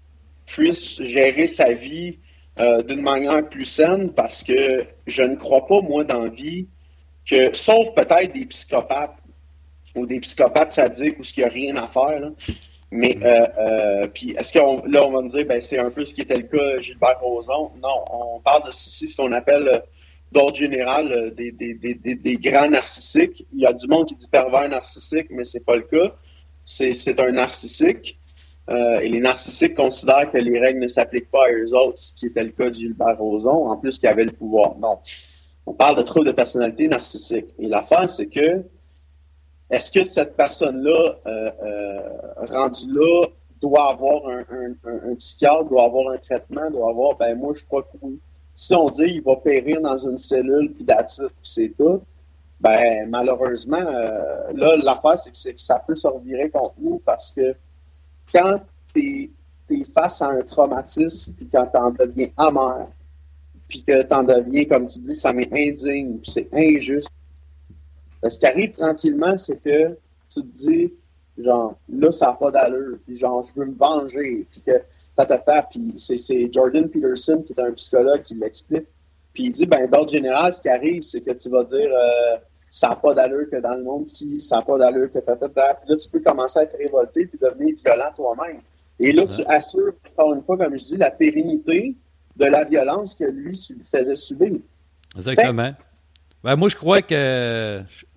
S8: puisse gérer sa vie euh, d'une manière plus saine parce que je ne crois pas, moi, dans la vie, que, sauf peut-être des psychopathes ou des psychopathes sadiques ou ce qu'il n'y a rien à faire, là. Mais, euh, euh, puis, est-ce qu'on, là, on va me dire, ben, c'est un peu ce qui était le cas Gilbert Rozon. Non, on parle de ici ce qu'on appelle, euh, d'ordre général, euh, des, des, des, des, des grands narcissiques. Il y a du monde qui dit pervers narcissique, mais c'est pas le cas. C'est, c'est un narcissique. Euh, et les narcissiques considèrent que les règles ne s'appliquent pas à eux autres, ce qui était le cas de Gilbert Rozon, en plus qu'il avait le pouvoir. Non. On parle de troubles de personnalité narcissique. Et l'affaire, c'est que est-ce que cette personne-là, euh, euh, rendue là, doit avoir un, un, un, un psychiatre, doit avoir un traitement, doit avoir, ben moi, je crois que oui. Si on dit il va périr dans une cellule, puis that's it, puis c'est tout, ben malheureusement, euh, là, l'affaire, c'est que, c'est que ça peut se revirer contre nous parce que quand tu es face à un traumatisme, puis quand tu en deviens amer, puis que tu en deviens, comme tu dis, ça m'est indigne, puis c'est injuste, ben, ce qui arrive tranquillement, c'est que tu te dis, genre, là, ça n'a pas d'allure, puis genre, je veux me venger, puis que, ta, ta, ta, puis c'est, c'est Jordan Peterson, qui est un psychologue, qui l'explique, puis il dit, ben, d'ordre général, ce qui arrive, c'est que tu vas dire, euh, ça n'a pas d'allure que dans le monde, si, ça n'a pas d'allure que ta, ta, ta, puis là, tu peux commencer à être révolté, puis devenir violent toi-même. Et là, ouais. Tu assures, encore une fois, comme je dis, la pérennité de la violence que lui faisait subir.
S2: Exactement. Ben, moi, je crois que...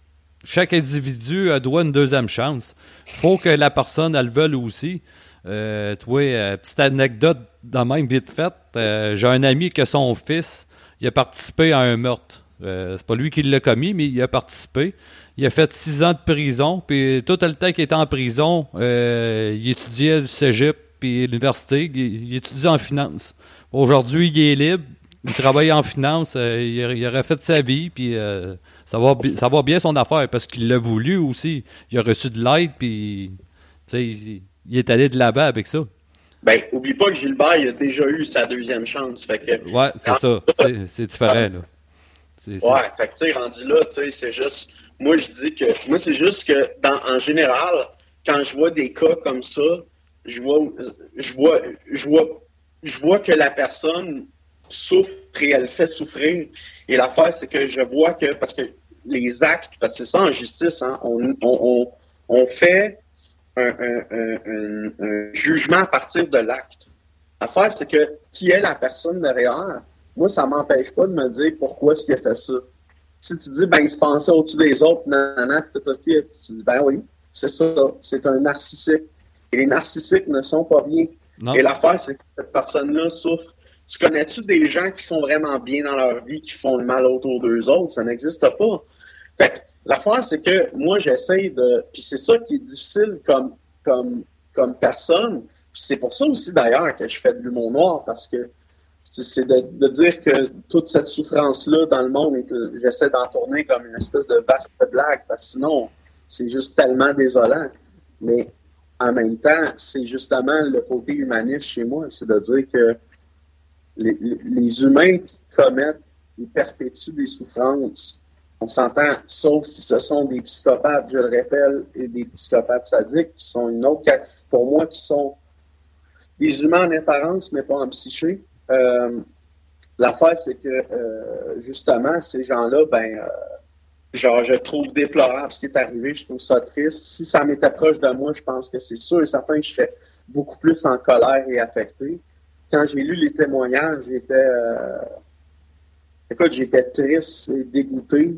S2: chaque individu a droit à une deuxième chance. Faut que la personne, elle le veuille aussi. Euh, tu vois, euh, petite anecdote de même vite faite. Euh, j'ai un ami que son fils, il a participé à un meurtre. Euh, c'est pas lui qui l'a commis, mais il a participé. Il a fait six ans de prison, puis tout le temps qu'il était en prison, euh, il étudiait le cégep puis l'université, il, il étudiait en finance. Aujourd'hui, il est libre, il travaille en finance, euh, il, il aurait fait sa vie, puis euh, ça va, ça va bien son affaire, parce qu'il l'a voulu aussi. Il a reçu de l'aide, puis tu sais, il, il est allé de l'avant avec ça.
S8: Ben, oublie pas que Gilbert, il a déjà eu sa deuxième chance. Fait que,
S2: ouais, c'est ça. C'est, c'est différent, là. C'est, c'est...
S8: Ouais, fait que, tu sais, rendu là, tu sais, c'est juste. Moi, je dis que. Moi, c'est juste que, dans, en général, quand je vois des cas comme ça, je vois, je vois, je vois, je vois que la personne souffre et elle fait souffrir. Et l'affaire, c'est que je vois que. Parce que les actes, parce que c'est ça en justice, hein, on, on, on, on fait. Un, un, un, un, un jugement à partir de l'acte. L'affaire, c'est que qui est la personne derrière, moi, ça m'empêche pas de me dire pourquoi est-ce qu'il a fait ça. Si tu dis, ben, il se pensait au-dessus des autres, nanana, pis tout, ok, tu dis, ben oui, c'est ça, c'est un narcissique. Et les narcissiques ne sont pas bien. Non. Et l'affaire, c'est que cette personne-là souffre. Tu connais-tu des gens qui sont vraiment bien dans leur vie, qui font le mal autour d'eux autres? Ça n'existe pas. Fait que, l'affaire, c'est que moi, j'essaie de... Puis c'est ça qui est difficile comme, comme, comme personne. Puis c'est pour ça aussi, d'ailleurs, que je fais de l'humour noir, parce que c'est de, de dire que toute cette souffrance-là dans le monde et que j'essaie d'en tourner comme une espèce de vaste blague, parce que sinon, c'est juste tellement désolant. Mais en même temps, c'est justement le côté humaniste chez moi, c'est de dire que les, les humains qui commettent et perpétuent des souffrances, on s'entend, sauf si ce sont des psychopathes, je le répète, et des psychopathes sadiques, qui sont une autre catégorie, pour moi, qui sont des humains en apparence, mais pas en psyché. Euh, l'affaire, c'est que, euh, justement, ces gens-là, ben, euh, genre, je trouve déplorable ce qui est arrivé, je trouve ça triste. Si ça m'était proche de moi, je pense que c'est sûr et certain que je serais beaucoup plus en colère et affecté. Quand j'ai lu les témoignages, j'étais... Euh, écoute, j'étais triste et dégoûté.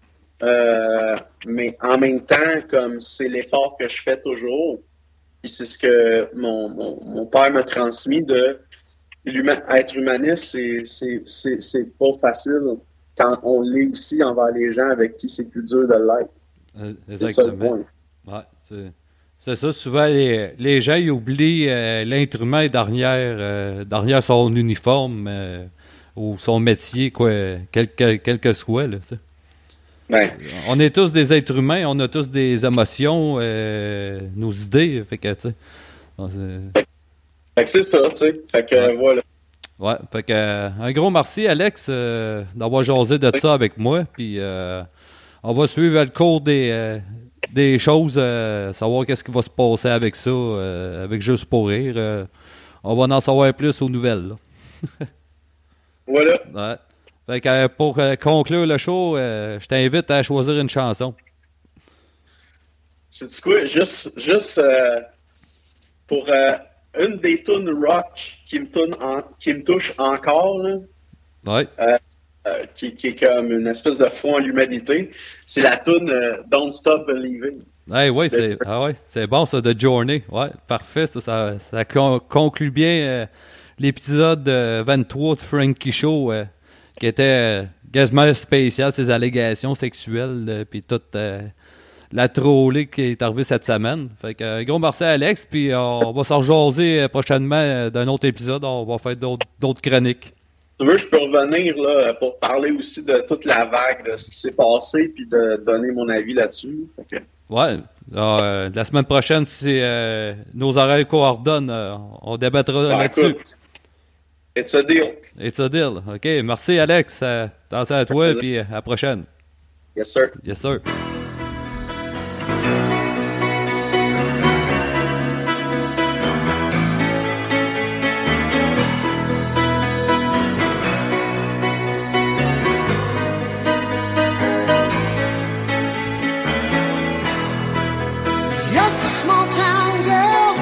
S8: Euh, mais en même temps, comme c'est l'effort que je fais toujours, puis c'est ce que mon, mon, mon père m'a transmis de l'humain, être humaniste, c'est, c'est, c'est, c'est pas facile quand on l'est aussi envers les gens avec qui c'est plus dur de l'être.
S2: Euh, exactement. C'est ça le point. Ouais, c'est, c'est ça. Souvent, les, les gens ils oublient euh, l'être humain derrière, euh, derrière son uniforme euh, ou son métier, quoi, quel, quel, quel que soit. Là, tu sais.
S8: Ben.
S2: On est tous des êtres humains, on a tous des émotions, euh, nos idées, fait que, tu sais.
S8: Fait, fait que c'est ça, tu sais. Fait que, ouais. voilà.
S2: Ouais, fait que, euh, un gros merci, Alex, euh, d'avoir jasé de ça avec moi, puis euh, on va suivre le cours des, euh, des choses, euh, savoir qu'est-ce qui va se passer avec ça, euh, avec Juste pour rire. Euh, on va en savoir plus aux nouvelles, là.
S8: Voilà.
S2: Ouais. Fait que euh, pour euh, conclure le show, euh, je t'invite à choisir une chanson.
S8: C'est-tu quoi? Juste, juste euh, pour euh, une des tunes rock qui me, tourne en, qui me touche encore, là,
S2: ouais.
S8: euh, euh, qui, qui est comme une espèce de foi en l'humanité, c'est la tune euh, Don't Stop Believing.
S2: Hey, ouais, c'est, ah ouais, c'est bon ça, de Journey. Ouais, parfait, ça, ça, ça con, conclut bien euh, l'épisode euh, vingt-trois de Frankie Show. Euh, qui était euh, quasiment spécial, ces allégations sexuelles, euh, puis toute euh, la trollée qui est arrivée cette semaine. Fait que euh, gros merci à Alex, puis euh, on va s'en rejaser euh, prochainement euh, d'un autre épisode. On va faire d'autres, d'autres chroniques.
S8: Tu veux, je peux revenir là, pour parler aussi de toute la vague, de ce qui s'est passé, puis de donner mon avis là-dessus. Fait que...
S2: Ouais. Euh, la semaine prochaine, si euh, nos oreilles coordonnent, euh, on débattra
S8: ben,
S2: là-dessus.
S8: Écoute, it's a deal.
S2: It's a deal. OK. Merci, Alex. Euh, attention à toi, puis à la prochaine.
S8: Yes, sir.
S2: Yes, sir.
S5: Just a small town girl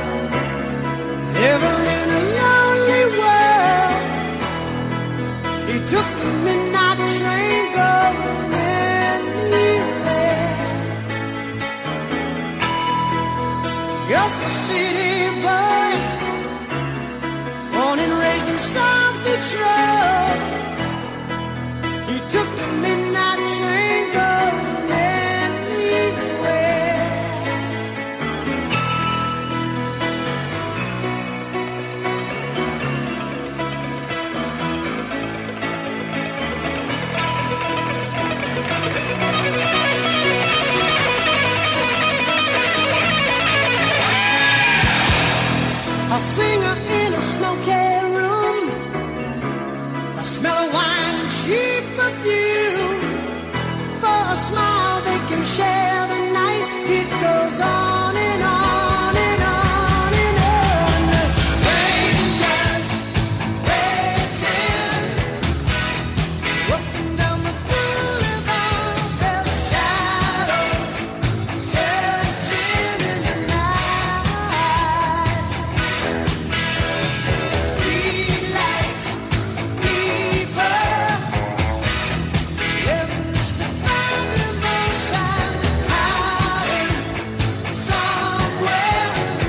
S5: living in a lonely world. She took the midnight train going anywhere. a city boy, born and raised in South Detroit. He took the midnight train going anywhere. A singer in a smoky room, the smell of wine and cheap perfume. For a smile they can share the night. It goes on and on and on and on. Strangers waiting, walking down the boulevard, their shadows searching in the night. Streetlights, people, living just to find emotion, hiding somewhere in the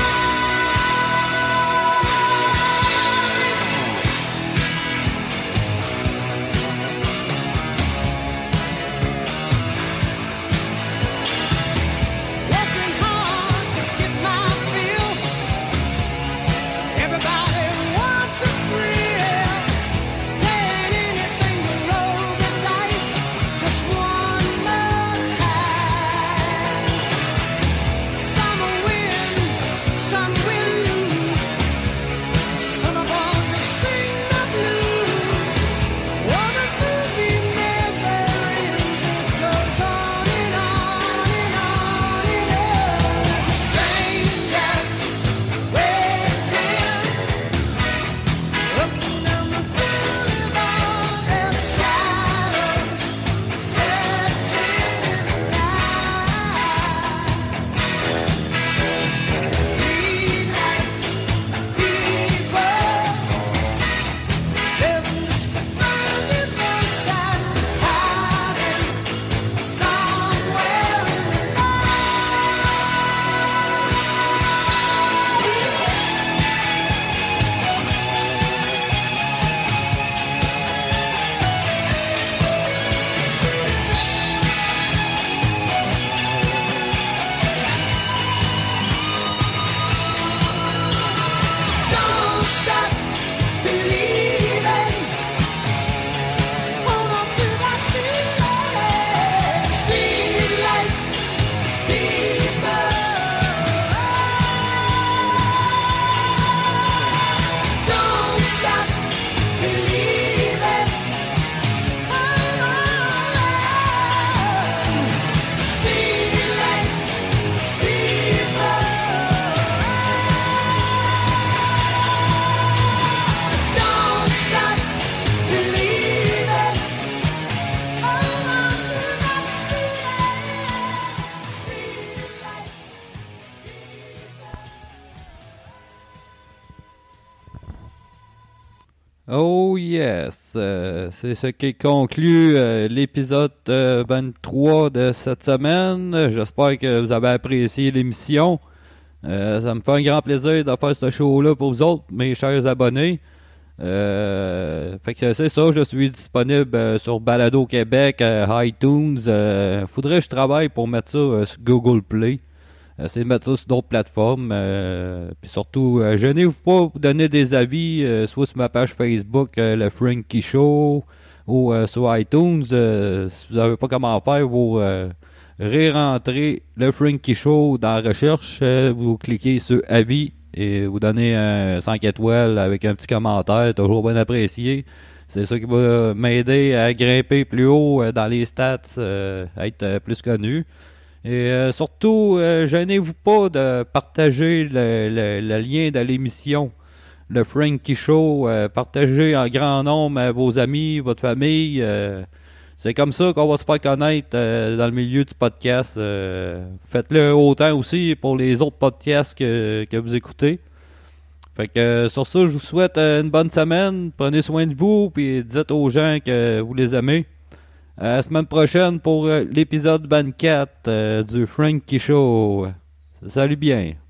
S5: working hard to get my fill. Everybody wants a thrill, paying anything to roll the dice just one more time. Some will win, some will lose. Some are born to sing the blues. Oh, the movie never ends. It goes on and on and on and on. Strangers waiting, looking down the boulevard, their shadows searching in the night. Streetlights, people, living just to find emotion, hiding somewhere in the Don't stop believing. Hold on to that feeling. Streetlight people. Don't stop believing. Hold on. Streetlight people. Don't stop believing. Hold on to that feeling. Streetlight
S2: Oh yes, euh, c'est ce qui conclut euh, l'épisode euh, vingt-trois de cette semaine. J'espère que vous avez apprécié l'émission. Euh, ça me fait un grand plaisir de faire ce show-là pour vous autres, mes chers abonnés. Euh, fait que c'est ça, je suis disponible euh, sur Balado Québec, euh, iTunes. Euh, faudrait que je travaille pour mettre ça euh, sur Google Play. Essayez de mettre ça sur d'autres plateformes. Euh, puis surtout, euh, gênez-vous pas pour donner des avis, euh, soit sur ma page Facebook, euh, le Frankie Show, ou euh, sur iTunes. Euh, si vous n'avez pas comment faire, vous euh, ré-rentrez le Frankie Show dans la recherche. Euh, vous cliquez sur avis et vous donnez un cinq étoiles avec un petit commentaire, toujours bien apprécié. C'est ça qui va m'aider à grimper plus haut euh, dans les stats, euh, à être euh, plus connu. Et euh, surtout, euh, gênez-vous pas de partager le, le, le lien de l'émission, le Frankie Show. Euh, partagez en grand nombre à vos amis, votre famille. Euh, c'est comme ça qu'on va se faire connaître euh, dans le milieu du podcast. Euh, faites-le autant aussi pour les autres podcasts que, que vous écoutez. Fait que euh, sur ça, je vous souhaite euh, une bonne semaine. Prenez soin de vous, puis dites aux gens que vous les aimez. À la semaine prochaine pour euh, l'épisode vingt-quatre euh, du Frankie Show. Salut bien.